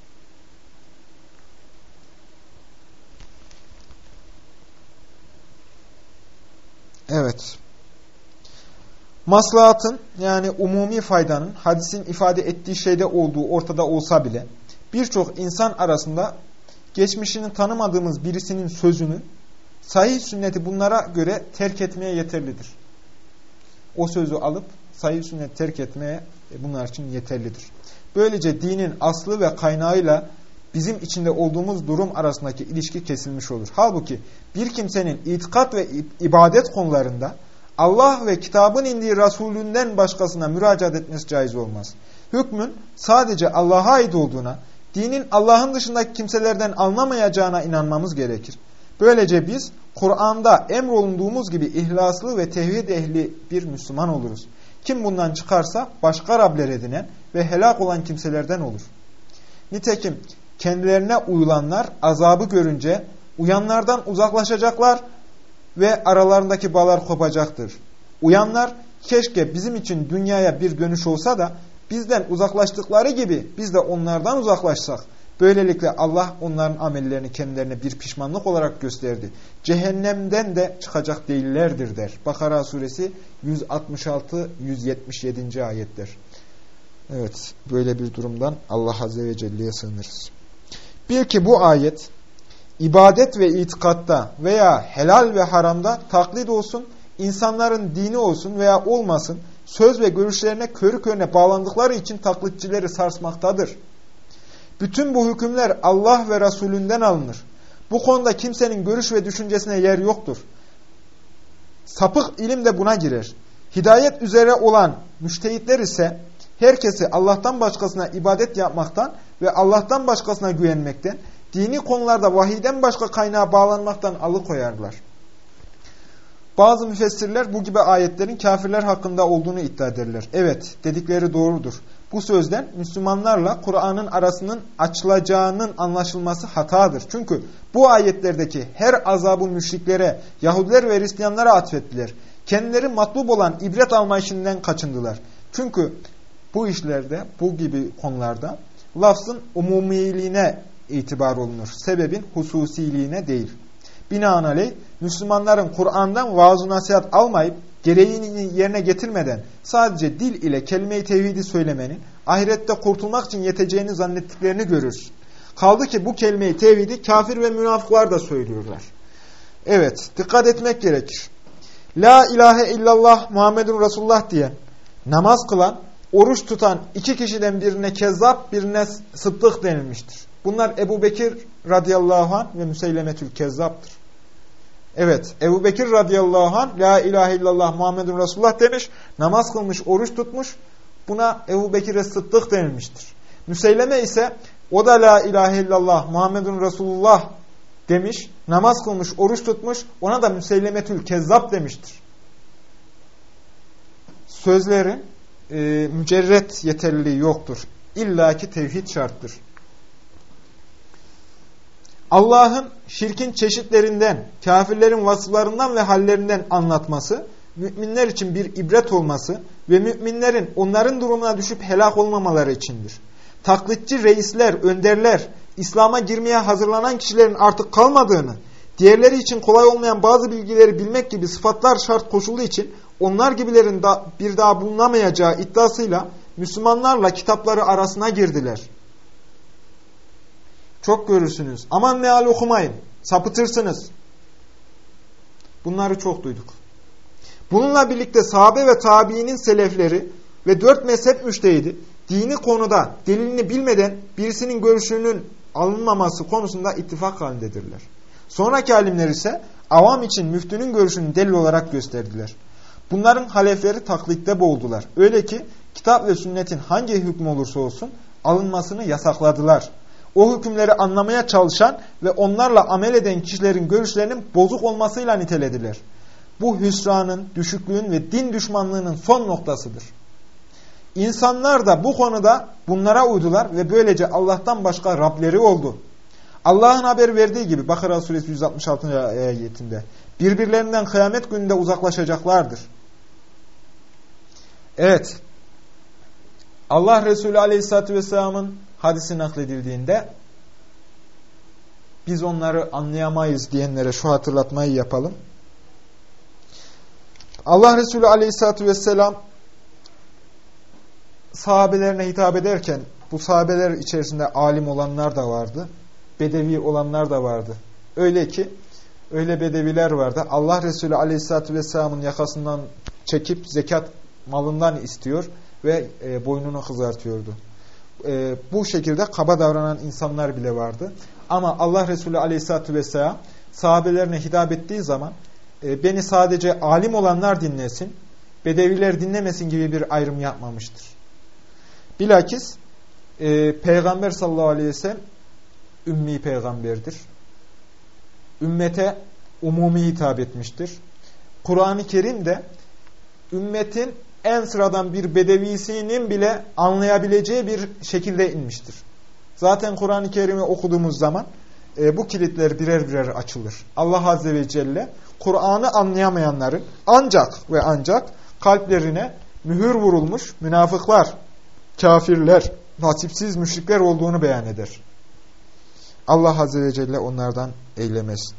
Evet. Maslahatın yani umumi faydanın hadisin ifade ettiği şeyde olduğu ortada olsa bile birçok insan arasında geçmişini tanımadığımız birisinin sözünü sahih sünneti bunlara göre terk etmeye yeterlidir. O sözü alıp sahih sünnet terk etmeye bunlar için yeterlidir. Böylece dinin aslı ve kaynağıyla bizim içinde olduğumuz durum arasındaki ilişki kesilmiş olur. Halbuki bir kimsenin itikat ve ibadet konularında Allah ve kitabın indiği Resulünden başkasına müracaat etmesi caiz olmaz. Hükmün sadece Allah'a ait olduğuna, dinin Allah'ın dışındaki kimselerden alınamayacağına inanmamız gerekir. Böylece biz Kur'an'da emrolunduğumuz gibi ihlaslı ve tevhid ehli bir Müslüman oluruz. Kim bundan çıkarsa başka Rabler edinen ve helak olan kimselerden olur. Nitekim kendilerine uyulanlar azabı görünce uyanlardan uzaklaşacaklar ve aralarındaki bağlar kopacaktır. Uyanlar keşke bizim için dünyaya bir dönüş olsa da bizden uzaklaştıkları gibi biz de onlardan uzaklaşsak. Böylelikle Allah onların amellerini kendilerine bir pişmanlık olarak gösterdi. Cehennemden de çıkacak değillerdir der. Bakara suresi yüz altmış altı yüz yetmiş yedi. ayetler. Evet, böyle bir durumdan Allah Azze ve Celle'ye sığınırız. Bil ki bu ayet ibadet ve itikatta veya helal ve haramda taklit olsun, insanların dini olsun veya olmasın, söz ve görüşlerine körü körüne bağlandıkları için taklitçileri sarsmaktadır. Bütün bu hükümler Allah ve Resulünden alınır. Bu konuda kimsenin görüş ve düşüncesine yer yoktur. Sapık ilim de buna girer. Hidayet üzere olan müştehitler ise herkesi Allah'tan başkasına ibadet yapmaktan ve Allah'tan başkasına güvenmekten, dini konularda vahiyden başka kaynağa bağlanmaktan alıkoyarlar. Bazı müfessirler bu gibi ayetlerin kafirler hakkında olduğunu iddia ederler. Evet, dedikleri doğrudur. Bu sözden Müslümanlarla Kur'an'ın arasının açılacağının anlaşılması hatadır. Çünkü bu ayetlerdeki her azabı müşriklere, Yahudiler ve Hristiyanlara atfettiler. Kendileri matlub olan ibret alma işinden kaçındılar. Çünkü bu işlerde, bu gibi konularda lafzın umumiliğine itibar olunur. Sebebin hususiliğine değil. Binaenaleyh Müslümanların Kur'an'dan vaaz-ı nasihat almayıp gereğini yerine getirmeden sadece dil ile kelime-i tevhidi söylemenin ahirette kurtulmak için yeteceğini zannettiklerini görürüz. Kaldı ki bu kelime-i tevhidi kafir ve münafıklar da söylüyorlar. Evet, dikkat etmek gerekir. La ilahe illallah Muhammedun Resulullah diyen, namaz kılan, oruç tutan iki kişiden birine kezzap, birine sıddık denilmiştir. Bunlar Ebu Bekir radıyallahu anh ve Müseylemetül Kezzap'tır. Evet, Ebu Bekir radıyallahu anh La ilahe illallah Muhammedun Resulullah demiş, namaz kılmış, oruç tutmuş, buna Ebu Bekir'e sıddık denilmiştir. Müseyleme ise o da La ilahe illallah Muhammedun Resulullah demiş, namaz kılmış, oruç tutmuş, ona da Müseylemetül Kezzap demiştir. Sözlerin e, mücerret yeterliliği yoktur. İlla ki tevhid şarttır. Allah'ın şirkin çeşitlerinden, kafirlerin vasıflarından ve hallerinden anlatması, müminler için bir ibret olması ve müminlerin onların durumuna düşüp helak olmamaları içindir. Taklitçi reisler, önderler, İslam'a girmeye hazırlanan kişilerin artık kalmadığını, diğerleri için kolay olmayan bazı bilgileri bilmek gibi sıfatlar şart koşulduğu için onlar gibilerin da bir daha bulunamayacağı iddiasıyla Müslümanlarla kitapları arasına girdiler. Çok görürsünüz. Aman meal okumayın. Sapıtırsınız. Bunları çok duyduk. Bununla birlikte sahabe ve tabiinin selefleri ve dört mezhep müştehidi dini konuda delilini bilmeden birisinin görüşünün alınmaması konusunda ittifak halindedirler. Sonraki alimler ise avam için müftünün görüşünü delil olarak gösterdiler. Bunların halefleri taklitte boğuldular. Öyle ki kitap ve sünnetin hangi hükmü olursa olsun alınmasını yasakladılar. O hükümleri anlamaya çalışan ve onlarla amel eden kişilerin görüşlerinin bozuk olmasıyla nitelediler. Bu hüsranın, düşüklüğün ve din düşmanlığının son noktasıdır. İnsanlar da bu konuda bunlara uydular ve böylece Allah'tan başka Rableri oldu. Allah'ın haber verdiği gibi Bakara suresi yüz altmış altı. ayetinde birbirlerinden kıyamet gününde uzaklaşacaklardır. Evet, Allah Resulü Aleyhisselatü Vesselam'ın hadisi nakledildiğinde biz onları anlayamayız diyenlere şu hatırlatmayı yapalım. Allah Resulü Aleyhisselatü Vesselam sahabelerine hitap ederken bu sahabeler içerisinde alim olanlar da vardı, bedevi olanlar da vardı. Öyle ki öyle bedeviler vardı. Allah Resulü Aleyhisselatü Vesselam'ın yakasından çekip zekat malından istiyor ve e, boynunu kızartıyordu. E, bu şekilde kaba davranan insanlar bile vardı. Ama Allah Resulü Aleyhisselatü Vesselam sahabelerine hitap ettiği zaman e, beni sadece alim olanlar dinlesin, bedeviler dinlemesin gibi bir ayrım yapmamıştır. Bilakis e, Peygamber sallallahu aleyhi ve sellem ümmi peygamberdir. Ümmete umumi hitap etmiştir. Kur'an-ı Kerim de ümmetin en sıradan bir bedevisinin bile anlayabileceği bir şekilde inmiştir. Zaten Kur'an-ı Kerim'i okuduğumuz zaman e, bu kilitler birer birer açılır. Allah Azze ve Celle Kur'an'ı anlayamayanların ancak ve ancak kalplerine mühür vurulmuş münafıklar, kafirler, nasipsiz müşrikler olduğunu beyan eder. Allah Azze ve Celle onlardan eylemesin.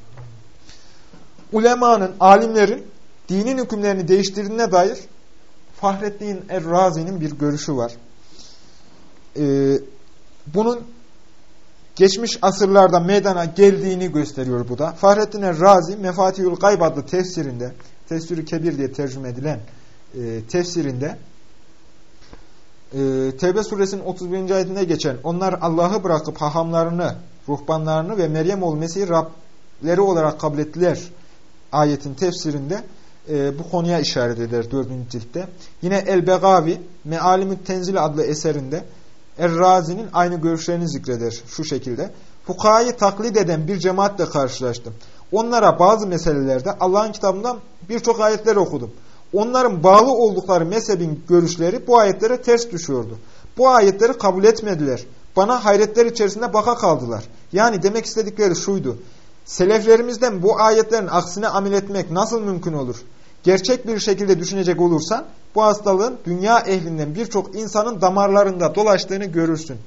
Ulemanın, alimlerin dinin hükümlerini değiştirdiğine dair Fahrettin Er-Razi'nin bir görüşü var. Ee, bunun geçmiş asırlarda meydana geldiğini gösteriyor bu da. Fahrettin Er-Razi, Mefatihül Gayb adlı tefsirinde, Tefsir-i Kebir diye tercüme edilen e, tefsirinde, e, Tevbe suresinin otuz birinci ayetinde geçen, onlar Allah'ı bırakıp hahamlarını, ruhbanlarını ve Meryem oğlu Mesih'i Rableri olarak kabul ettiler ayetin tefsirinde e, bu konuya işaret eder dördüncü ciltte. Yine El-Begavi Mealimü't Tenzil adlı eserinde Er-Razi'nin aynı görüşlerini zikreder şu şekilde. Fukahayı taklit eden bir cemaatle karşılaştım. Onlara bazı meselelerde Allah'ın kitabından birçok ayetler okudum. Onların bağlı oldukları mezhebin görüşleri bu ayetlere ters düşüyordu. Bu ayetleri kabul etmediler. Bana hayretler içerisinde baka kaldılar. Yani demek istedikleri şuydu. Seleflerimizden bu ayetlerin aksine amel etmek nasıl mümkün olur? Gerçek bir şekilde düşünecek olursan bu hastalığın dünya ehlinden birçok insanın damarlarında dolaştığını görürsün.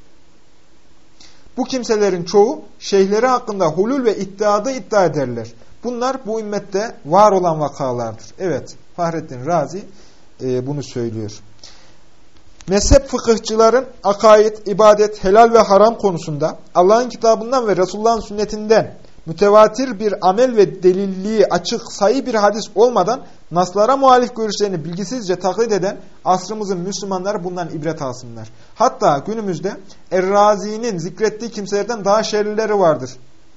Bu kimselerin çoğu şeyhleri hakkında hulul ve iddiadı iddia ederler. Bunlar bu ümmette var olan vakalardır. Evet, Fahrettin Razi e, bunu söylüyor. Mezhep fıkıhçıların akaid, ibadet, helal ve haram konusunda Allah'ın kitabından ve Resulullah'ın sünnetinden mütevatir bir amel ve delilliği açık, sayı bir hadis olmadan naslara muhalif görüşlerini bilgisizce taklit eden asrımızın Müslümanları bundan ibret alsınlar. Hatta günümüzde Er-Razi'nin zikrettiği kimselerden daha şerlileri vardır.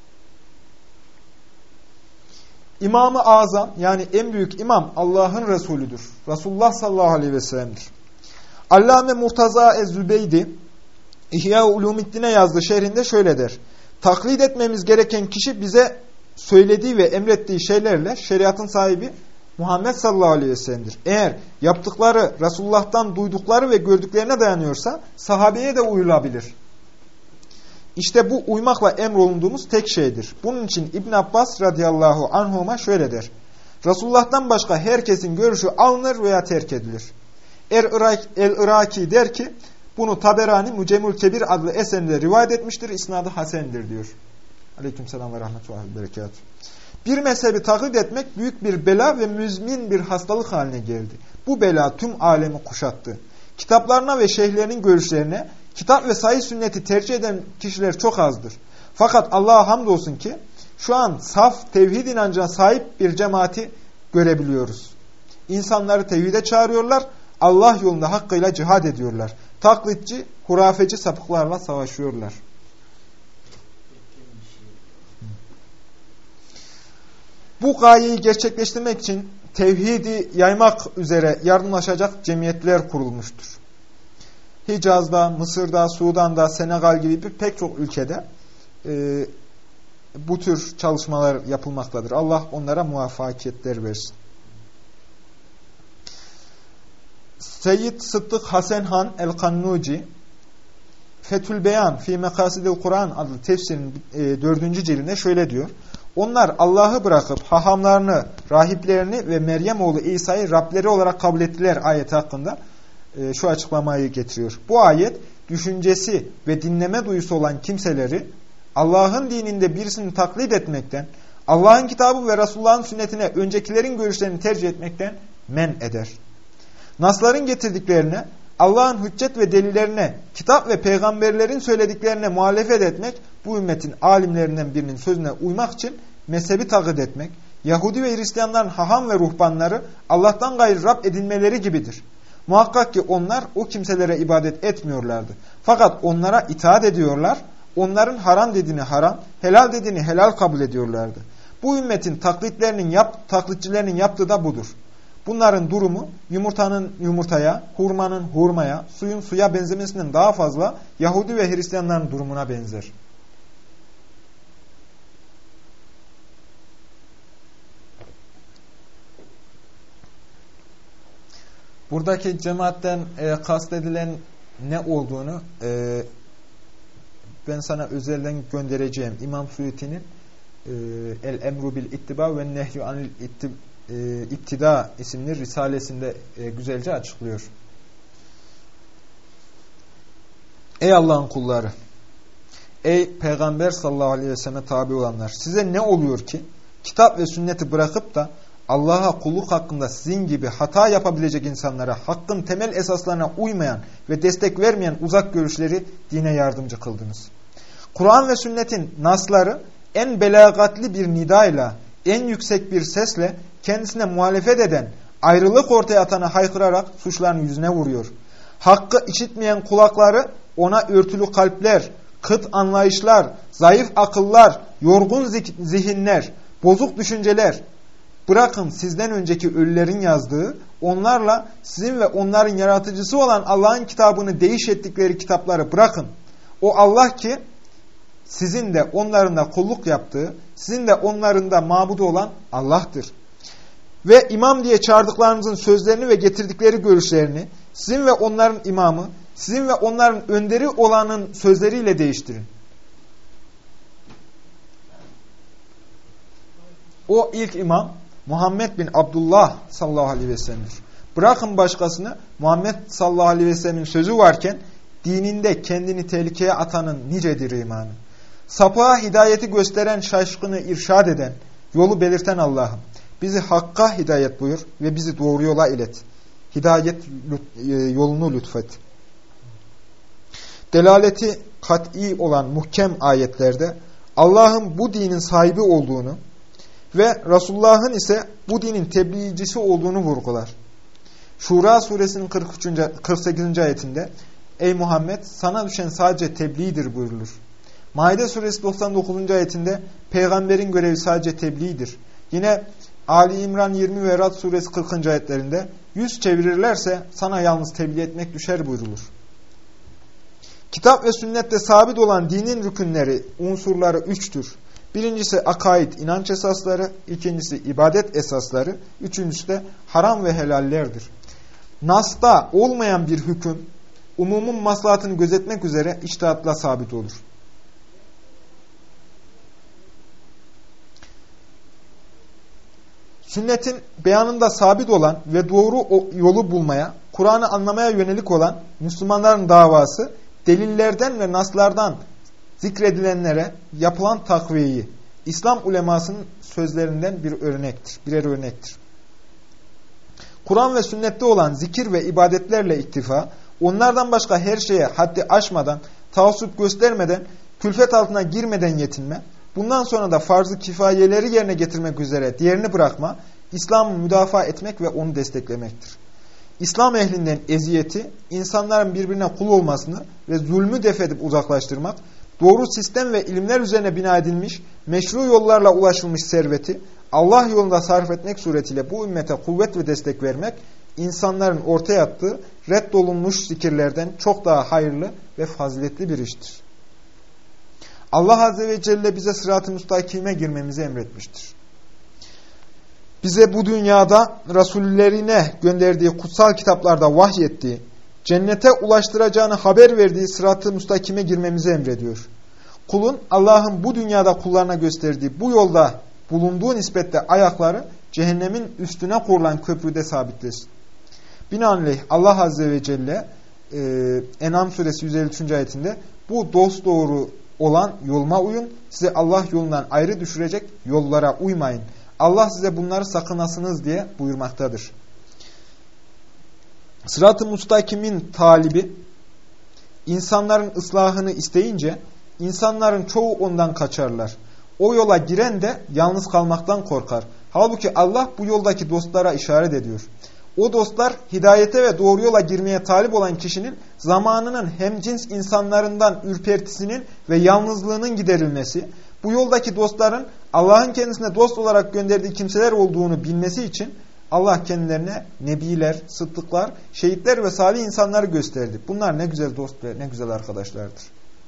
İmam-ı Azam, yani en büyük imam Allah'ın Resulüdür. Resulullah sallallahu aleyhi ve sellem'dir. Allame Murtaza Ez-Zübeydi İhya-u Ulumiddin'e yazdığı şerhinde şöyle der. Taklit etmemiz gereken kişi bize söylediği ve emrettiği şeylerle şeriatın sahibi Muhammed sallallahu aleyhi ve sellem'dir. Eğer yaptıkları Resulullah'tan duydukları ve gördüklerine dayanıyorsa sahabeye de uyulabilir. İşte bu uymakla emrolunduğumuz tek şeydir. Bunun için İbn Abbas radıyallahu anhuma şöyle der. Resulullah'tan başka herkesin görüşü alınır veya terk edilir. El-Iraki der ki bunu Taberani Mucemül Kebir adlı eserinde rivayet etmiştir. İsnadı hasendir diyor. Aleykümselam ve rahmetullahi ve berekatuhu. Bir mezhebi taklit etmek büyük bir bela ve müzmin bir hastalık haline geldi. Bu bela tüm alemi kuşattı. Kitaplarına ve şeyhlerinin görüşlerine, kitap ve sahih sünneti tercih eden kişiler çok azdır. Fakat Allah'a hamdolsun ki şu an saf tevhid inancına sahip bir cemaati görebiliyoruz. İnsanları tevhide çağırıyorlar, Allah yolunda hakkıyla cihad ediyorlar. Taklitçi, hurafeci sapıklarla savaşıyorlar. Bu gayeyi gerçekleştirmek için tevhidi yaymak üzere yardımlaşacak cemiyetler kurulmuştur. Hicaz'da, Mısır'da, Sudan'da, Senegal gibi bir pek çok ülkede e, bu tür çalışmalar yapılmaktadır. Allah onlara muvaffakiyetler versin. Seyyid Sıddık Hasan Han El-Kannuci Fethül Beyan fi Mekasidil Kur'an adlı tefsirin e, dördüncü cildinde şöyle diyor. Onlar Allah'ı bırakıp hahamlarını, rahiplerini ve Meryem oğlu İsa'yı Rableri olarak kabul ettiler ayeti hakkında e, şu açıklamayı getiriyor. Bu ayet düşüncesi ve dinleme duyusu olan kimseleri Allah'ın dininde birisini taklit etmekten, Allah'ın kitabı ve Resulullah'ın sünnetine öncekilerin görüşlerini tercih etmekten men eder. Nasların getirdiklerine, Allah'ın hüccet ve delillerine, kitap ve peygamberlerin söylediklerine muhalefet etmek, bu ümmetin alimlerinden birinin sözüne uymak için mezhebi taklit etmek, Yahudi ve Hristiyanların haham ve ruhbanları Allah'tan gayrı Rab edinmeleri gibidir. Muhakkak ki onlar o kimselere ibadet etmiyorlardı. Fakat onlara itaat ediyorlar, onların haram dediğini haram, helal dediğini helal kabul ediyorlardı. Bu ümmetin taklitlerinin yap, taklitçilerinin yaptığı da budur. Bunların durumu yumurtanın yumurtaya, hurmanın hurmaya, suyun suya benzemesinden daha fazla Yahudi ve Hristiyanların durumuna benzer. Buradaki cemaatten e, kastedilen ne olduğunu e, ben sana özelden göndereceğim. İmam Suyuti'nin e, El Emru bil İttiba ve Nehyu anil e, İptida isimli risalesinde e, güzelce açıklıyor. Ey Allah'ın kulları! Ey Peygamber sallallahu aleyhi ve selleme tabi olanlar! Size ne oluyor ki kitap ve sünneti bırakıp da Allah'a kulluk hakkında sizin gibi hata yapabilecek insanlara hakkın temel esaslarına uymayan ve destek vermeyen uzak görüşleri dine yardımcı kıldınız. Kur'an ve sünnetin nasları en belagatli bir nidayla, en yüksek bir sesle kendisine muhalefet eden, ayrılık ortaya atana haykırarak suçların yüzüne vuruyor. Hakkı işitmeyen kulakları ona örtülü kalpler, kıt anlayışlar, zayıf akıllar, yorgun zihinler, bozuk düşünceler. Bırakın sizden önceki ölülerin yazdığı, onlarla sizin ve onların yaratıcısı olan Allah'ın kitabını değiş ettikleri kitapları bırakın. O Allah ki sizin de onların da kulluk yaptığı, sizin de onların da mabudu olan Allah'tır. Ve imam diye çağırdıklarınızın sözlerini ve getirdikleri görüşlerini sizin ve onların imamı, sizin ve onların önderi olanın sözleriyle değiştirin. O ilk imam Muhammed bin Abdullah sallallahu aleyhi ve sellem'dir. Bırakın başkasını, Muhammed sallallahu aleyhi ve sellem'in sözü varken dininde kendini tehlikeye atanın nicedir imanı. Sapığa hidayeti gösteren, şaşkını irşad eden, yolu belirten Allah'ım. Bizi hakka hidayet buyur ve bizi doğru yola ilet. Hidayet yolunu lütfet. Delaleti kat'i olan muhkem ayetlerde Allah'ın bu dinin sahibi olduğunu ve Resulullah'ın ise bu dinin tebliğcisi olduğunu vurgular. Şura suresinin kırk üçüncü kırk sekizinci ayetinde ey Muhammed sana düşen sadece tebliğdir buyurulur. Maide suresi doksan dokuzuncu ayetinde peygamberin görevi sadece tebliğdir. Yine Ali İmran yirmi ve Rad suresi kırkıncı ayetlerinde yüz çevirirlerse sana yalnız tebliğ etmek düşer buyrulur. Kitap ve sünnette sabit olan dinin rükünleri, unsurları üçtür. Birincisi akaid, inanç esasları, ikincisi ibadet esasları, üçüncüsü de haram ve helallerdir. Nas'ta olmayan bir hüküm, umumun maslahatını gözetmek üzere içtihatla sabit olur. Sünnetin beyanında sabit olan ve doğru yolu bulmaya, Kur'an'ı anlamaya yönelik olan Müslümanların davası, delillerden ve naslardan zikredilenlere yapılan takviyeyi, İslam ulemasının sözlerinden bir örnektir, birer örnektir. Kur'an ve sünnette olan zikir ve ibadetlerle iktifa, onlardan başka her şeye haddi aşmadan, taassup göstermeden, külfet altına girmeden yetinme, bundan sonra da farz-ı kifayeleri yerine getirmek üzere diğerini bırakma, İslam'ı müdafaa etmek ve onu desteklemektir. İslam ehlinden eziyeti, insanların birbirine kul olmasını ve zulmü def edip uzaklaştırmak, doğru sistem ve ilimler üzerine bina edilmiş, meşru yollarla ulaşılmış serveti, Allah yolunda sarf etmek suretiyle bu ümmete kuvvet ve destek vermek, insanların ortaya attığı reddolunmuş zikirlerden çok daha hayırlı ve faziletli bir iştir. Allah Azze ve Celle bize sırat-ı müstakime girmemizi emretmiştir. Bize bu dünyada Resullerine gönderdiği kutsal kitaplarda vahyettiği, cennete ulaştıracağını haber verdiği sırat-ı müstakime girmemizi emrediyor. Kulun Allah'ın bu dünyada kullarına gösterdiği bu yolda bulunduğu nispette ayakları cehennemin üstüne kurulan köprüde sabitlesin. Binaenaleyh Allah Azze ve Celle e, En'am suresi yüz elli üçüncü ayetinde bu dosdoğru olan yoluma uyun, sizi Allah yolundan ayrı düşürecek yollara uymayın. Allah size bunları sakınasınız diye buyurmaktadır. Sırat-ı müstakimin talibi, insanların ıslahını isteyince, insanların çoğu ondan kaçarlar. O yola giren de yalnız kalmaktan korkar. Halbuki Allah bu yoldaki dostlara işaret ediyor. O dostlar hidayete ve doğru yola girmeye talip olan kişinin zamanının hemcins insanlarından ürpertisinin ve yalnızlığının giderilmesi, bu yoldaki dostların Allah'ın kendisine dost olarak gönderdiği kimseler olduğunu bilmesi için Allah kendilerine nebiler, sıddıklar, şehitler ve salih insanları gösterdi. Bunlar ne güzel dost ve ne güzel arkadaşlardır.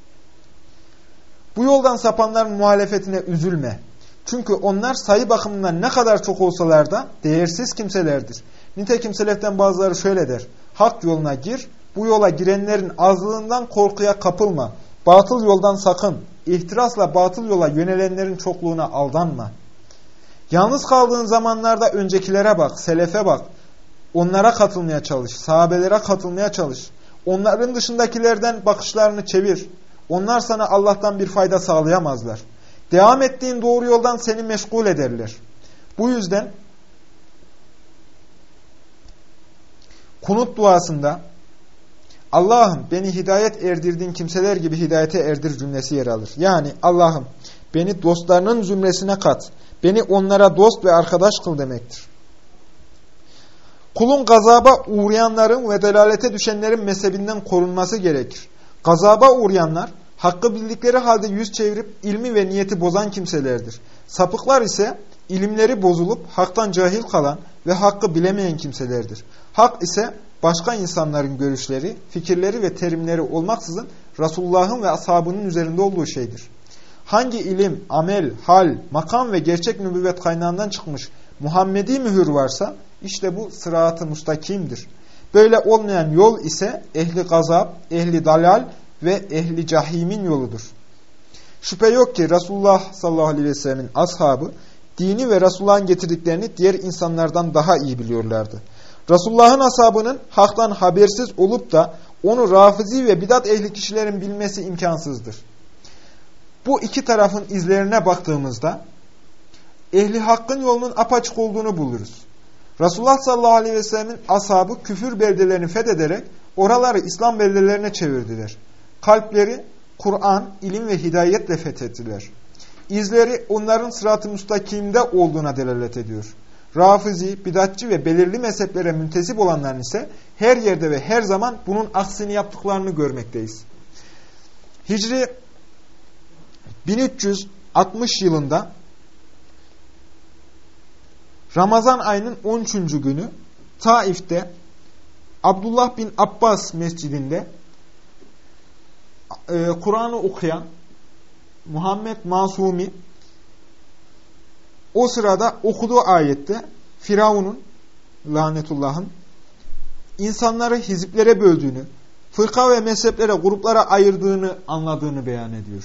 Bu yoldan sapanların muhalefetine üzülme. Çünkü onlar sayı bakımından ne kadar çok olsalar da değersiz kimselerdir. Nitekim seleften bazıları şöyle der. Hak yoluna gir, bu yola girenlerin azlığından korkuya kapılma. Batıl yoldan sakın. İhtirasla batıl yola yönelenlerin çokluğuna aldanma. Yalnız kaldığın zamanlarda öncekilere bak, selefe bak. Onlara katılmaya çalış, sahabelere katılmaya çalış. Onların dışındakilerden bakışlarını çevir. Onlar sana Allah'tan bir fayda sağlayamazlar. Devam ettiğin doğru yoldan seni meşgul ederler. Bu yüzden kunut duasında Allah'ım beni hidayet erdirdiğin kimseler gibi hidayete erdir cümlesi yer alır. Yani Allah'ım beni dostlarının zümresine kat. Beni onlara dost ve arkadaş kıl demektir. Kulun gazaba uğrayanların ve delalete düşenlerin mezhebinden korunması gerekir. Gazaba uğrayanlar hakkı bildikleri halde yüz çevirip ilmi ve niyeti bozan kimselerdir. Sapıklar ise ilimleri bozulup haktan cahil kalan ve hakkı bilemeyen kimselerdir. Hak ise başka insanların görüşleri, fikirleri ve terimleri olmaksızın Resulullah'ın ve ashabının üzerinde olduğu şeydir. Hangi ilim, amel, hal, makam ve gerçek nübüvvet kaynağından çıkmış Muhammedi mühür varsa işte bu sırat-ı müstakimdir. Böyle olmayan yol ise ehli gazap, ehli dalal ve ehli cahimin yoludur. Şüphe yok ki Resulullah sallallahu aleyhi ve sellemin ashabı dini ve Resulullah'ın getirdiklerini diğer insanlardan daha iyi biliyorlardı. Resulullah'ın ashabının haktan habersiz olup da onu rafizi ve bidat ehli kişilerin bilmesi imkansızdır. Bu iki tarafın izlerine baktığımızda ehli hakkın yolunun apaçık olduğunu buluruz. Resulullah sallallahu aleyhi ve sellemin ashabı küfür beldelerini fethederek oraları İslam beldelerine çevirdiler. Kalpleri Kur'an, ilim ve hidayetle fethettiler. İzleri onların sırat-ı müstakimde olduğuna delalet ediyor. Rafizi, bidatçı ve belirli mezheplere müntesip olanların ise her yerde ve her zaman bunun aksini yaptıklarını görmekteyiz. Hicri bin üç yüz altmış yılında Ramazan ayının on üçüncü günü Taif'te Abdullah bin Abbas mescidinde e, Kur'an'ı okuyan Muhammed Masumi o sırada okuduğu ayette Firavun'un, lanetullah'ın insanları hizplere böldüğünü, fırka ve mezheplere, gruplara ayırdığını anladığını beyan ediyor.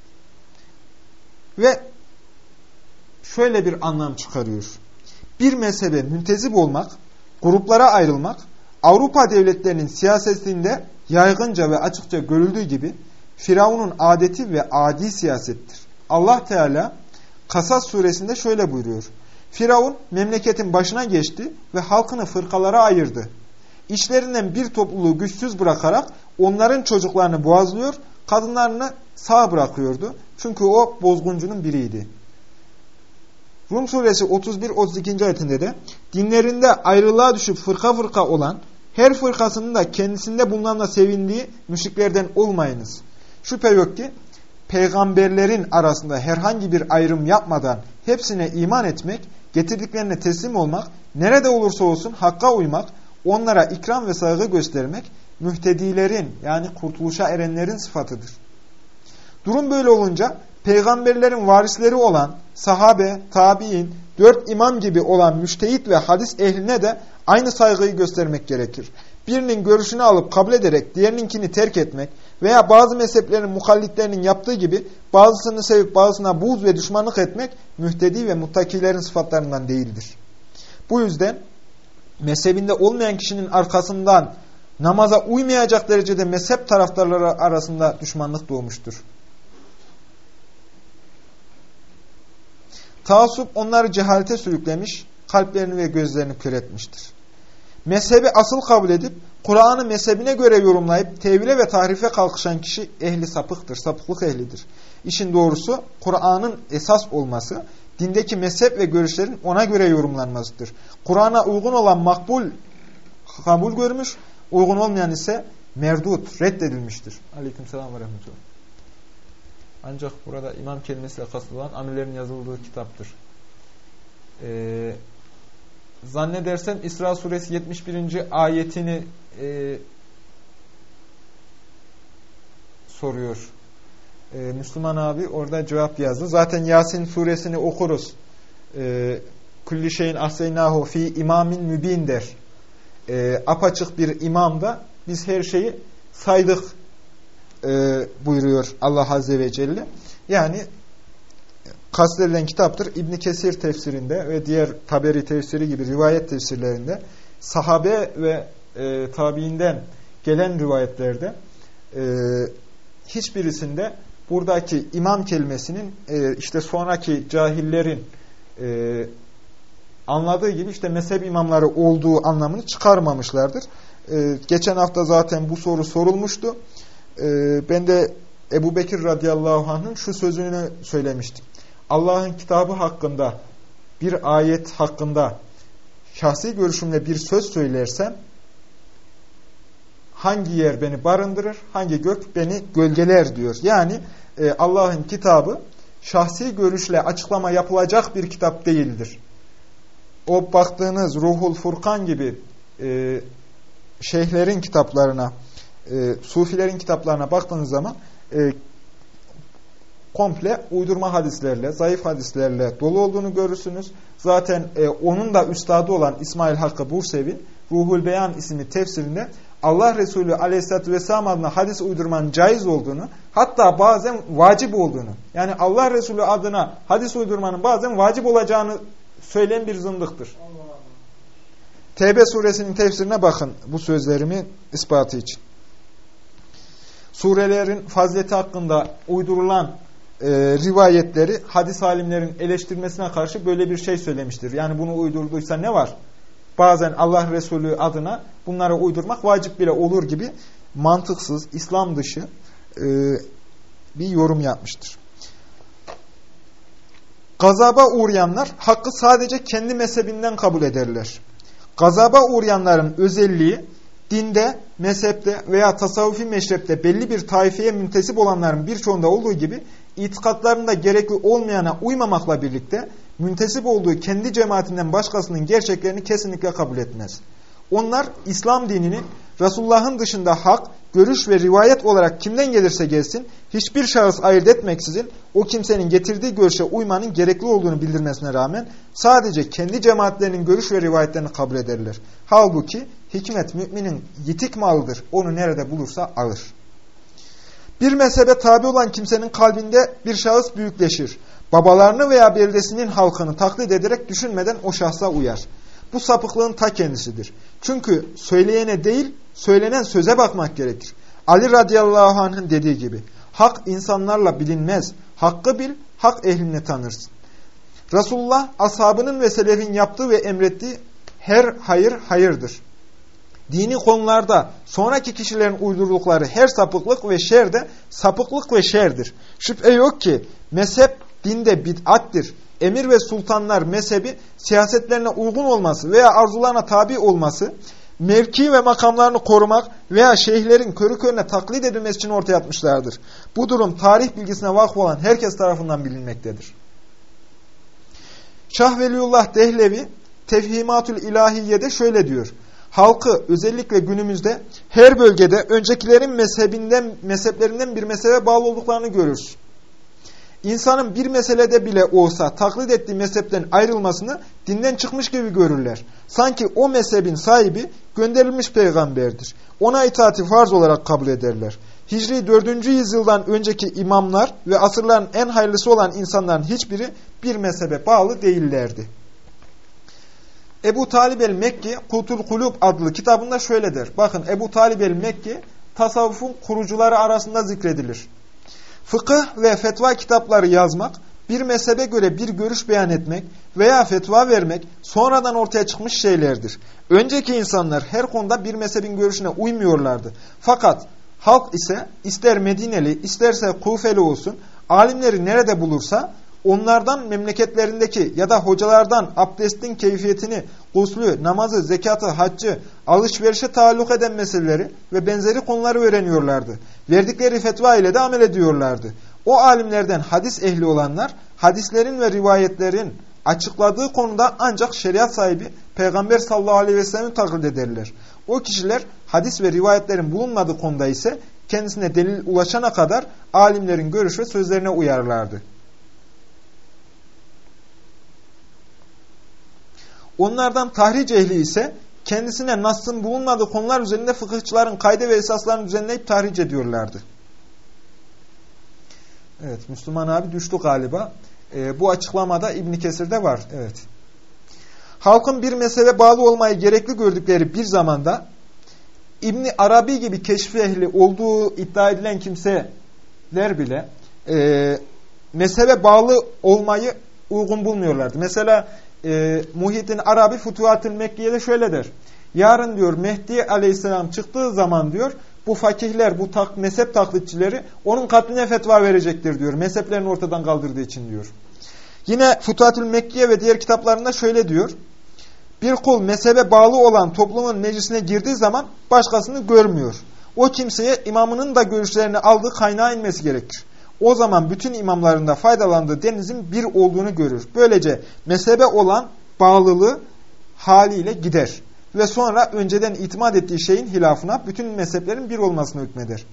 Ve şöyle bir anlam çıkarıyor. Bir mezhebe müntezip olmak, gruplara ayrılmak, Avrupa devletlerinin siyasetinde yaygınca ve açıkça görüldüğü gibi Firavun'un adeti ve adi siyasettir. Allah Teala Kasas suresinde şöyle buyuruyor. Firavun memleketin başına geçti ve halkını fırkalara ayırdı. İçlerinden bir topluluğu güçsüz bırakarak onların çocuklarını boğazlıyor, kadınlarını sağ bırakıyordu. Çünkü o bozguncunun biriydi. Rum suresi otuz bir otuz iki. ayetinde de dinlerinde ayrılığa düşüp fırka fırka olan, her fırkasının da kendisinde bulunanla sevindiği müşriklerden olmayınız. Şüphe yok ki peygamberlerin arasında herhangi bir ayrım yapmadan hepsine iman etmek, getirdiklerine teslim olmak, nerede olursa olsun hakka uymak, onlara ikram ve saygı göstermek, mühtedilerin yani kurtuluşa erenlerin sıfatıdır. Durum böyle olunca peygamberlerin varisleri olan sahabe, tabi'in, dört imam gibi olan müştehit ve hadis ehline de aynı saygıyı göstermek gerekir. Birinin görüşünü alıp kabul ederek diğerininkini terk etmek veya bazı mezheplerin mukallitlerinin yaptığı gibi bazısını sevip bazısına buğz ve düşmanlık etmek mühtedi ve muttakilerin sıfatlarından değildir. Bu yüzden mezhebinde olmayan kişinin arkasından namaza uymayacak derecede mezhep taraftarları arasında düşmanlık doğmuştur. Taassup onları cehalete sürüklemiş, kalplerini ve gözlerini kör etmiştir. Mezhebi asıl kabul edip Kur'an'ı mezhebine göre yorumlayıp tevhile ve tahrife kalkışan kişi ehli sapıktır, sapıklık ehlidir. İşin doğrusu Kur'an'ın esas olması, dindeki mezhep ve görüşlerin ona göre yorumlanmasıdır. Kur'an'a uygun olan makbul kabul görmüş, uygun olmayan ise merdut, reddedilmiştir. Aleykümselam ve rahmetullah. Ancak burada imam kelimesiyle kastedilen amellerin yazıldığı kitaptır. Ee, zannedersem İsra suresi yetmiş birinci ayetini e, soruyor. Ee, Müslüman abi orada cevap yazdı. Zaten Yasin suresini okuruz. Ee, külli şeyin ahseynahu fi imamin mübin der. E, apaçık bir imamda biz her şeyi saydık e, buyuruyor Allah Azze ve Celle. Yani kastedilen kitaptır. İbn Kesir tefsirinde ve diğer Taberi tefsiri gibi rivayet tefsirlerinde sahabe ve e, tabiinden gelen rivayetlerde e, hiçbirisinde buradaki imam kelimesinin e, işte sonraki cahillerin e, anladığı gibi işte mezhep imamları olduğu anlamını çıkarmamışlardır. E, geçen hafta zaten bu soru sorulmuştu. E, ben de Ebu Bekir radıyallahu anh'ın şu sözünü söylemiştim. Allah'ın kitabı hakkında bir ayet hakkında şahsi görüşümle bir söz söylersem hangi yer beni barındırır, hangi gök beni gölgeler diyor. Yani e, Allah'ın kitabı şahsi görüşle açıklama yapılacak bir kitap değildir. O baktığınız Ruhul Furkan gibi e, şeyhlerin kitaplarına, e, sufilerin kitaplarına baktığınız zaman e, komple uydurma hadislerle, zayıf hadislerle dolu olduğunu görürsünüz. Zaten e, onun da üstadı olan İsmail Hakkı Bursevi, Ruhul Beyan isimli tefsirinde Allah Resulü Aleyhisselatü Vesselam adına hadis uydurmanın caiz olduğunu, hatta bazen vacip olduğunu, yani Allah Resulü adına hadis uydurmanın bazen vacip olacağını söyleyen bir zındıktır. Tevbe suresinin tefsirine bakın bu sözlerimin ispatı için. Surelerin fazileti hakkında uydurulan e, rivayetleri hadis alimlerin eleştirmesine karşı böyle bir şey söylemiştir. Yani bunu uydurduysa ne var? Bazen Allah Resulü adına bunlara uydurmak vacip bile olur gibi mantıksız, İslam dışı e, bir yorum yapmıştır. Gazaba uğrayanlar hakkı sadece kendi mezhebinden kabul ederler. Gazaba uğrayanların özelliği dinde, mezhepte veya tasavvufi meşrepte belli bir taifeye müntesip olanların birçoğunda olduğu gibi itikatlarında gerekli olmayana uymamakla birlikte müntesip olduğu kendi cemaatinden başkasının gerçeklerini kesinlikle kabul etmez. Onlar İslam dininin Resulullah'ın dışında hak, görüş ve rivayet olarak kimden gelirse gelsin hiçbir şahıs ayırt etmeksizin o kimsenin getirdiği görüşe uymanın gerekli olduğunu bildirmesine rağmen sadece kendi cemaatlerinin görüş ve rivayetlerini kabul ederler. Halbuki hikmet müminin yitik malıdır. Onu nerede bulursa alır. Bir mezhebe tabi olan kimsenin kalbinde bir şahıs büyükleşir. Babalarını veya beldesinin halkını taklit ederek düşünmeden o şahsa uyar. Bu sapıklığın ta kendisidir. Çünkü söyleyene değil, söylenen söze bakmak gerekir. Ali radıyallahu anh'ın dediği gibi, hak insanlarla bilinmez, hakkı bil, hak ehlini tanırsın. Resulullah, ashabının ve selefin yaptığı ve emrettiği her hayır hayırdır. Dini konularda sonraki kişilerin uydurdukları her sapıklık ve şer de sapıklık ve şerdir. Şüphe yok ki mezhep dinde bid'attir. Emir ve sultanlar mezhebi siyasetlerine uygun olması veya arzularına tabi olması, mevki ve makamlarını korumak veya şeyhlerin körü körüne taklit edilmesi için ortaya atmışlardır. Bu durum tarih bilgisine vakıf olan herkes tarafından bilinmektedir. Şah Veliullah Dehlevi Tefhimatül İlahiye'de şöyle diyor. Halkı özellikle günümüzde her bölgede öncekilerin mezhebinden, mezheplerinden bir mezhebe bağlı olduklarını görürüz. İnsanın bir meselede bile olsa taklit ettiği mezhepten ayrılmasını dinden çıkmış gibi görürler. Sanki o mezhebin sahibi gönderilmiş peygamberdir. Ona itaati farz olarak kabul ederler. Hicri dördüncü yüzyıldan önceki imamlar ve asırların en hayırlısı olan insanların hiçbiri bir mezhebe bağlı değillerdi. Ebu Talib el-Mekki Kutul Kulub adlı kitabında şöyle der. Bakın Ebu Talib el-Mekki tasavvufun kurucuları arasında zikredilir. Fıkıh ve fetva kitapları yazmak, bir mezhebe göre bir görüş beyan etmek veya fetva vermek sonradan ortaya çıkmış şeylerdir. Önceki insanlar her konuda bir mezhebin görüşüne uymuyorlardı. Fakat halk ise ister Medineli isterse Kufeli olsun alimleri nerede bulursa onlardan memleketlerindeki ya da hocalardan abdestin keyfiyetini, guslü, namazı, zekatı, haccı, alışverişe taalluk eden meseleleri ve benzeri konuları öğreniyorlardı. Verdikleri fetva ile de amel ediyorlardı. O alimlerden hadis ehli olanlar, hadislerin ve rivayetlerin açıkladığı konuda ancak şeriat sahibi Peygamber sallallahu aleyhi ve sellem'i taklit ederler. O kişiler hadis ve rivayetlerin bulunmadığı konuda ise kendisine delil ulaşana kadar alimlerin görüş ve sözlerine uyarlardı. Onlardan tahric ehli ise kendisine nassın bulunmadığı konular üzerinde fıkıhçıların kaide ve esaslarını düzenleyip tahric ediyorlardı. Evet, Müslüman abi düştü galiba. E, bu açıklamada İbn Kesir'de var. Evet. Halkın bir mezhebe bağlı olmayı gerekli gördükleri bir zamanda İbn Arabi gibi keşif ehli olduğu iddia edilen kimseler bile e, mezhebe bağlı olmayı uygun bulmuyorlardı. Mesela e, Muhyiddin Arabi Futuhat-ül Mekkiye'de şöyle der. Yarın diyor Mehdi Aleyhisselam çıktığı zaman diyor bu fakihler, bu tak, mezhep taklitçileri onun katline fetva verecektir diyor. Mezheplerini ortadan kaldırdığı için diyor. Yine Futuhat-ül Mekkiye ve diğer kitaplarında şöyle diyor. Bir kul mezhebe bağlı olan toplumun meclisine girdiği zaman başkasını görmüyor. O kimseye imamının da görüşlerini aldığı kaynağa inmesi gerekir. O zaman bütün imamların da faydalandığı denizin bir olduğunu görür. Böylece mezhebe olan bağlılığı haliyle gider. Ve sonra önceden itimat ettiği şeyin hilafına bütün mezheplerin bir olmasını hükmeder.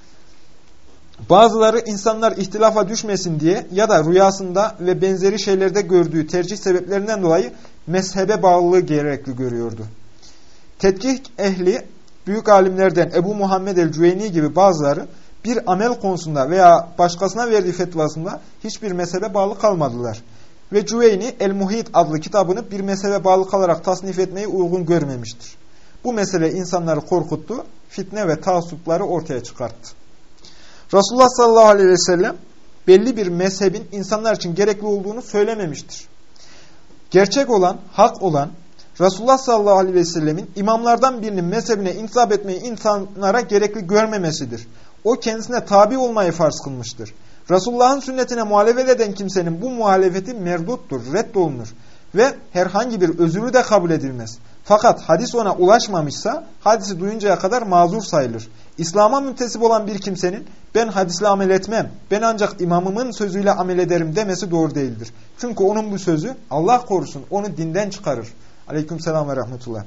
Bazıları insanlar ihtilafa düşmesin diye ya da rüyasında ve benzeri şeylerde gördüğü tercih sebeplerinden dolayı mezhebe bağlılığı gerekli görüyordu. Tetkik ehli, büyük alimlerden Ebu Muhammed el-Cüveyni gibi bazıları bir amel konusunda veya başkasına verdiği fetvasında hiçbir mezhebe bağlı kalmadılar. Ve Cüveyni El-Muhit adlı kitabını bir mezhebe bağlı kalarak tasnif etmeyi uygun görmemiştir. Bu mesele insanları korkuttu, fitne ve taassupları ortaya çıkarttı. Resulullah sallallahu aleyhi ve sellem belli bir mezhebin insanlar için gerekli olduğunu söylememiştir. Gerçek olan, hak olan Resulullah sallallahu aleyhi ve sellemin imamlardan birinin mezhebine intisap etmeyi insanlara gerekli görmemesidir. O kendisine tabi olmayı farz kılmıştır. Resulullah'ın sünnetine muhalefet eden kimsenin bu muhalefeti merduttur, reddolunur ve herhangi bir özürü de kabul edilmez. Fakat hadis ona ulaşmamışsa hadisi duyuncaya kadar mazur sayılır. İslam'a müntesip olan bir kimsenin ben hadisle amel etmem, ben ancak imamımın sözüyle amel ederim demesi doğru değildir. Çünkü onun bu sözü Allah korusun onu dinden çıkarır. Aleykümselam ve rahmetullah.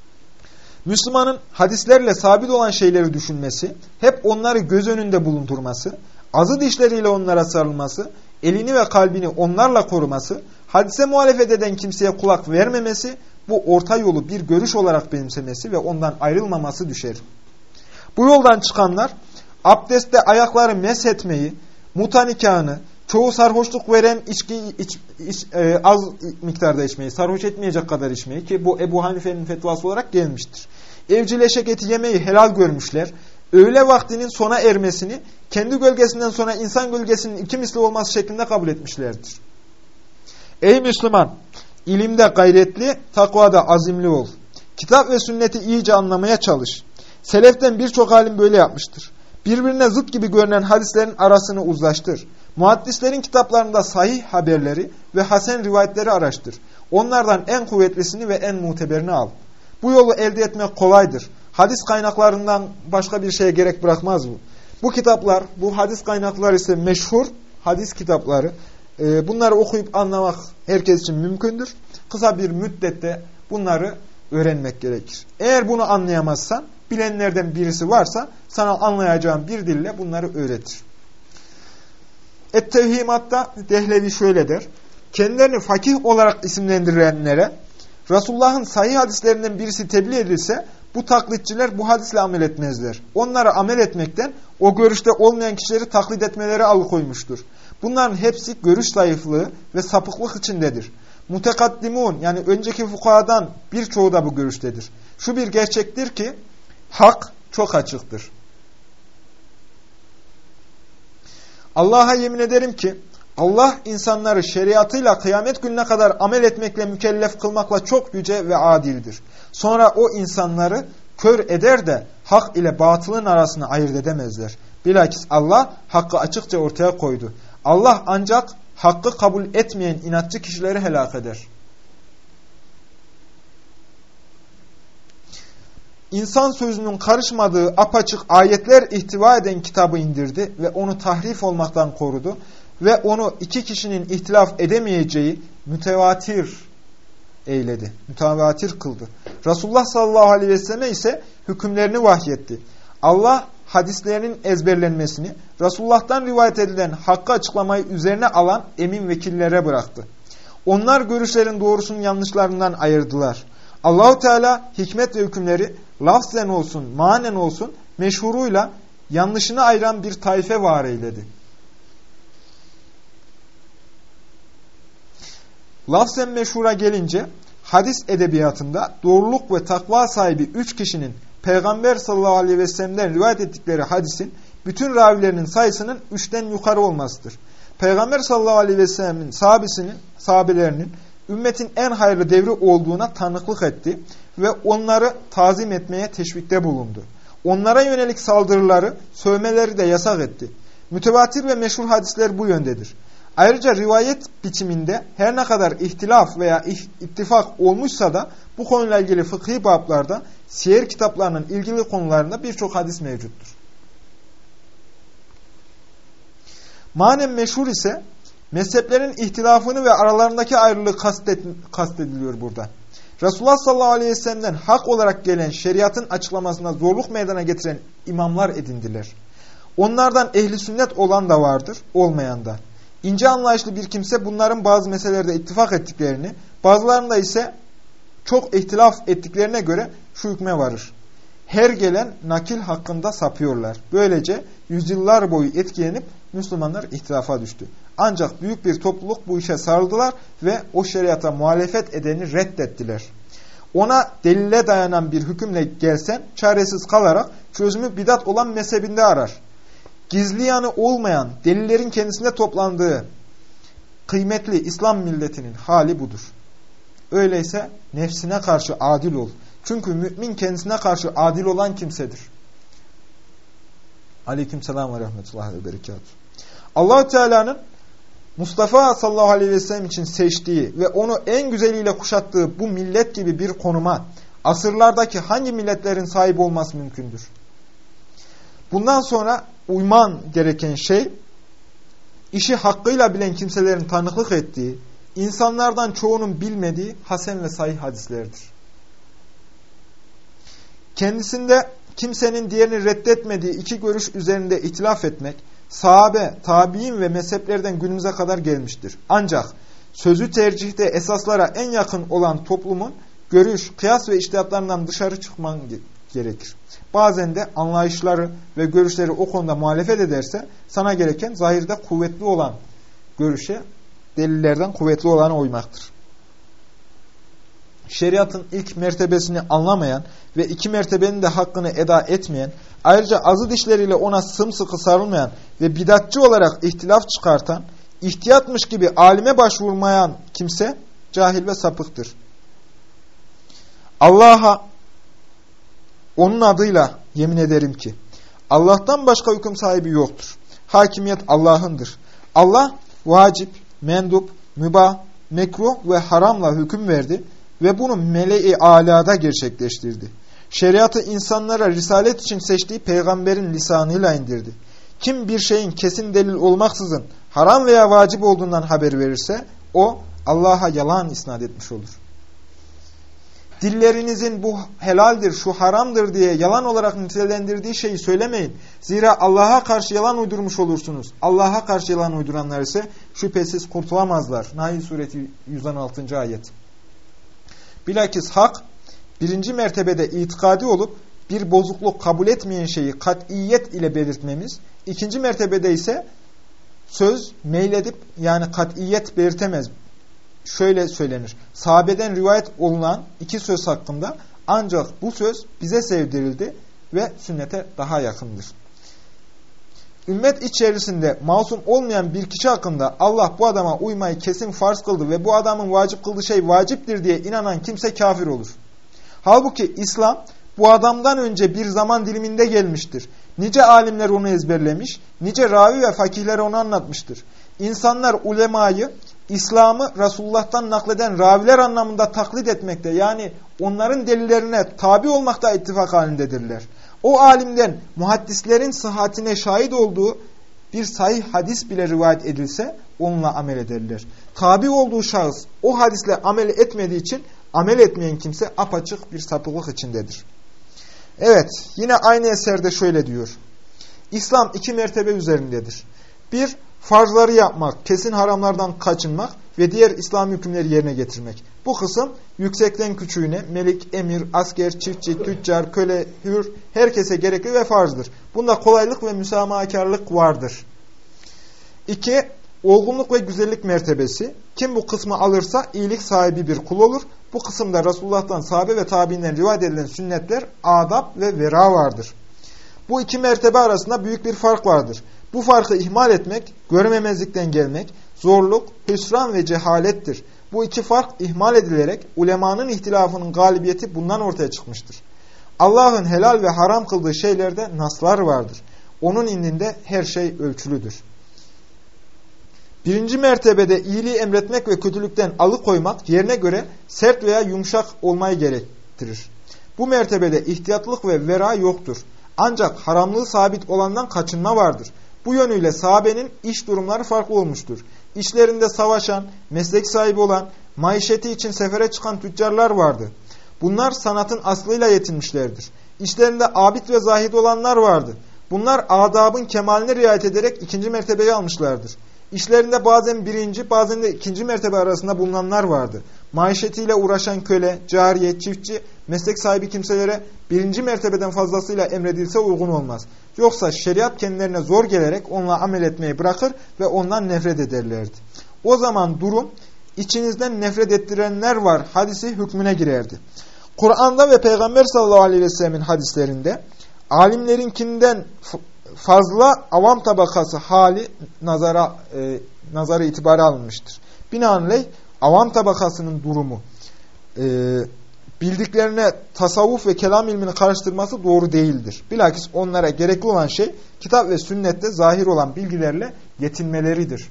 Müslümanın hadislerle sabit olan şeyleri düşünmesi, hep onları göz önünde bulundurması, azı dişleriyle onlara sarılması, elini ve kalbini onlarla koruması, hadise muhalefet eden kimseye kulak vermemesi, bu orta yolu bir görüş olarak benimsemesi ve ondan ayrılmaması düşer. Bu yoldan çıkanlar, abdestte ayakları meshetmeyi, muta nikahını, çoğu sarhoşluk veren içki iç, iç, e, az miktarda içmeyi, sarhoş etmeyecek kadar içmeyi ki bu Ebu Hanife'nin fetvası olarak gelmiştir. Evcileşek eti yemeyi helal görmüşler. Öğle vaktinin sona ermesini kendi gölgesinden sonra insan gölgesinin iki misli olması şeklinde kabul etmişlerdir. Ey Müslüman! İlimde gayretli, takvada azimli ol. Kitap ve sünneti iyice anlamaya çalış. Seleften birçok alim böyle yapmıştır. Birbirine zıt gibi görünen hadislerin arasını uzlaştır. Muhaddislerin kitaplarında sahih haberleri ve hasen rivayetleri araştır. Onlardan en kuvvetlisini ve en muteberini al. Bu yolu elde etmek kolaydır. Hadis kaynaklarından başka bir şeye gerek bırakmaz bu. Bu kitaplar, bu hadis kaynakları ise meşhur hadis kitapları. Bunları okuyup anlamak herkes için mümkündür. Kısa bir müddette bunları öğrenmek gerekir. Eğer bunu anlayamazsan, bilenlerden birisi varsa sana anlayacağın bir dille bunları öğretir. Et-Tevhimat'ta Dehlevi şöyle der. Kendilerini fakih olarak isimlendirenlere Resulullah'ın sahih hadislerinden birisi tebliğ edilse bu taklitçiler bu hadisle amel etmezler. Onlara amel etmekten o görüşte olmayan kişileri taklit etmeleri alıkoymuştur. Bunların hepsi görüş zayıflığı ve sapıklık içindedir. Mutekaddimun yani önceki fukahadan birçoğu da bu görüştedir. Şu bir gerçektir ki hak çok açıktır. Allah'a yemin ederim ki Allah insanları şeriatıyla kıyamet gününe kadar amel etmekle mükellef kılmakla çok yüce ve adildir. Sonra o insanları kör eder de hak ile batılın arasını ayırt edemezler. Bilakis Allah hakkı açıkça ortaya koydu. Allah ancak hakkı kabul etmeyen inatçı kişileri helak eder. İnsan sözünün karışmadığı apaçık ayetler ihtiva eden kitabı indirdi ve onu tahrif olmaktan korudu ve onu iki kişinin ihtilaf edemeyeceği mütevatir eyledi. Mütevatir kıldı. Resulullah sallallahu aleyhi ve sellem ise hükümlerini vahyetti. Allah hadislerinin ezberlenmesini, Resulullah'tan rivayet edilen hakkı açıklamayı üzerine alan emin vekillere bıraktı. Onlar görüşlerin doğrusunun yanlışlarından ayırdılar. Allahu Teala hikmet ve hükümleri lafzen olsun, manen olsun meşhuruyla yanlışını ayıran bir taife var eyledi. Lafzen meşhura gelince hadis edebiyatında doğruluk ve takva sahibi üç kişinin Peygamber sallallahu aleyhi ve sellem'den rivayet ettikleri hadisin bütün ravilerinin sayısının üçten yukarı olmasıdır. Peygamber sallallahu aleyhi ve sellem'in sahabesinin, sahabelerinin ümmetin en hayırlı devri olduğuna tanıklık etti ve onları tazim etmeye teşvikte bulundu. Onlara yönelik saldırıları, sövmeleri de yasak etti. Mütevatir ve meşhur hadisler bu yöndedir. Ayrıca rivayet biçiminde her ne kadar ihtilaf veya ittifak olmuşsa da bu konuyla ilgili fıkhi bablarda, siyer kitaplarının ilgili konularında birçok hadis mevcuttur. Manen meşhur ise mezheplerin ihtilafını ve aralarındaki ayrılığı kastet, kastediliyor burada. Resulullah sallallahu aleyhi ve sellem'den hak olarak gelen şeriatın açıklamasına zorluk meydana getiren imamlar edindiler. Onlardan ehli sünnet olan da vardır, olmayan da. İnce anlayışlı bir kimse bunların bazı meselelerde ittifak ettiklerini, bazılarında ise çok ihtilaf ettiklerine göre şu hükme varır. Her gelen nakil hakkında sapıyorlar. Böylece yüzyıllar boyu etkilenip Müslümanlar ihtilafa düştü. Ancak büyük bir topluluk bu işe sarıldılar ve o şeriata muhalefet edeni reddettiler. Ona delile dayanan bir hükümle gelsen çaresiz kalarak çözümü bidat olan mezhebinde arar. Gizli yanı olmayan delillerin kendisinde toplandığı kıymetli İslam milletinin hali budur. Öyleyse nefsine karşı adil ol. Çünkü mümin kendisine karşı adil olan kimsedir. Aleykümselam ve rahmetullahi ve berekatuhu. Allah-u Teala'nın Mustafa sallallahu aleyhi ve sellem için seçtiği ve onu en güzeliyle kuşattığı bu millet gibi bir konuma asırlardaki hangi milletlerin sahip olması mümkündür? Bundan sonra uyman gereken şey, işi hakkıyla bilen kimselerin tanıklık ettiği, insanlardan çoğunun bilmediği hasen ve sahih hadislerdir. Kendisinde kimsenin diğerini reddetmediği iki görüş üzerinde ihtilaf etmek, sahabe, tabi'in ve mezheplerden günümüze kadar gelmiştir. Ancak sözü tercihte esaslara en yakın olan toplumun görüş, kıyas ve içtihatlarından dışarı çıkman gerekir. Bazen de anlayışları ve görüşleri o konuda muhalefet ederse sana gereken zahirde kuvvetli olan görüşe, delillerden kuvvetli olana uymaktır. Şeriatın ilk mertebesini anlamayan ve iki mertebenin de hakkını eda etmeyen, ayrıca azı dişleriyle ona sımsıkı sarılmayan ve bidatçı olarak ihtilaf çıkartan, ihtiyatmış gibi alime başvurmayan kimse cahil ve sapıktır. Allah'a, onun adıyla yemin ederim ki Allah'tan başka hüküm sahibi yoktur. Hakimiyet Allah'ındır. Allah vacip, mendup, mübah, mekruh ve haramla hüküm verdi ve bunu mele-i alada gerçekleştirdi. Şeriatı insanlara risalet için seçtiği peygamberin lisanıyla indirdi. Kim bir şeyin kesin delil olmaksızın haram veya vacip olduğundan haber verirse o Allah'a yalan isnat etmiş olur. Dillerinizin bu helaldir, şu haramdır diye yalan olarak nitelendirdiği şeyi söylemeyin. Zira Allah'a karşı yalan uydurmuş olursunuz. Allah'a karşı yalan uyduranlar ise şüphesiz kurtulamazlar. Nahl suresi yüz on altıncı ayet. Bilakis hak, birinci mertebede itikadi olup bir bozukluk kabul etmeyen şeyi kat'iyet ile belirtmemiz, ikinci mertebede ise söz meyledip yani kat'iyet belirtemez. Şöyle söylenir. Sahabeden rivayet olunan iki söz hakkında ancak bu söz bize sevdirildi ve sünnete daha yakındır. Ümmet içerisinde masum olmayan bir kişi hakkında Allah bu adama uymayı kesin farz kıldı ve bu adamın vacip kıldığı şey vaciptir diye inanan kimse kafir olur. Halbuki İslam bu adamdan önce bir zaman diliminde gelmiştir. Nice alimler onu ezberlemiş, nice ravi ve fakihler onu anlatmıştır. İnsanlar ulemayı, İslam'ı Resulullah'tan nakleden raviler anlamında taklit etmekte, yani onların delillerine tabi olmakta ittifak halindedirler. O alimden muhaddislerin sıhhatine şahit olduğu bir sahih hadis bile rivayet edilse onunla amel ederler. Tabi olduğu şahıs o hadisle amel etmediği için amel etmeyen kimse apaçık bir sapıklık içindedir. Evet, yine aynı eserde şöyle diyor. İslam iki mertebe üzerindedir. Bir, farzları yapmak, kesin haramlardan kaçınmak. ve diğer İslam hükümleri yerine getirmek. Bu kısım yüksekten küçüğüne, melik, emir, asker, çiftçi, tüccar, köle, hür, herkese gerekli ve farzdır. Bunda kolaylık ve müsamahakarlık vardır. İki, olgunluk ve güzellik mertebesi. Kim bu kısmı alırsa iyilik sahibi bir kul olur. Bu kısımda Resulullah'tan, sahabe ve tabiinden rivayet edilen sünnetler, adab ve vera vardır. Bu iki mertebe arasında büyük bir fark vardır. Bu farkı ihmal etmek, görmemezlikten gelmek, zorluk, hüsran ve cehalettir. Bu iki fark ihmal edilerek ulemanın ihtilafının galibiyeti bundan ortaya çıkmıştır. Allah'ın helal ve haram kıldığı şeylerde naslar vardır. Onun indinde her şey ölçülüdür. Birinci mertebede iyiliği emretmek ve kötülükten alıkoymak yerine göre sert veya yumuşak olmayı gerektirir. Bu mertebede ihtiyatlık ve vera yoktur. Ancak haramlığı sabit olandan kaçınma vardır. Bu yönüyle sahabenin iş durumları farklı olmuştur. İşlerinde savaşan, meslek sahibi olan, maişeti için sefere çıkan tüccarlar vardı. Bunlar sanatın aslıyla yetinmişlerdir. İşlerinde abid ve zahid olanlar vardı. Bunlar adabın kemaline riayet ederek ikinci mertebeyi almışlardır. İşlerinde bazen birinci, bazen de ikinci mertebe arasında bulunanlar vardı. Maişetiyle uğraşan köle, cariye, çiftçi, meslek sahibi kimselere birinci mertebeden fazlasıyla emredilse uygun olmaz. Yoksa şeriat kendilerine zor gelerek onunla amel etmeyi bırakır ve ondan nefret ederlerdi. O zaman durum, içinizden nefret ettirenler var hadisi hükmüne girerdi. Kur'an'da ve Peygamber sallallahu aleyhi ve sellemin hadislerinde alimlerinkinden fazla avam tabakası hali nazara e, nazara itibara alınmıştır. Binaenaleyh avam tabakasının durumu e, bildiklerine tasavvuf ve kelam ilmini karıştırması doğru değildir. Bilakis onlara gerekli olan şey kitap ve sünnette zahir olan bilgilerle yetinmeleridir.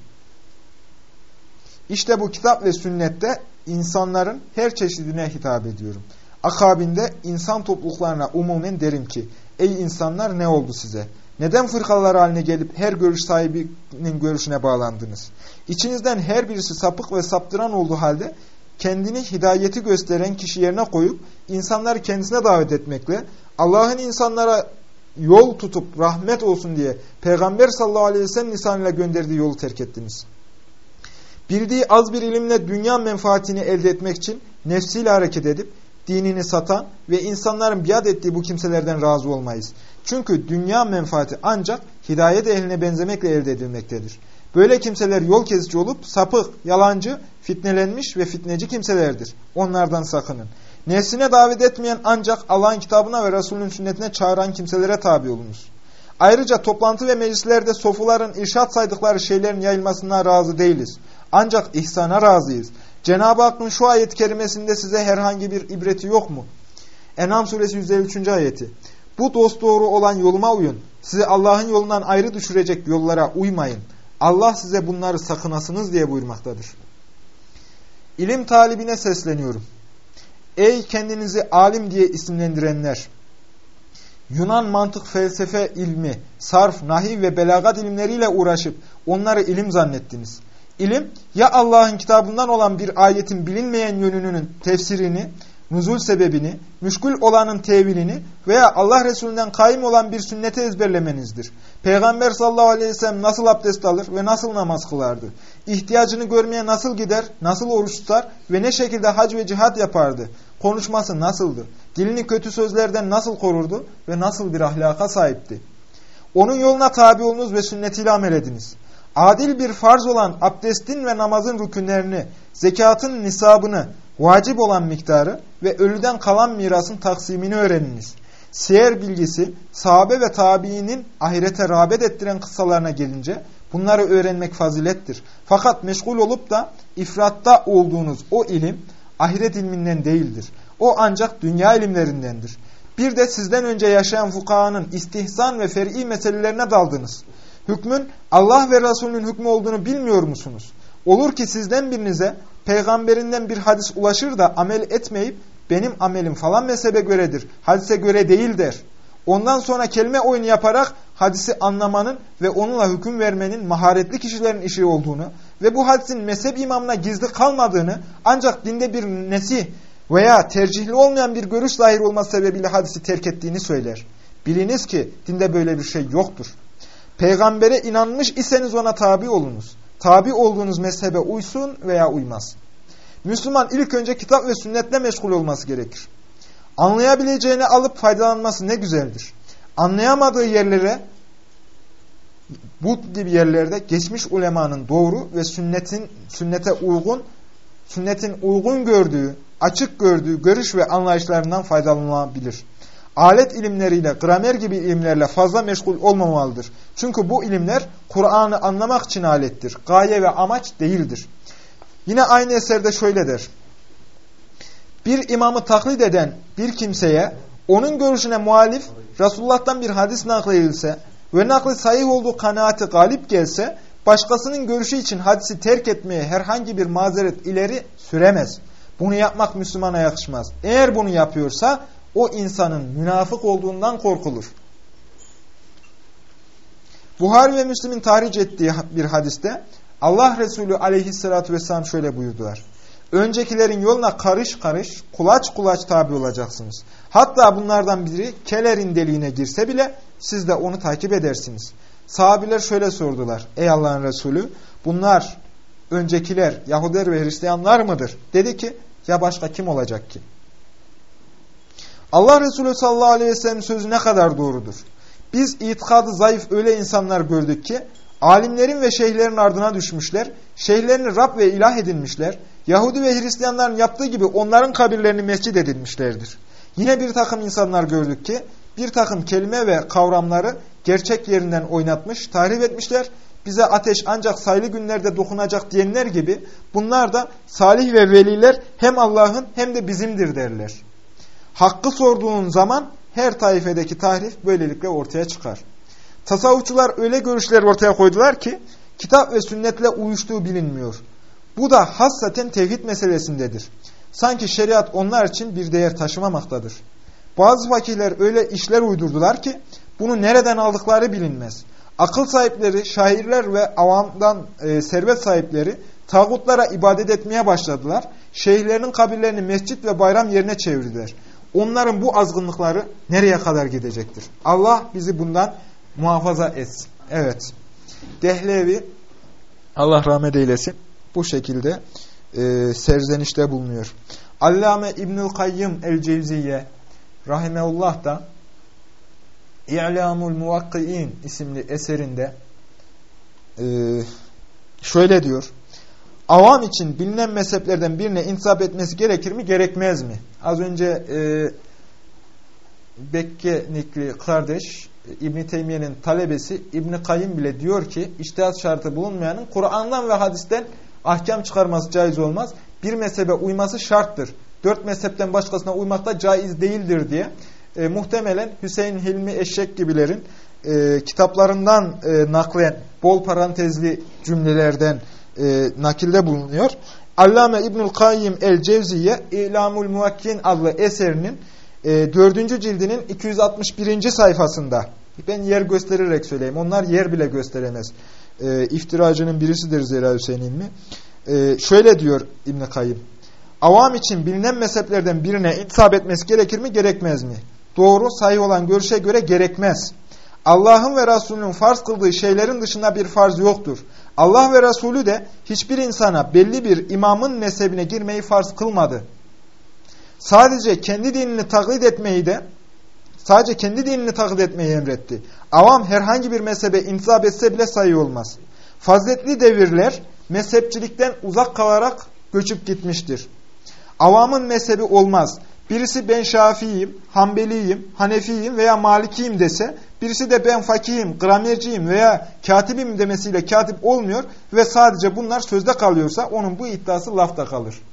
İşte bu kitap ve sünnette insanların her çeşidine hitap ediyorum. Akabinde insan topluluklarına umumen derim ki, ey insanlar ne oldu size? Neden fırkalar haline gelip her görüş sahibinin görüşüne bağlandınız? İçinizden her birisi sapık ve saptıran olduğu halde kendini hidayeti gösteren kişi yerine koyup insanları kendisine davet etmekle Allah'ın insanlara yol tutup rahmet olsun diye Peygamber sallallahu aleyhi ve sellem lisanıyla gönderdiği yolu terk ettiniz. Bildiği az bir ilimle dünya menfaatini elde etmek için nefsiyle hareket edip dinini satan ve insanların biat ettiği bu kimselerden razı olmayız. Çünkü dünya menfaati ancak hidayet ehline benzemekle elde edilmektedir. Böyle kimseler yol kesici olup sapık, yalancı, fitnelenmiş ve fitneci kimselerdir. Onlardan sakının. Nefsine davet etmeyen ancak Allah'ın kitabına ve Resulünün sünnetine çağıran kimselere tabi olunuz. Ayrıca toplantı ve meclislerde sofuların irşat saydıkları şeylerin yayılmasına razı değiliz. Ancak ihsana razıyız. Cenab-ı Hakk'ın şu ayet-i kerimesinde size herhangi bir ibreti yok mu? En'am suresi yüz elli üçüncü ayeti. Bu dosdoğru olan yoluma uyun. Sizi Allah'ın yolundan ayrı düşürecek yollara uymayın. Allah size bunları sakınasınız diye buyurmaktadır. İlim talibine sesleniyorum. Ey kendinizi alim diye isimlendirenler! Yunan mantık, felsefe ilmi, sarf, nahiv ve belagat ilimleriyle uğraşıp onları ilim zannettiniz. İlim, ya Allah'ın kitabından olan bir ayetin bilinmeyen yönünün tefsirini, nuzul sebebini, müşkül olanın tevilini veya Allah Resulü'nden kaim olan bir sünneti ezberlemenizdir. Peygamber sallallahu aleyhi ve sellem nasıl abdest alır ve nasıl namaz kılardı? İhtiyacını görmeye nasıl gider, nasıl oruç tutar ve ne şekilde hac ve cihat yapardı? Konuşması nasıldı? Dilini kötü sözlerden nasıl korurdu ve nasıl bir ahlaka sahipti? Onun yoluna tabi olunuz ve sünnetiyle amel ediniz. Adil bir farz olan abdestin ve namazın rükünlerini, zekatın nisabını, vacip olan miktarı ve ölüden kalan mirasın taksimini öğreniniz. Siyer bilgisi, sahabe ve tabiinin ahirete rağbet ettiren kıssalarına gelince bunları öğrenmek fazilettir. Fakat meşgul olup da ifratta olduğunuz o ilim ahiret ilminden değildir. O ancak dünya ilimlerindendir. Bir de sizden önce yaşayan fukahanın istihsan ve fer'i meselelerine daldınız. Hükmün Allah ve Resulünün hükmü olduğunu bilmiyor musunuz? Olur ki sizden birinize peygamberinden bir hadis ulaşır da amel etmeyip benim amelim falan mezhebe göredir, hadise göre değil der. Ondan sonra kelime oyunu yaparak hadisi anlamanın ve onunla hüküm vermenin maharetli kişilerin işi olduğunu ve bu hadisin mezhep imamına gizli kalmadığını ancak dinde bir nesih veya tercihli olmayan bir görüş zahir olması sebebiyle hadisi terk ettiğini söyler. Biliniz ki dinde böyle bir şey yoktur. Peygambere inanmış iseniz ona tabi olunuz. tabi olduğunuz mezhebe uysun veya uymaz. Müslüman ilk önce kitap ve sünnetle meşgul olması gerekir. Anlayabileceğini alıp faydalanması ne güzeldir. Anlayamadığı yerlere, bu gibi yerlerde geçmiş ulemanın doğru ve sünnetin sünnete uygun, sünnetin uygun gördüğü, açık gördüğü görüş ve anlayışlarından faydalanılabilir. Alet ilimleriyle, gramer gibi ilimlerle fazla meşgul olmamalıdır. Çünkü bu ilimler Kur'an'ı anlamak için alettir. Gaye ve amaç değildir. Yine aynı eserde şöyle der. Bir imamı taklit eden bir kimseye onun görüşüne muhalif Resulullah'tan bir hadis nakledilse ve nakli sahih olduğu kanaati galip gelse başkasının görüşü için hadisi terk etmeye herhangi bir mazeret ileri süremez. Bunu yapmak Müslümana yakışmaz. Eğer bunu yapıyorsa o insanın münafık olduğundan korkulur. Buhari ve Müslim'in tahric ettiği bir hadiste Allah Resulü aleyhissalatü vesselam şöyle buyurdular. Öncekilerin yoluna karış karış, kulaç kulaç tabi olacaksınız. Hatta bunlardan biri kelerin deliğine girse bile siz de onu takip edersiniz. Sahabiler şöyle sordular. Ey Allah'ın Resulü, bunlar öncekiler Yahudiler ve Hristiyanlar mıdır? Dedi ki, ya başka kim olacak ki? Allah Resulü sallallahu aleyhi ve sellem sözü ne kadar doğrudur. Biz itikadı zayıf öyle insanlar gördük ki, alimlerin ve şeyhlerin ardına düşmüşler, şeyhlerini Rab ve ilah edinmişler, Yahudi ve Hristiyanların yaptığı gibi onların kabirlerini mescid edinmişlerdir. Yine bir takım insanlar gördük ki, bir takım kelime ve kavramları gerçek yerinden oynatmış, tahrif etmişler. Bize ateş ancak sayılı günlerde dokunacak diyenler gibi, bunlar da salih ve veliler hem Allah'ın hem de bizimdir derler. Hakkı sorduğun zaman her taifedeki tahrif böylelikle ortaya çıkar. Tasavvufçular öyle görüşler ortaya koydular ki, kitap ve sünnetle uyuştuğu bilinmiyor. Bu da hassaten tevhid meselesindedir. Sanki şeriat onlar için bir değer taşımamaktadır. Bazı fakihler öyle işler uydurdular ki, bunu nereden aldıkları bilinmez. Akıl sahipleri, şairler ve avamdan e, servet sahipleri tağutlara ibadet etmeye başladılar. Şeyhlerinin kabirlerini mescit ve bayram yerine çevirdiler. Onların bu azgınlıkları nereye kadar gidecektir? Allah bizi bundan muhafaza etsin. Evet. Dehlevi, Allah rahmet eylesin, bu şekilde e, serzenişte bulunuyor. Allame İbnül Kayyım el-Cevziye rahimeullah da İ'lamul Muvakki'in isimli eserinde e, şöyle diyor. Avam için bilinen mezheplerden birine intisap etmesi gerekir mi, gerekmez mi? Az önce e, Bekkenikli kardeş İbn-i Teymiye'nin talebesi İbn-i Kayyım bile diyor ki içtihat şartı bulunmayanın Kur'an'dan ve hadisten ahkam çıkarması caiz olmaz. Bir mezhebe uyması şarttır. Dört mezhepten başkasına uymak da caiz değildir diye. E, muhtemelen Hüseyin Hilmi Eşşek gibilerin e, kitaplarından e, naklen bol parantezli cümlelerden e, nakilde bulunuyor. Allame İbnül Kayyim el-Cevziye İ'lamul Muvakkin adlı eserinin e, dördüncü cildinin iki yüz altmış birinci sayfasında, ben yer göstererek söyleyeyim, onlar yer bile gösteremez. E, iftiracının birisidir zira Hüseyin Hilmi. E, şöyle diyor İbn-i Kayyim. Avam için bilinen mezheplerden birine intisap etmesi gerekir mi, gerekmez mi? Doğru, sahih olan görüşe göre gerekmez. Allah'ın ve Resulünün farz kıldığı şeylerin dışında bir farz yoktur. Allah ve Resulü de hiçbir insana belli bir imamın mezhebine girmeyi farz kılmadı. Sadece kendi dinini taklit etmeyi de sadece kendi dinini taklit etmeyi emretti. Avam herhangi bir mezhebe intisap etse bile sahih olmaz. Faziletli devirler mezhepçilikten uzak kalarak göçüp gitmiştir. Avamın mezhebi olmaz. Birisi ben Şafiiyim, Hanbeliyim, Hanefiyim veya Malikiyim dese, birisi de ben fakihim, gramerciyim veya katibim demesiyle katip olmuyor ve sadece bunlar sözde kalıyorsa onun bu iddiası lafta kalır.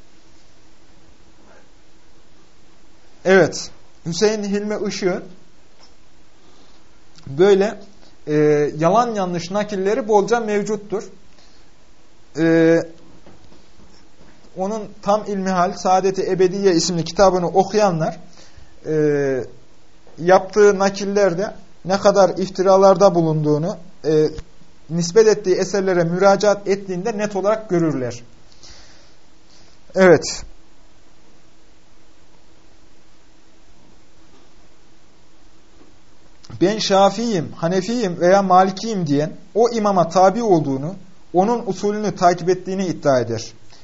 Evet, Hüseyin Hilmi Işık'ın böyle e, yalan yanlış nakilleri bolca mevcuttur. E, onun Tam İlmihal, Saadet-i Ebediye isimli kitabını okuyanlar e, yaptığı nakillerde ne kadar iftiralarda bulunduğunu, e, nispet ettiği eserlere müracaat ettiğinde net olarak görürler. Evet. Ben Şafiiyim, Hanefiyim veya Malikiyim diyen o imama tabi olduğunu, onun usulünü takip ettiğini iddia eder.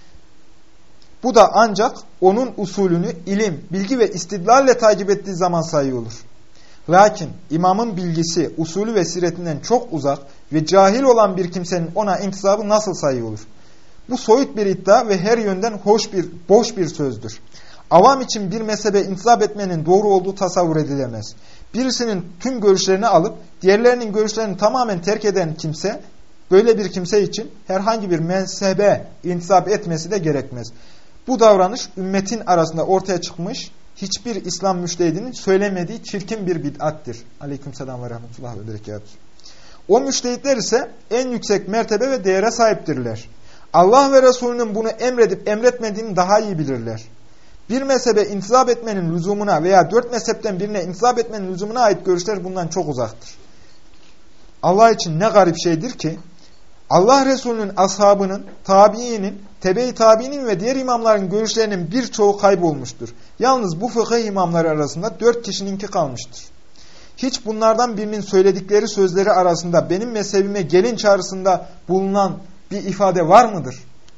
Bu da ancak onun usulünü ilim, bilgi ve istidlalle takip ettiği zaman sayı olur. Lakin imamın bilgisi, usulü ve siretinden çok uzak ve cahil olan bir kimsenin ona intisabı nasıl sayı olur? Bu soyut bir iddia ve her yönden hoş bir, boş bir sözdür. Avam için bir mezhebe intisap etmenin doğru olduğu tasavvur edilemez. Birisinin tüm görüşlerini alıp diğerlerinin görüşlerini tamamen terk eden kimse, böyle bir kimse için herhangi bir mezhebe intisap etmesi de gerekmez. Bu davranış ümmetin arasında ortaya çıkmış hiçbir İslam müştehidinin söylemediği çirkin bir bid'attir. Aleykümselam ve rahmetullah ve berekatuhu. O müştehitler ise en yüksek mertebe ve değere sahiptirler. Allah ve Resulünün bunu emredip emretmediğini daha iyi bilirler. Bir mezhebe intisap etmenin lüzumuna veya dört mezhepten birine intisap etmenin lüzumuna ait görüşler bundan çok uzaktır. Allah için ne garip şeydir ki, Allah Resulü'nün ashabının, tabiinin, tebe-i tabiinin ve diğer imamların görüşlerinin birçoğu kaybolmuştur. Yalnız bu fıkıh imamları arasında dört kişininki kalmıştır. Hiç bunlardan birinin söyledikleri sözleri arasında benim mezhebime gelin çağrısında bulunan bir ifade var mıdır?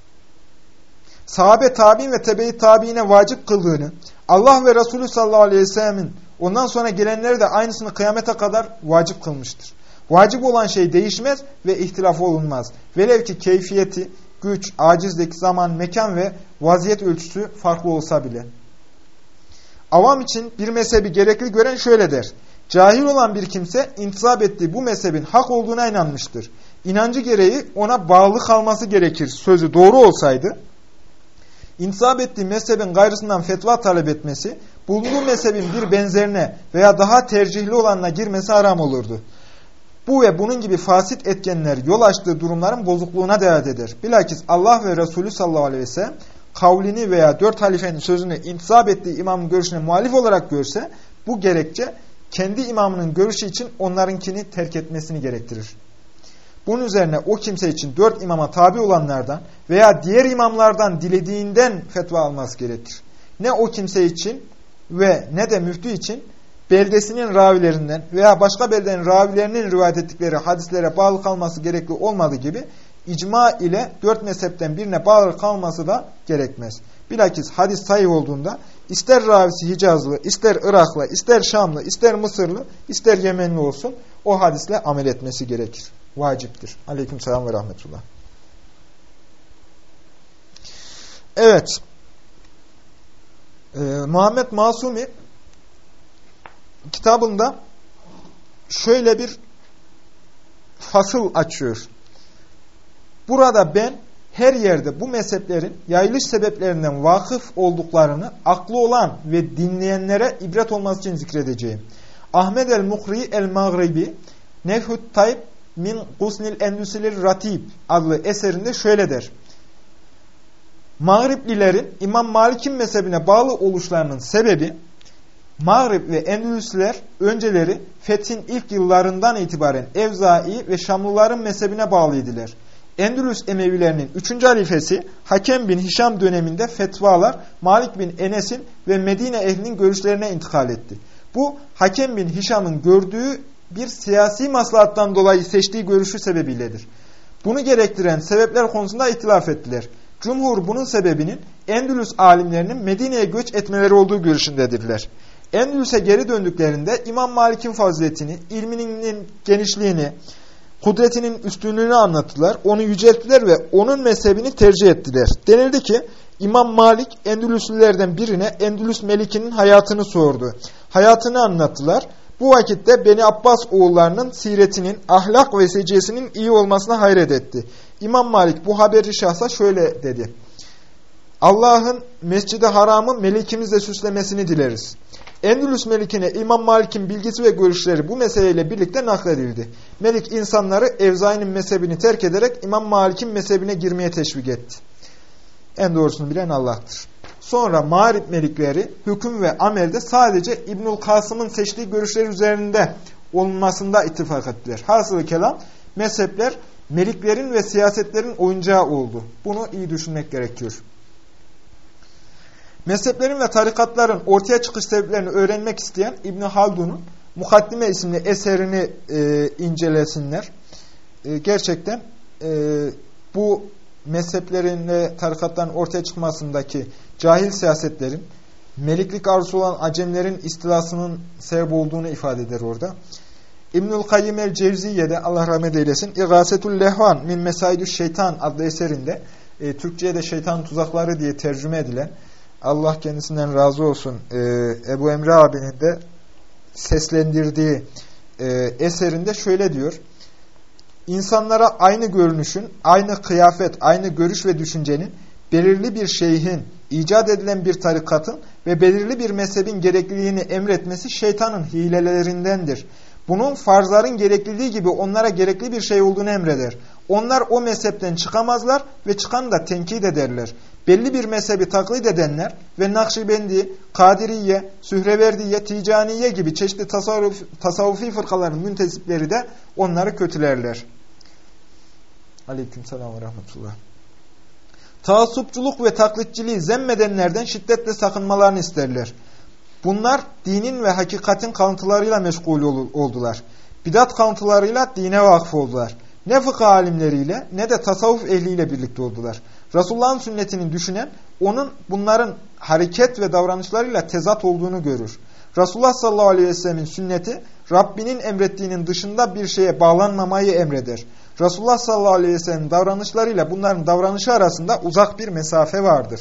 Sahabe, tabiin ve tebe-i tabiine vacip kıldığını, Allah ve Resulü sallallahu aleyhi ve sellemin ondan sonra gelenleri de aynısını kıyamete kadar vacip kılmıştır. Vacip olan şey değişmez ve ihtilaf olunmaz. Velev ki keyfiyeti, güç, acizlik, zaman, mekan ve vaziyet ölçüsü farklı olsa bile. Avam için bir mezhebi gerekli gören şöyle der. Cahil olan bir kimse intisap ettiği bu mezhebin hak olduğuna inanmıştır. İnancı gereği ona bağlı kalması gerekir sözü doğru olsaydı, intisap ettiği mezhebin gayrısından fetva talep etmesi, bulunduğu mezhebin bir benzerine veya daha tercihli olanına girmesi haram olurdu. Bu ve bunun gibi fasit etkenler yol açtığı durumların bozukluğuna delalet eder. Bilakis Allah ve Resulü sallallahu aleyhi ve sellem kavlini veya dört halifenin sözünü intisap ettiği imamın görüşüne muhalif olarak görse, bu gerekçe kendi imamının görüşü için onlarınkini terk etmesini gerektirir. Bunun üzerine o kimse için dört imama tabi olanlardan veya diğer imamlardan dilediğinden fetva alması gerekir. Ne o kimse için ve ne de müftü için beldesinin ravilerinden veya başka beldenin ravilerinin rivayet ettikleri hadislere bağlı kalması gerekli olmadığı gibi icma ile dört mezhepten birine bağlı kalması da gerekmez. Bilakis hadis sahih olduğunda ister ravisi Hicazlı, ister Iraklı, ister Şamlı, ister Mısırlı, ister Yemenli olsun o hadisle amel etmesi gerekir. Vaciptir. Aleykümselam ve rahmetullah. Evet. Ee, Muhammed Masumi kitabında şöyle bir fasıl açıyor. Burada ben her yerde bu mezheplerin yayılış sebeplerinden vakıf olduklarını aklı olan ve dinleyenlere ibret olması için zikredeceğim. Ahmed el-Mukri el-Maghribi Nefhut Tayyib min Gusnil Endüsilir Ratib adlı eserinde şöyle der. Mağriblilerin İmam Malik'in mezhebine bağlı oluşlarının sebebi, Mağrib ve Endülüsliler önceleri fethin ilk yıllarından itibaren Evzai ve Şamlıların mezhebine bağlıydılar. Endülüs Emevilerinin üçüncü halifesi Hakem bin Hişam döneminde fetvalar Malik bin Enes'in ve Medine ehlinin görüşlerine intikal etti. Bu Hakem bin Hişam'ın gördüğü bir siyasi maslahattan dolayı seçtiği görüşü sebebiyledir. Bunu gerektiren sebepler konusunda ihtilaf ettiler. Cumhur bunun sebebinin Endülüs alimlerinin Medine'ye göç etmeleri olduğu görüşündedirler. Endülüs'e geri döndüklerinde İmam Malik'in faziletini, ilminin genişliğini, kudretinin üstünlüğünü anlattılar, onu yücelttiler ve onun mezhebini tercih ettiler. Denildi ki İmam Malik Endülüslülerden birine Endülüs Melik'inin hayatını sordu. Hayatını anlattılar. Bu vakitte Beni Abbas oğullarının siretinin, ahlak ve seciyesinin iyi olmasına hayret etti. İmam Malik bu haberi şahsa şöyle dedi. Allah'ın Mescid-i Haram'ı melikimizle süslemesini dileriz. Endülüs Melik'ine İmam Malik'in bilgisi ve görüşleri bu meseleyle birlikte nakledildi. Melik insanları Evzai'nin mezhebini terk ederek İmam Malik'in mezhebine girmeye teşvik etti. En doğrusunu bilen Allah'tır. Sonra Mağrib Melikleri hüküm ve amelde sadece İbnül Kasım'ın seçtiği görüşleri üzerinde olunmasında ittifak ettiler. Hasılı kelam mezhepler meliklerin ve siyasetlerin oyuncağı oldu. Bunu iyi düşünmek gerekiyor. Mezheplerin ve tarikatların ortaya çıkış sebeplerini öğrenmek isteyen İbn Haldun'un Mukaddime isimli eserini e, incelesinler. E, gerçekten e, bu mezheplerin ve tarikatların ortaya çıkmasındaki cahil siyasetlerin, meliklik arzusu olan acemlerin istilasının sebep olduğunu ifade eder orada. İbnül Kayyim el-Cevziye'de, Allah rahmet eylesin, İgâsetül Lehvan min Mesaidü Şeytan adlı eserinde, e, Türkçe'ye de şeytan tuzakları diye tercüme edilen, Allah kendisinden razı olsun, e, Ebu Emre abinin de seslendirdiği e, eserinde şöyle diyor: İnsanlara aynı görünüşün, aynı kıyafet, aynı görüş ve düşüncenin, belirli bir şeyhin, icat edilen bir tarikatın ve belirli bir mezhebin gerekliliğini emretmesi şeytanın hilelerindendir. Bunun farzların gerekliliği gibi onlara gerekli bir şey olduğunu emreder. Onlar o mezhepten çıkamazlar ve çıkanı da tenkit ederler. Belli bir mezhebi taklit edenler ve Nakşibendi, Kadiriye, Sühreverdiye, Ticaniye gibi çeşitli tasavvuf, tasavvufi fırkaların müntesipleri de onları kötülerler. Aleykümselam ve rahmetullah. Taassupçuluk ve taklitçiliği zemmedenlerden şiddetle sakınmalarını isterler. Bunlar dinin ve hakikatin kalıntılarıyla meşgul oldular. Bidat kalıntılarıyla dine vakıf oldular. Ne fıkıh alimleriyle ne de tasavvuf ehliyle birlikte oldular. Resulullah'ın sünnetini düşünen, onun bunların hareket ve davranışlarıyla tezat olduğunu görür. Resulullah sallallahu aleyhi ve sellemin sünneti, Rabbinin emrettiğinin dışında bir şeye bağlanmamayı emreder. Resulullah sallallahu aleyhi ve sellemin davranışlarıyla bunların davranışı arasında uzak bir mesafe vardır.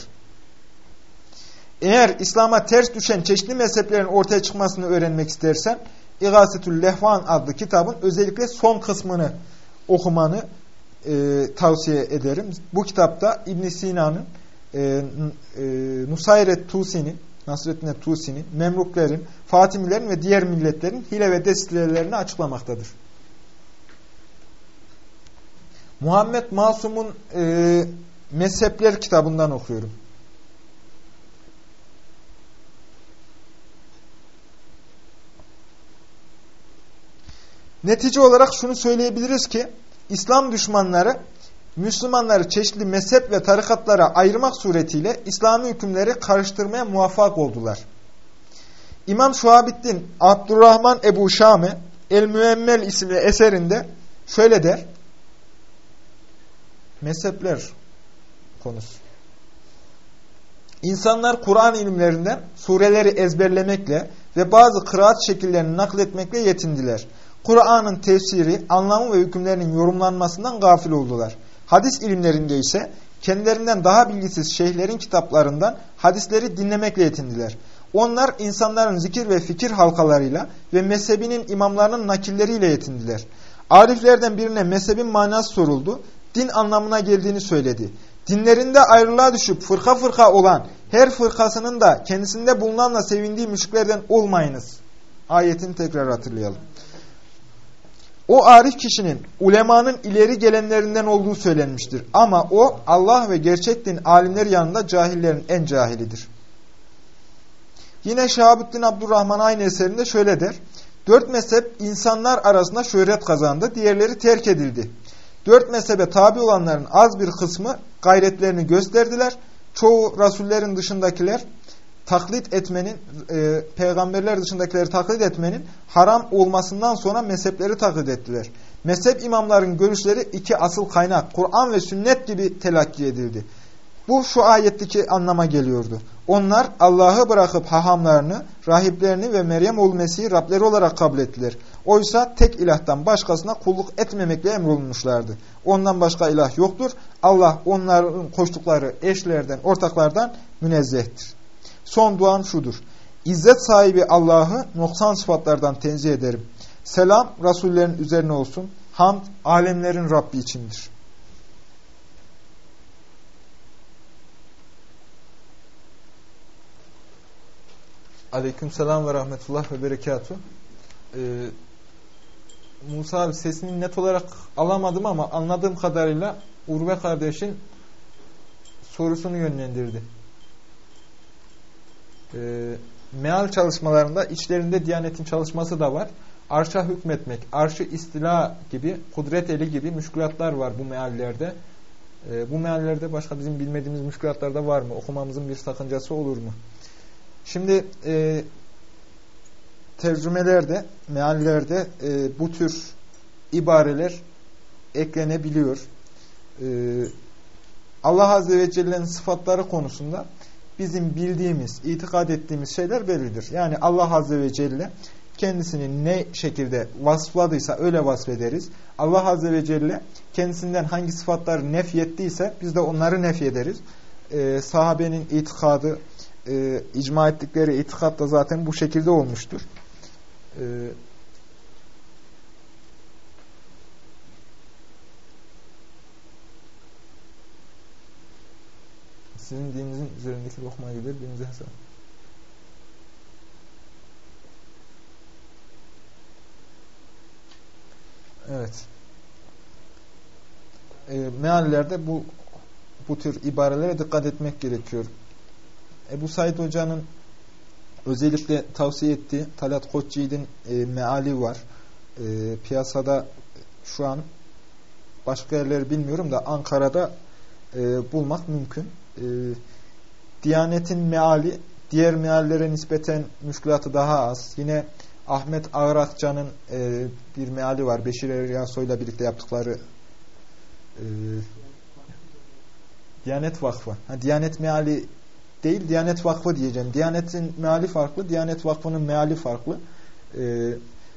Eğer İslam'a ters düşen çeşitli mezheplerin ortaya çıkmasını öğrenmek istersen, İgâsetül Lehvan adlı kitabın özellikle son kısmını okumanı e, tavsiye ederim. Bu kitapta İbn Sina'nın, e, e, Nusayret Tusi'nin, Nasreddin Tusi'nin, Memluklerin, Fatimilerin ve diğer milletlerin hile ve destelerini açıklamaktadır. Muhammed Masum'un e, Mezhepler kitabından okuyorum. Netice olarak şunu söyleyebiliriz ki, İslam düşmanları, Müslümanları çeşitli mezhep ve tarikatlara ayırmak suretiyle İslami hükümleri karıştırmaya muvaffak oldular. İmam Şuhabiddin Abdurrahman Ebu Şame El-Müemmel isimli eserinde şöyle der: mezhepler konusu. İnsanlar Kur'an ilimlerinden sureleri ezberlemekle ve bazı kıraat şekillerini nakletmekle yetindiler. Kur'an'ın tefsiri, anlamı ve hükümlerinin yorumlanmasından gafil oldular. Hadis ilimlerinde ise kendilerinden daha bilgisiz şeyhlerin kitaplarından hadisleri dinlemekle yetindiler. Onlar insanların zikir ve fikir halkalarıyla ve mezhebinin imamlarının nakilleriyle yetindiler. Ariflerden birine mezhebin manası soruldu. Din anlamına geldiğini söyledi. Dinlerinde ayrılığa düşüp fırka fırka olan her fırkasının da kendisinde bulunanla sevindiği müşriklerden olmayınız. Ayetini tekrar hatırlayalım. O arif kişinin ulemanın ileri gelenlerinden olduğu söylenmiştir. Ama o Allah ve gerçek din alimleri yanında cahillerin en cahilidir. Yine Şahabuddin Abdurrahman aynı eserinde şöyle der: Dört mezhep insanlar arasında şöhret kazandı, diğerleri terk edildi. Dört mezhebe tabi olanların az bir kısmı gayretlerini gösterdiler. Çoğu rasullerin dışındakiler taklit etmenin, e, peygamberler dışındakileri taklit etmenin haram olmasından sonra mezhepleri taklit ettiler. Mezhep imamların görüşleri iki asıl kaynak, Kur'an ve sünnet gibi telakki edildi. Bu şu ayetteki anlama geliyordu. Onlar Allah'ı bırakıp hahamlarını, rahiplerini ve Meryem oğlu Mesih'i Rableri olarak kabul ettiler. Oysa tek ilahtan başkasına kulluk etmemekle emrolunmuşlardı. Ondan başka ilah yoktur. Allah onların koştukları eşlerden, ortaklardan münezzehtir. Son duan şudur: İzzet sahibi Allah'ı noksan sıfatlardan tenzih ederim. Selam Resullerin üzerine olsun. Hamd alemlerin Rabbi içindir. Aleykümselam ve rahmetullah ve berekatuhu. Ee, Musa abi, sesini net olarak alamadım ama anladığım kadarıyla Urve kardeşin sorusunu yönlendirdi. Ee, meal çalışmalarında içlerinde Diyanet'in çalışması da var. Arşa hükmetmek, arşı istila gibi, kudret eli gibi müşkülatlar var bu meallerde. Ee, bu meallerde başka bizim bilmediğimiz müşkülatlar da var mı? Okumamızın bir sakıncası olur mu? Şimdi e, tercümelerde, meallerde e, bu tür ibareler eklenebiliyor. e, Allah Azze ve Celle'nin sıfatları konusunda bizim bildiğimiz, itikad ettiğimiz şeyler bellidir. Yani Allah Azze ve Celle kendisini ne şekilde vasfladıysa öyle vasfederiz. Allah Azze ve Celle kendisinden hangi sıfatları nefyettiyse biz de onları nefyederiz. Ee, sahabenin itikadı, e, icma ettikleri itikat da zaten bu şekilde olmuştur. Ee, sizin dininizin üzerindeki lokma gibi birinize hesap. Evet. E, meallerde bu bu tür ibarelere dikkat etmek gerekiyor. Ebu Said Hoca'nın özellikle tavsiye ettiği Talat Koçyiğit'in e, meali var. E, piyasada şu an başka yerleri bilmiyorum da Ankara'da e, bulmak mümkün. E, Diyanet'in meali diğer meallere nispeten müşkülatı daha az. Yine Ahmet Ağrakça'nın e, bir meali var. Beşir Eryasoy'la birlikte yaptıkları e, Diyanet Vakfı. Ha, Diyanet meali değil, Diyanet Vakfı diyeceğim. Diyanet'in meali farklı, Diyanet Vakfı'nın meali farklı. E,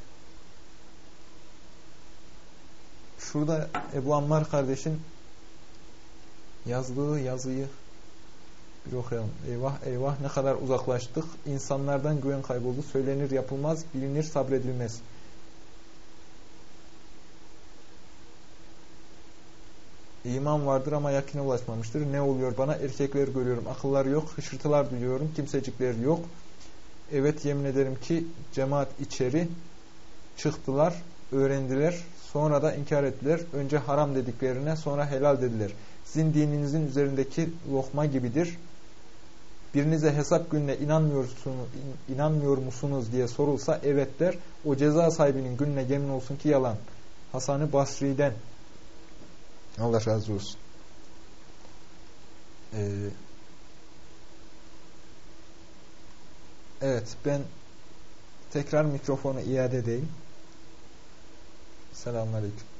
şurada Ebu Ammar kardeşin yazdığı yazıyı bir okuyalım. Eyvah eyvah ne kadar uzaklaştık. İnsanlardan güven kayboldu. Söylenir yapılmaz, bilinir sabredilmez. İman vardır ama yakine ulaşmamıştır. Ne oluyor bana? Erkekler görüyorum. Akılları yok. Hışırtılar duyuyorum. Kimsecikler yok. Evet yemin ederim ki cemaat içeri çıktılar. Öğrendiler. Sonra da inkar ettiler. Önce haram dediklerine sonra helal dediler. Sizin dininizin üzerindeki lokma gibidir. Birinize hesap gününe inanmıyorsunuz, inanmıyor musunuz diye sorulsa evet der. O ceza sahibinin gününe yemin olsun ki yalan. Hasan-ı Basri'den. Allah razı olsun. Ee, evet ben tekrar mikrofonu iade edeyim. Selamünaleyküm.